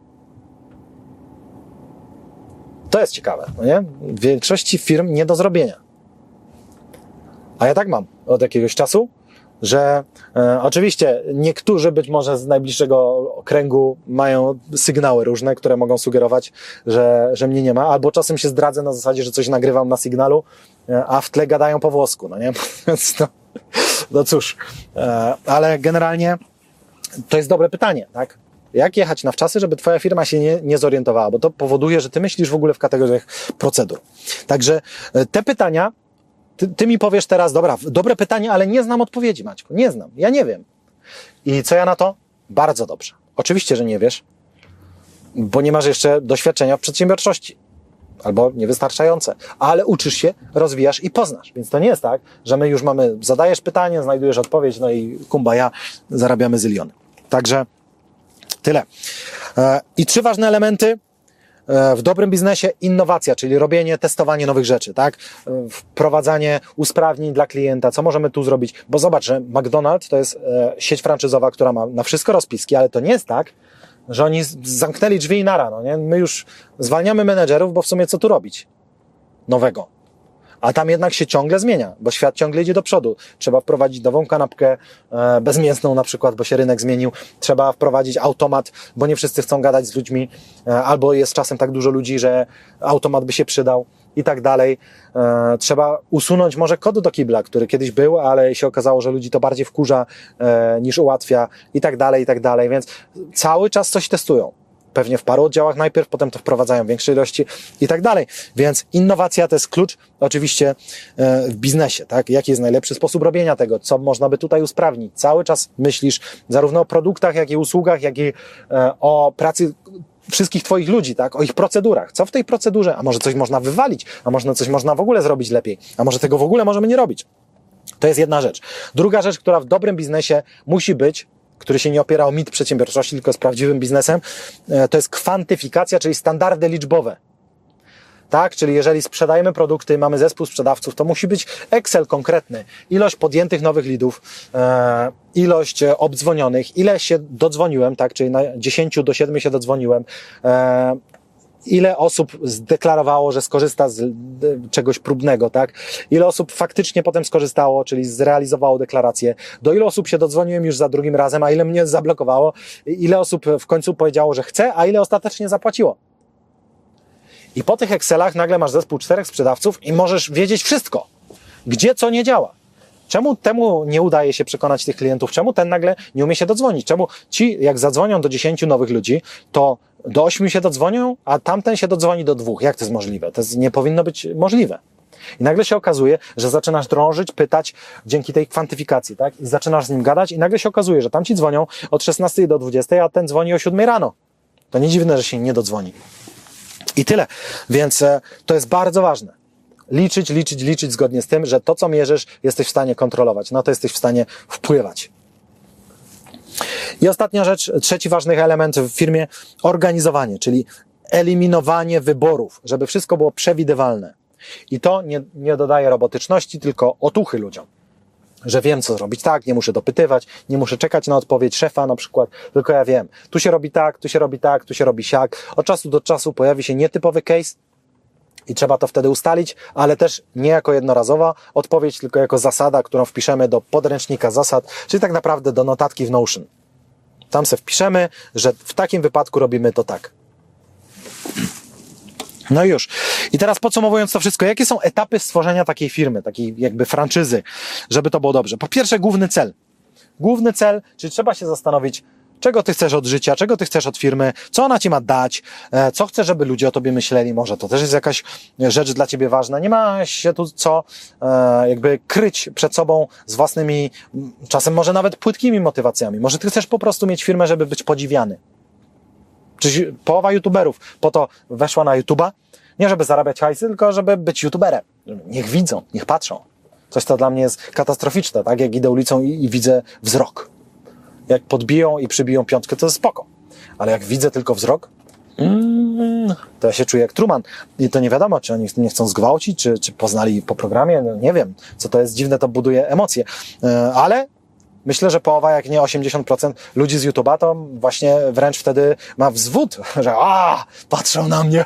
[SPEAKER 1] To jest ciekawe, no nie? W większości firm nie do zrobienia. A ja tak mam od jakiegoś czasu, że oczywiście niektórzy być może z najbliższego kręgu mają sygnały różne, które mogą sugerować, że mnie nie ma, albo czasem się zdradzę na zasadzie, że coś nagrywam na Signalu, a w tle gadają po włosku, no nie? Więc no cóż, ale generalnie to jest dobre pytanie, tak? Jak jechać na wczasy, żeby twoja firma się nie zorientowała, bo to powoduje, że ty myślisz w ogóle w kategoriach procedur. Także te pytania ty mi powiesz teraz, dobre pytanie, ale nie znam odpowiedzi, Maćku. Nie znam. Ja nie wiem. I co ja na to? Bardzo dobrze. Oczywiście, że nie wiesz, bo nie masz jeszcze doświadczenia w przedsiębiorczości. Albo niewystarczające. Ale uczysz się, rozwijasz i poznasz. Więc to nie jest tak, że my już zadajesz pytanie, znajdujesz odpowiedź, no i kumbaya, zarabiamy zyliony. Także tyle. I 3 ważne elementy. W dobrym biznesie innowacja, czyli robienie, testowanie nowych rzeczy, tak? Wprowadzanie usprawnień dla klienta, co możemy tu zrobić? Bo zobacz, że McDonald's to jest sieć franczyzowa, która ma na wszystko rozpiski, ale to nie jest tak, że oni zamknęli drzwi i nara, no nie? My już zwalniamy menedżerów, bo w sumie co tu robić nowego? A tam jednak się ciągle zmienia, bo świat ciągle idzie do przodu. Trzeba wprowadzić nową kanapkę bezmięsną na przykład, bo się rynek zmienił. Trzeba wprowadzić automat, bo nie wszyscy chcą gadać z ludźmi, albo jest czasem tak dużo ludzi, że automat by się przydał. i tak dalej. Trzeba usunąć może kod do kibla, który kiedyś był, ale się okazało, że ludzi to bardziej wkurza niż ułatwia i tak dalej, więc cały czas coś testują. Pewnie w paru oddziałach najpierw, potem to wprowadzają w większej ilości i tak dalej. Więc innowacja to jest klucz oczywiście w biznesie, tak? Jaki jest najlepszy sposób robienia tego, co można by tutaj usprawnić. Cały czas myślisz zarówno o produktach, jak i usługach, jak i o pracy wszystkich twoich ludzi, tak? O ich procedurach. Co w tej procedurze? A może coś można wywalić? A może coś można w ogóle zrobić lepiej? A może tego w ogóle możemy nie robić? To jest jedna rzecz. Druga rzecz, która w dobrym biznesie musi być, który się nie opiera o mit przedsiębiorczości, tylko jest prawdziwym biznesem, to jest kwantyfikacja, czyli standardy liczbowe. Tak? Czyli jeżeli sprzedajemy produkty, mamy zespół sprzedawców, to musi być Excel konkretny. Ilość podjętych nowych leadów, ilość obdzwonionych, ile się dodzwoniłem, tak? Czyli na 10 do 7 się dodzwoniłem, ile osób zdeklarowało, że skorzysta z czegoś próbnego, tak? Ile osób faktycznie potem skorzystało, czyli zrealizowało deklarację, do ilu osób się dodzwoniłem już za drugim razem, a ile mnie zablokowało, ile osób w końcu powiedziało, że chce, a ile ostatecznie zapłaciło. I po tych Excelach nagle masz zespół 4 sprzedawców i możesz wiedzieć wszystko, gdzie co nie działa. Czemu temu nie udaje się przekonać tych klientów? Czemu ten nagle nie umie się dodzwonić? Czemu ci, jak zadzwonią do 10 nowych ludzi, to do 8 się dodzwonią, a tamten się dodzwoni do 2? Jak to jest możliwe? To nie powinno być możliwe. I nagle się okazuje, że zaczynasz drążyć, pytać dzięki tej kwantyfikacji, tak? I zaczynasz z nim gadać i nagle się okazuje, że tamci dzwonią od 16 do 20, a ten dzwoni o 7 rano. To nie dziwne, że się nie dodzwoni. I tyle. Więc to jest bardzo ważne. Liczyć zgodnie z tym, że to, co mierzysz, jesteś w stanie kontrolować. No to jesteś w stanie wpływać. I ostatnia rzecz, trzeci ważny element w firmie, organizowanie, czyli eliminowanie wyborów, żeby wszystko było przewidywalne. I to nie dodaje robotyczności, tylko otuchy ludziom. Że wiem, co zrobić tak, nie muszę dopytywać, nie muszę czekać na odpowiedź szefa na przykład, tylko ja wiem, tu się robi tak, tu się robi tak, tu się robi siak. Od czasu do czasu pojawi się nietypowy case i trzeba to wtedy ustalić, ale też nie jako jednorazowa odpowiedź, tylko jako zasada, którą wpiszemy do podręcznika zasad, czyli tak naprawdę do notatki w Notion. Tam se wpiszemy, że w takim wypadku robimy to tak. No i już. I teraz podsumowując to wszystko, jakie są etapy stworzenia takiej firmy, takiej jakby franczyzy, żeby to było dobrze? Po pierwsze, główny cel. Główny cel, czyli trzeba się zastanowić, czego ty chcesz od życia, czego ty chcesz od firmy, co ona ci ma dać, co chcesz, żeby ludzie o tobie myśleli, może to też jest jakaś rzecz dla ciebie ważna. Nie ma się tu co jakby kryć przed sobą z własnymi, czasem może nawet płytkimi motywacjami. Może ty chcesz po prostu mieć firmę, żeby być podziwiany. Czyli połowa youtuberów po to weszła na YouTube'a, nie żeby zarabiać hajsy, tylko żeby być youtuberem. Niech widzą, niech patrzą. Coś, co dla mnie jest katastroficzne, tak? Jak idę ulicą i widzę wzrok. Jak podbiją i przybiją piątkę, to jest spoko. Ale jak widzę tylko wzrok, to ja się czuję jak Truman. I to nie wiadomo, czy oni mnie chcą zgwałcić, czy poznali po programie, no nie wiem. Co to jest dziwne, to buduje emocje. Ale myślę, że połowa, jak nie 80% ludzi z YouTube'a, to właśnie wręcz wtedy ma wzwód, że patrzą na mnie.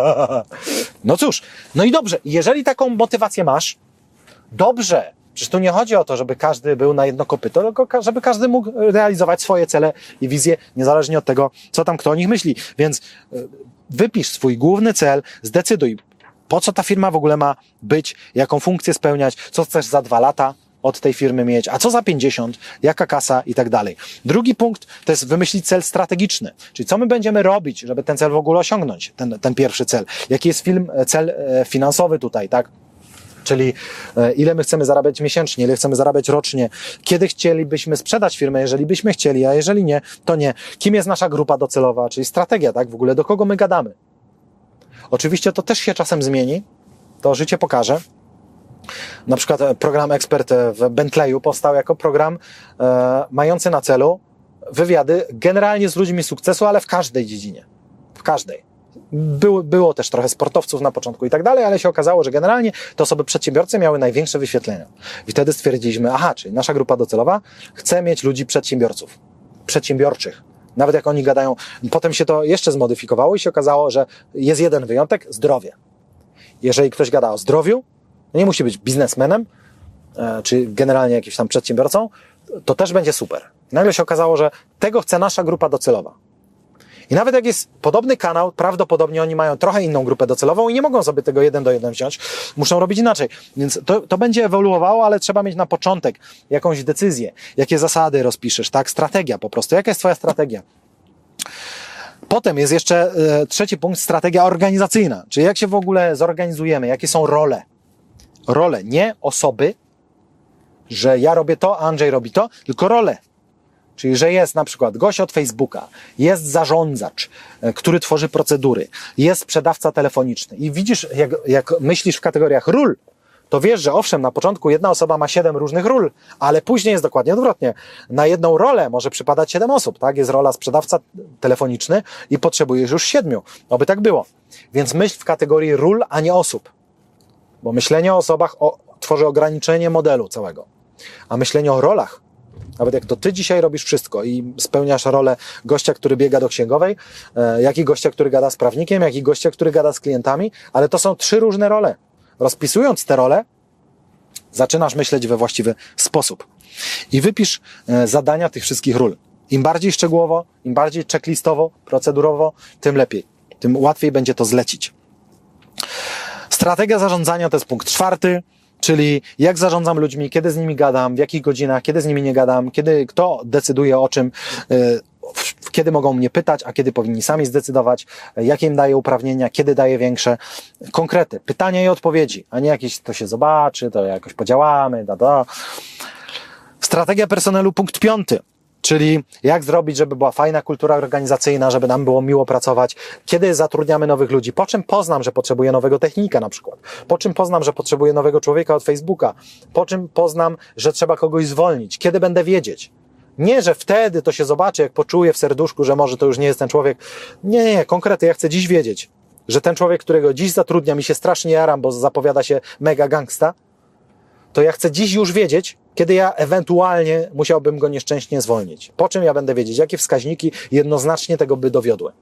[SPEAKER 1] No cóż, no i dobrze, jeżeli taką motywację masz, dobrze. Przecież tu nie chodzi o to, żeby każdy był na jedno kopyto, tylko żeby każdy mógł realizować swoje cele i wizje, niezależnie od tego, co tam kto o nich myśli. Więc wypisz swój główny cel, zdecyduj, po co ta firma w ogóle ma być, jaką funkcję spełniać, co chcesz za 2 lata od tej firmy mieć, a co za 50, jaka kasa i tak dalej. Drugi punkt to jest wymyślić cel strategiczny, czyli co my będziemy robić, żeby ten cel w ogóle osiągnąć, ten pierwszy cel. Jaki jest cel finansowy tutaj, tak? Czyli ile my chcemy zarabiać miesięcznie, ile chcemy zarabiać rocznie, kiedy chcielibyśmy sprzedać firmę, jeżeli byśmy chcieli, a jeżeli nie, to nie. Kim jest nasza grupa docelowa, czyli strategia, tak? W ogóle do kogo my gadamy. Oczywiście to też się czasem zmieni, to życie pokaże. Na przykład program Ekspert w Bentleyu powstał jako program mający na celu wywiady generalnie z ludźmi sukcesu, ale w każdej dziedzinie. W każdej. Było też trochę sportowców na początku i tak dalej, ale się okazało, że generalnie te osoby przedsiębiorcy miały największe wyświetlenia. I wtedy stwierdziliśmy, czyli nasza grupa docelowa chce mieć ludzi przedsiębiorczych. Nawet jak oni gadają, potem się to jeszcze zmodyfikowało i się okazało, że jest jeden wyjątek, zdrowie. Jeżeli ktoś gada o zdrowiu, nie musi być biznesmenem, czy generalnie jakimś tam przedsiębiorcą, to też będzie super. Nagle się okazało, że tego chce nasza grupa docelowa. I nawet jak jest podobny kanał, prawdopodobnie oni mają trochę inną grupę docelową i nie mogą sobie tego 1 do 1 wziąć, muszą robić inaczej. Więc to będzie ewoluowało, ale trzeba mieć na początek jakąś decyzję, jakie zasady rozpiszesz, tak? Strategia po prostu. Jaka jest twoja strategia? Potem jest jeszcze trzeci punkt, strategia organizacyjna, czyli jak się w ogóle zorganizujemy, jakie są role. Role, nie osoby, że ja robię to, Andrzej robi to, tylko role. Czyli, że jest na przykład gość od Facebooka, jest zarządzacz, który tworzy procedury, jest sprzedawca telefoniczny i widzisz, jak myślisz w kategoriach ról, to wiesz, że owszem, na początku jedna osoba ma 7 różnych ról, ale później jest dokładnie odwrotnie. Na jedną rolę może przypadać 7 osób, tak? Jest rola sprzedawca telefoniczny i potrzebujesz już 7. Oby tak było. Więc myśl w kategorii ról, a nie osób. Bo myślenie o osobach tworzy ograniczenie modelu całego. A myślenie o rolach, nawet jak to ty dzisiaj robisz wszystko i spełniasz rolę gościa, który biega do księgowej, jak i gościa, który gada z prawnikiem, jak i gościa, który gada z klientami, ale to są 3 różne role. Rozpisując te role, zaczynasz myśleć we właściwy sposób. I wypisz zadania tych wszystkich ról. Im bardziej szczegółowo, im bardziej checklistowo, procedurowo, tym lepiej. Tym łatwiej będzie to zlecić. Strategia zarządzania to jest punkt 4, czyli jak zarządzam ludźmi, kiedy z nimi gadam, w jakich godzinach, kiedy z nimi nie gadam, kto decyduje o czym, kiedy mogą mnie pytać, a kiedy powinni sami zdecydować, jakie im daje uprawnienia, kiedy daje większe. Konkrety, pytania i odpowiedzi, a nie jakieś to się zobaczy, to jakoś podziałamy, Strategia personelu, punkt 5. Czyli jak zrobić, żeby była fajna kultura organizacyjna, żeby nam było miło pracować, kiedy zatrudniamy nowych ludzi, po czym poznam, że potrzebuję nowego technika na przykład, po czym poznam, że potrzebuję nowego człowieka od Facebooka, po czym poznam, że trzeba kogoś zwolnić, kiedy będę wiedzieć. Nie, że wtedy to się zobaczy, jak poczuję w serduszku, że może to już nie jest ten człowiek. Nie, konkretnie, ja chcę dziś wiedzieć, że ten człowiek, którego dziś zatrudniam i się strasznie jaram, bo zapowiada się mega gangsta, to ja chcę dziś już wiedzieć, kiedy ja ewentualnie musiałbym go nieszczęśnie zwolnić. Po czym ja będę wiedzieć, jakie wskaźniki jednoznacznie tego by dowiodły.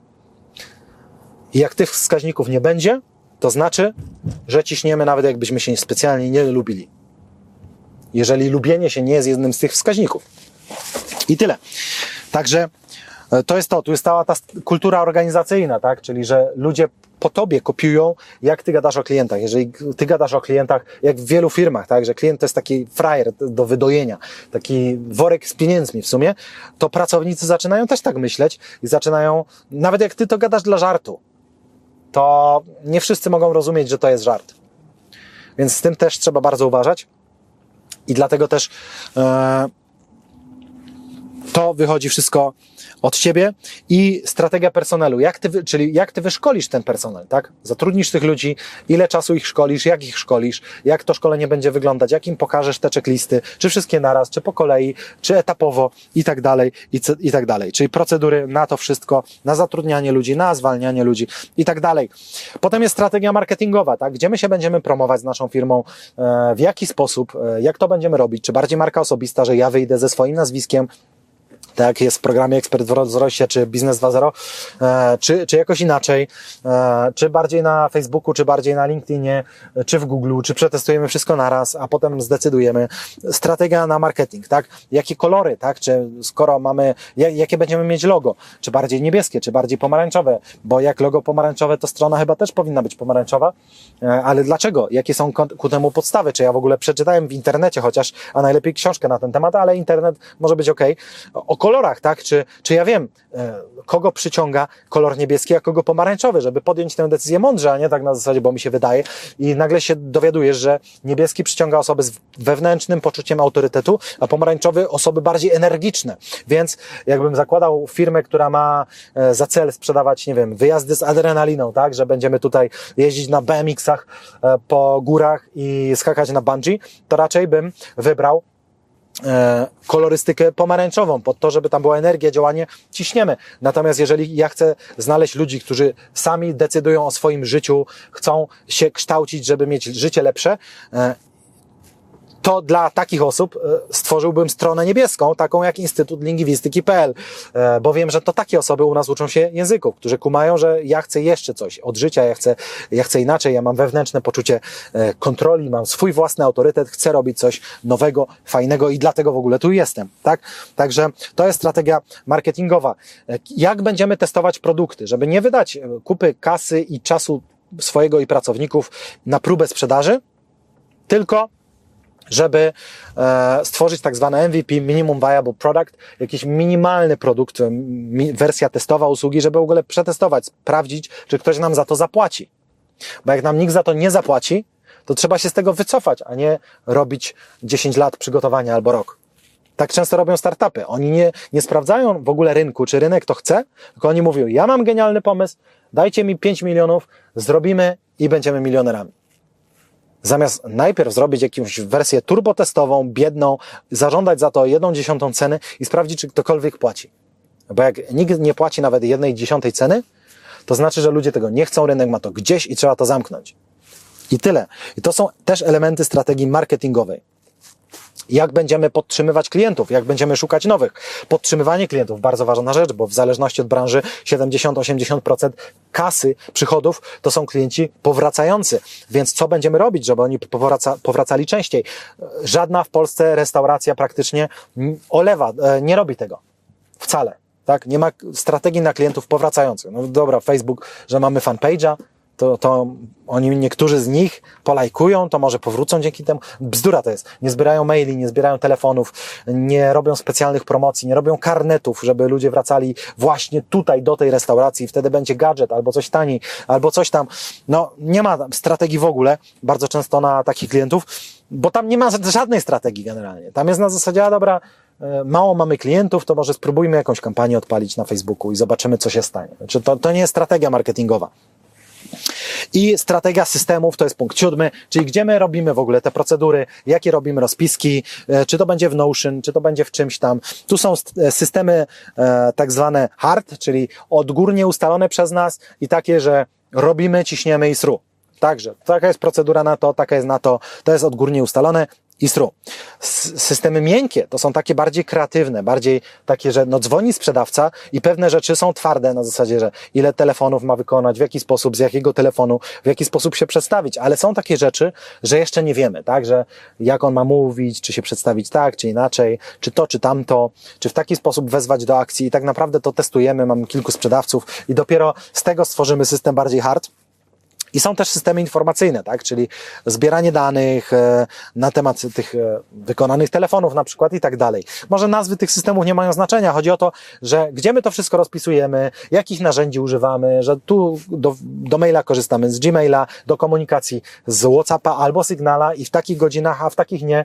[SPEAKER 1] I jak tych wskaźników nie będzie, to znaczy, że ciśniemy nawet jakbyśmy się specjalnie nie lubili. Jeżeli lubienie się nie jest jednym z tych wskaźników. I tyle. Także to jest to. Tu jest cała ta kultura organizacyjna, tak? Czyli, że ludzie po tobie kopiują, jak ty gadasz o klientach. Jeżeli ty gadasz o klientach, jak w wielu firmach, tak? Że klient to jest taki frajer do wydojenia, taki worek z pieniędzmi w sumie, to pracownicy zaczynają też tak myśleć i zaczynają, nawet jak ty to gadasz dla żartu, to nie wszyscy mogą rozumieć, że to jest żart. Więc z tym też trzeba bardzo uważać i dlatego też to wychodzi wszystko od ciebie i strategia personelu, czyli jak ty wyszkolisz ten personel, tak? Zatrudnisz tych ludzi, ile czasu ich szkolisz, jak to szkolenie będzie wyglądać, jak im pokażesz te checklisty, czy wszystkie naraz, czy po kolei, czy etapowo i tak dalej, i tak dalej. Czyli procedury na to wszystko, na zatrudnianie ludzi, na zwalnianie ludzi i tak dalej. Potem jest strategia marketingowa, tak? Gdzie my się będziemy promować z naszą firmą, w jaki sposób, jak to będziemy robić, czy bardziej marka osobista, że ja wyjdę ze swoim nazwiskiem, tak jak jest w programie Ekspert w wzroście, czy Biznes 2.0, czy jakoś inaczej, czy bardziej na Facebooku, czy bardziej na LinkedInie, czy w Googleu, czy przetestujemy wszystko naraz, a potem zdecydujemy. Strategia na marketing, tak? Jakie kolory, tak? Czy skoro mamy, jakie będziemy mieć logo? Czy bardziej niebieskie, czy bardziej pomarańczowe? Bo jak logo pomarańczowe, to strona chyba też powinna być pomarańczowa, ale dlaczego? Jakie są ku temu podstawy? Czy ja w ogóle przeczytałem w internecie chociaż, a najlepiej książkę na ten temat, ale internet może być okej. O kolorach, tak? Czy ja wiem, kogo przyciąga kolor niebieski, a kogo pomarańczowy, żeby podjąć tę decyzję mądrze, a nie tak na zasadzie, bo mi się wydaje i nagle się dowiadujesz, że niebieski przyciąga osoby z wewnętrznym poczuciem autorytetu, a pomarańczowy osoby bardziej energiczne. Więc jakbym zakładał firmę, która ma za cel sprzedawać, nie wiem, wyjazdy z adrenaliną, tak? Że będziemy tutaj jeździć na BMX-ach po górach i skakać na bungee, to raczej bym wybrał kolorystykę pomarańczową, pod to, żeby tam była energia, działanie, ciśniemy. Natomiast jeżeli ja chcę znaleźć ludzi, którzy sami decydują o swoim życiu, chcą się kształcić, żeby mieć życie lepsze, to dla takich osób stworzyłbym stronę niebieską, taką jak Instytut Lingwistyki.pl, bo wiem, że to takie osoby u nas uczą się języków, którzy kumają, że ja chcę jeszcze coś od życia, ja chcę inaczej, ja mam wewnętrzne poczucie kontroli, mam swój własny autorytet, chcę robić coś nowego, fajnego i dlatego w ogóle tu jestem, tak? Także to jest strategia marketingowa. Jak będziemy testować produkty, żeby nie wydać kupy kasy i czasu swojego i pracowników na próbę sprzedaży, tylko żeby stworzyć tak zwane MVP, Minimum Viable Product, jakiś minimalny produkt, wersja testowa usługi, żeby w ogóle przetestować, sprawdzić, czy ktoś nam za to zapłaci. Bo jak nam nikt za to nie zapłaci, to trzeba się z tego wycofać, a nie robić 10 lat przygotowania albo rok. Tak często robią startupy. Oni nie sprawdzają w ogóle rynku, czy rynek to chce, tylko oni mówią, ja mam genialny pomysł, dajcie mi 5 milionów, zrobimy i będziemy milionerami. Zamiast najpierw zrobić jakąś wersję turbotestową, biedną, zażądać za to 1/10 ceny i sprawdzić, czy ktokolwiek płaci. Bo jak nikt nie płaci nawet 1/10 ceny, to znaczy, że ludzie tego nie chcą, rynek ma to gdzieś i trzeba to zamknąć. I tyle. I to są też elementy strategii marketingowej. Jak będziemy podtrzymywać klientów, jak będziemy szukać nowych. Podtrzymywanie klientów, bardzo ważna rzecz, bo w zależności od branży 70-80% kasy, przychodów to są klienci powracający. Więc co będziemy robić, żeby oni powracali częściej? Żadna w Polsce restauracja praktycznie olewa, nie robi tego. Wcale. Tak? Nie ma strategii na klientów powracających. No dobra, Facebook, że mamy fanpage'a, to oni, niektórzy z nich polajkują, to może powrócą dzięki temu. Bzdura to jest. Nie zbierają maili, nie zbierają telefonów, nie robią specjalnych promocji, nie robią karnetów, żeby ludzie wracali właśnie tutaj do tej restauracji i wtedy będzie gadżet, albo coś taniej, albo coś tam. No, nie ma strategii w ogóle, bardzo często na takich klientów, bo tam nie ma żadnej strategii generalnie. Tam jest na zasadzie, a dobra, mało mamy klientów, to może spróbujmy jakąś kampanię odpalić na Facebooku i zobaczymy, co się stanie. Znaczy, to nie jest strategia marketingowa. I strategia systemów to jest punkt 7, czyli gdzie my robimy w ogóle te procedury, jakie robimy rozpiski, czy to będzie w Notion, czy to będzie w czymś tam. Tu są systemy tak zwane hard, czyli odgórnie ustalone przez nas i takie, że robimy, ciśniemy i sru. Także taka jest procedura na to, taka jest na to, to jest odgórnie ustalone i sru. Systemy miękkie to są takie bardziej kreatywne, bardziej takie, że no dzwoni sprzedawca i pewne rzeczy są twarde na zasadzie, że ile telefonów ma wykonać, w jaki sposób, z jakiego telefonu, w jaki sposób się przedstawić, ale są takie rzeczy, że jeszcze nie wiemy, tak, że jak on ma mówić, czy się przedstawić tak, czy inaczej, czy to, czy tamto, czy w taki sposób wezwać do akcji i tak naprawdę to testujemy, mamy kilku sprzedawców i dopiero z tego stworzymy system bardziej hard. I są też systemy informacyjne, tak, czyli zbieranie danych na temat tych wykonanych telefonów na przykład i tak dalej. Może nazwy tych systemów nie mają znaczenia, chodzi o to, że gdzie my to wszystko rozpisujemy, jakich narzędzi używamy, że tu do maila korzystamy z Gmaila, do komunikacji z WhatsAppa albo Signala i w takich godzinach, a w takich nie.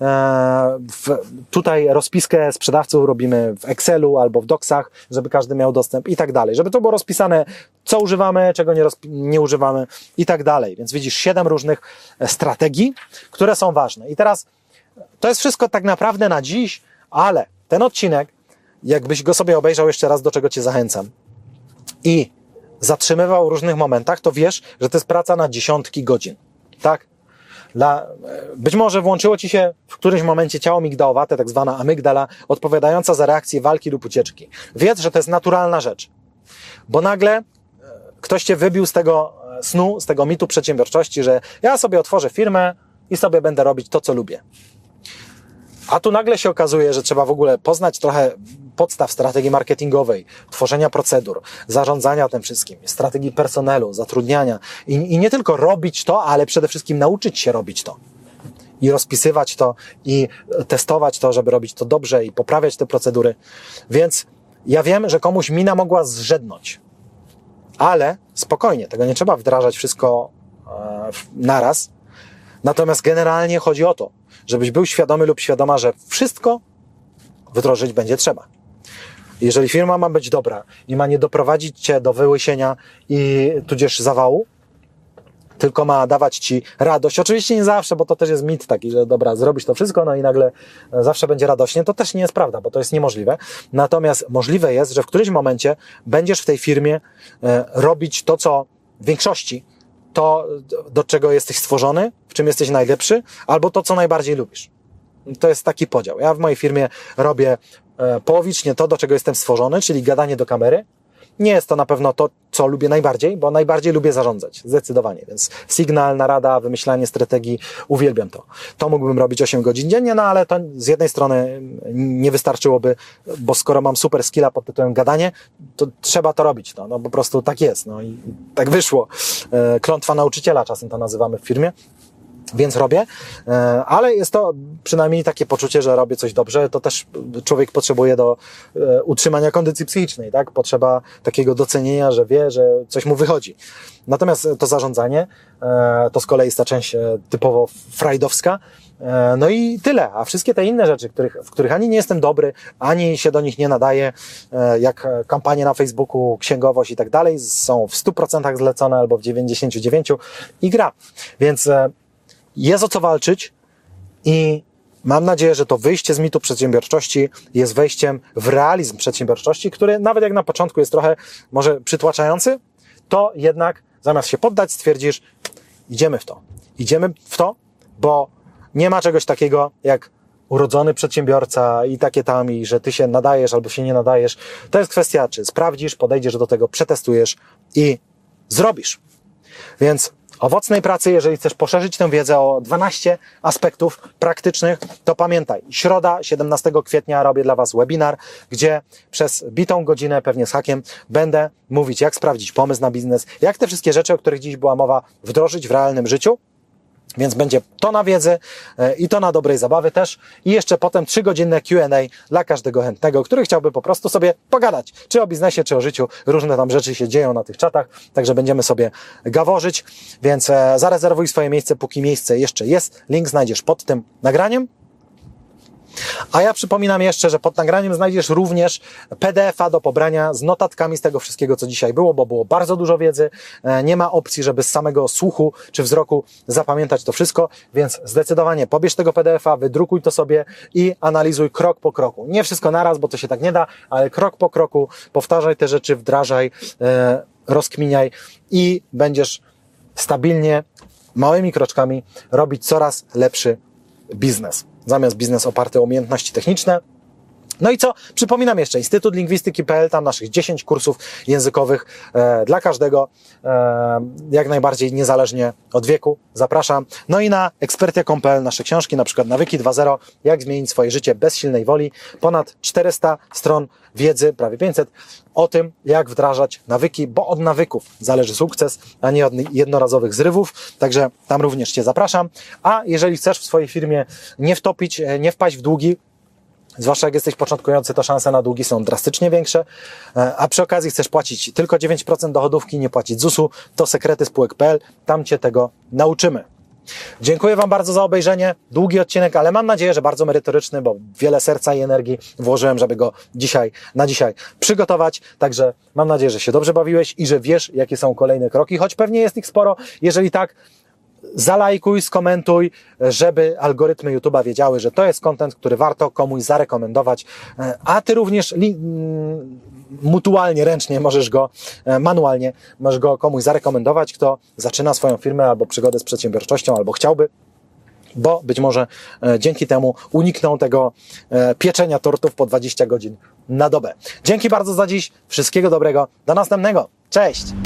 [SPEAKER 1] Tutaj rozpiskę sprzedawców robimy w Excelu albo w Docsach, żeby każdy miał dostęp i tak dalej, żeby to było rozpisane, co używamy, czego nie używamy i tak dalej. Więc widzisz 7 różnych strategii, które są ważne. I teraz to jest wszystko tak naprawdę na dziś, ale ten odcinek, jakbyś go sobie obejrzał jeszcze raz, do czego Cię zachęcam i zatrzymywał w różnych momentach, to wiesz, że to jest praca na dziesiątki godzin. Tak? Być może włączyło Ci się w którymś momencie ciało migdałowate, tak zwana amygdala, odpowiadająca za reakcję walki lub ucieczki. Wiedz, że to jest naturalna rzecz. Bo nagle ktoś Cię wybił z tego snu, z tego mitu przedsiębiorczości, że ja sobie otworzę firmę i sobie będę robić to, co lubię. A tu nagle się okazuje, że trzeba w ogóle poznać trochę podstaw strategii marketingowej, tworzenia procedur, zarządzania tym wszystkim, strategii personelu, zatrudniania i nie tylko robić to, ale przede wszystkim nauczyć się robić to. I rozpisywać to, i testować to, żeby robić to dobrze i poprawiać te procedury. Więc ja wiem, że komuś mina mogła zżednąć. Ale spokojnie, tego nie trzeba wdrażać wszystko naraz. Natomiast generalnie chodzi o to, żebyś był świadomy lub świadoma, że wszystko wdrożyć będzie trzeba. Jeżeli firma ma być dobra i ma nie doprowadzić Cię do wyłysienia i tudzież zawału, tylko ma dawać Ci radość. Oczywiście nie zawsze, bo to też jest mit taki, że dobra, zrobisz to wszystko, no i nagle zawsze będzie radośnie. To też nie jest prawda, bo to jest niemożliwe. Natomiast możliwe jest, że w którymś momencie będziesz w tej firmie robić to, co w większości to, do czego jesteś stworzony, w czym jesteś najlepszy, albo to, co najbardziej lubisz. To jest taki podział. Ja w mojej firmie robię połowicznie to, do czego jestem stworzony, czyli gadanie do kamery. Nie jest to na pewno to, co lubię najbardziej, bo najbardziej lubię zarządzać, zdecydowanie. Więc sygnał, narada, wymyślanie strategii, uwielbiam to. To mógłbym robić 8 godzin dziennie, no ale to z jednej strony nie wystarczyłoby, bo skoro mam super skilla pod tytułem gadanie, to trzeba to robić. No po prostu tak jest. No i tak wyszło. Klątwa nauczyciela czasem to nazywamy w firmie. Więc robię, ale jest to przynajmniej takie poczucie, że robię coś dobrze, to też człowiek potrzebuje do utrzymania kondycji psychicznej, tak? Potrzeba takiego docenienia, że wie, że coś mu wychodzi. Natomiast to zarządzanie, to z kolei jest ta część typowo frajdowska, no i tyle, a wszystkie te inne rzeczy, w których ani nie jestem dobry, ani się do nich nie nadaję, jak kampanie na Facebooku, księgowość i tak dalej, są w 100% zlecone albo w 99% i gra. Więc jest o co walczyć i mam nadzieję, że to wyjście z mitu przedsiębiorczości jest wejściem w realizm przedsiębiorczości, który nawet jak na początku jest trochę może przytłaczający, to jednak zamiast się poddać stwierdzisz, idziemy w to, bo nie ma czegoś takiego jak urodzony przedsiębiorca i takie tam, i że ty się nadajesz albo się nie nadajesz. To jest kwestia, czy sprawdzisz, podejdziesz do tego, przetestujesz i zrobisz. Więc owocnej pracy, jeżeli chcesz poszerzyć tę wiedzę o 12 aspektów praktycznych, to pamiętaj, środa, 17 kwietnia robię dla Was webinar, gdzie przez bitą godzinę, pewnie z hakiem, będę mówić, jak sprawdzić pomysł na biznes, jak te wszystkie rzeczy, o których dziś była mowa, wdrożyć w realnym życiu. Więc będzie to na wiedzy i to na dobrej zabawy też. I jeszcze potem 3-godzinne Q&A dla każdego chętnego, który chciałby po prostu sobie pogadać. Czy o biznesie, czy o życiu. Różne tam rzeczy się dzieją na tych czatach, także będziemy sobie gaworzyć. Więc zarezerwuj swoje miejsce, póki miejsce jeszcze jest. Link znajdziesz pod tym nagraniem. A ja przypominam jeszcze, że pod nagraniem znajdziesz również PDF-a do pobrania z notatkami z tego wszystkiego, co dzisiaj było, bo było bardzo dużo wiedzy. Nie ma opcji, żeby z samego słuchu czy wzroku zapamiętać to wszystko, więc zdecydowanie pobierz tego PDF-a, wydrukuj to sobie i analizuj krok po kroku. Nie wszystko naraz, bo to się tak nie da, ale krok po kroku powtarzaj te rzeczy, wdrażaj, rozkminiaj i będziesz stabilnie, małymi kroczkami robić coraz lepszy biznes. Zamiast biznes oparty o umiejętności techniczne. No i co? Przypominam jeszcze, Instytut Lingwistyki.pl, tam naszych 10 kursów językowych dla każdego, jak najbardziej niezależnie od wieku. Zapraszam. No i na ekspertia.pl nasze książki, na przykład Nawyki 2.0, jak zmienić swoje życie bez silnej woli. Ponad 400 stron wiedzy, prawie 500, o tym, jak wdrażać nawyki, bo od nawyków zależy sukces, a nie od jednorazowych zrywów. Także tam również Cię zapraszam. A jeżeli chcesz w swojej firmie nie wtopić, nie wpaść w długi, zwłaszcza jak jesteś początkujący, to szanse na długi są drastycznie większe, a przy okazji chcesz płacić tylko 9% dochodówki, nie płacić ZUS-u, to sekrety spółek.pl, tam Cię tego nauczymy. Dziękuję Wam bardzo za obejrzenie. Długi odcinek, ale mam nadzieję, że bardzo merytoryczny, bo wiele serca i energii włożyłem, żeby go na dzisiaj przygotować. Także mam nadzieję, że się dobrze bawiłeś i że wiesz, jakie są kolejne kroki, choć pewnie jest ich sporo. Jeżeli tak, zalajkuj, skomentuj, żeby algorytmy YouTube'a wiedziały, że to jest content, który warto komuś zarekomendować, a Ty również mutualnie, ręcznie manualnie możesz go komuś zarekomendować, kto zaczyna swoją firmę albo przygodę z przedsiębiorczością, albo chciałby, bo być może dzięki temu unikną tego pieczenia tortów po 20 godzin na dobę. Dzięki bardzo za dziś, wszystkiego dobrego, do następnego, cześć!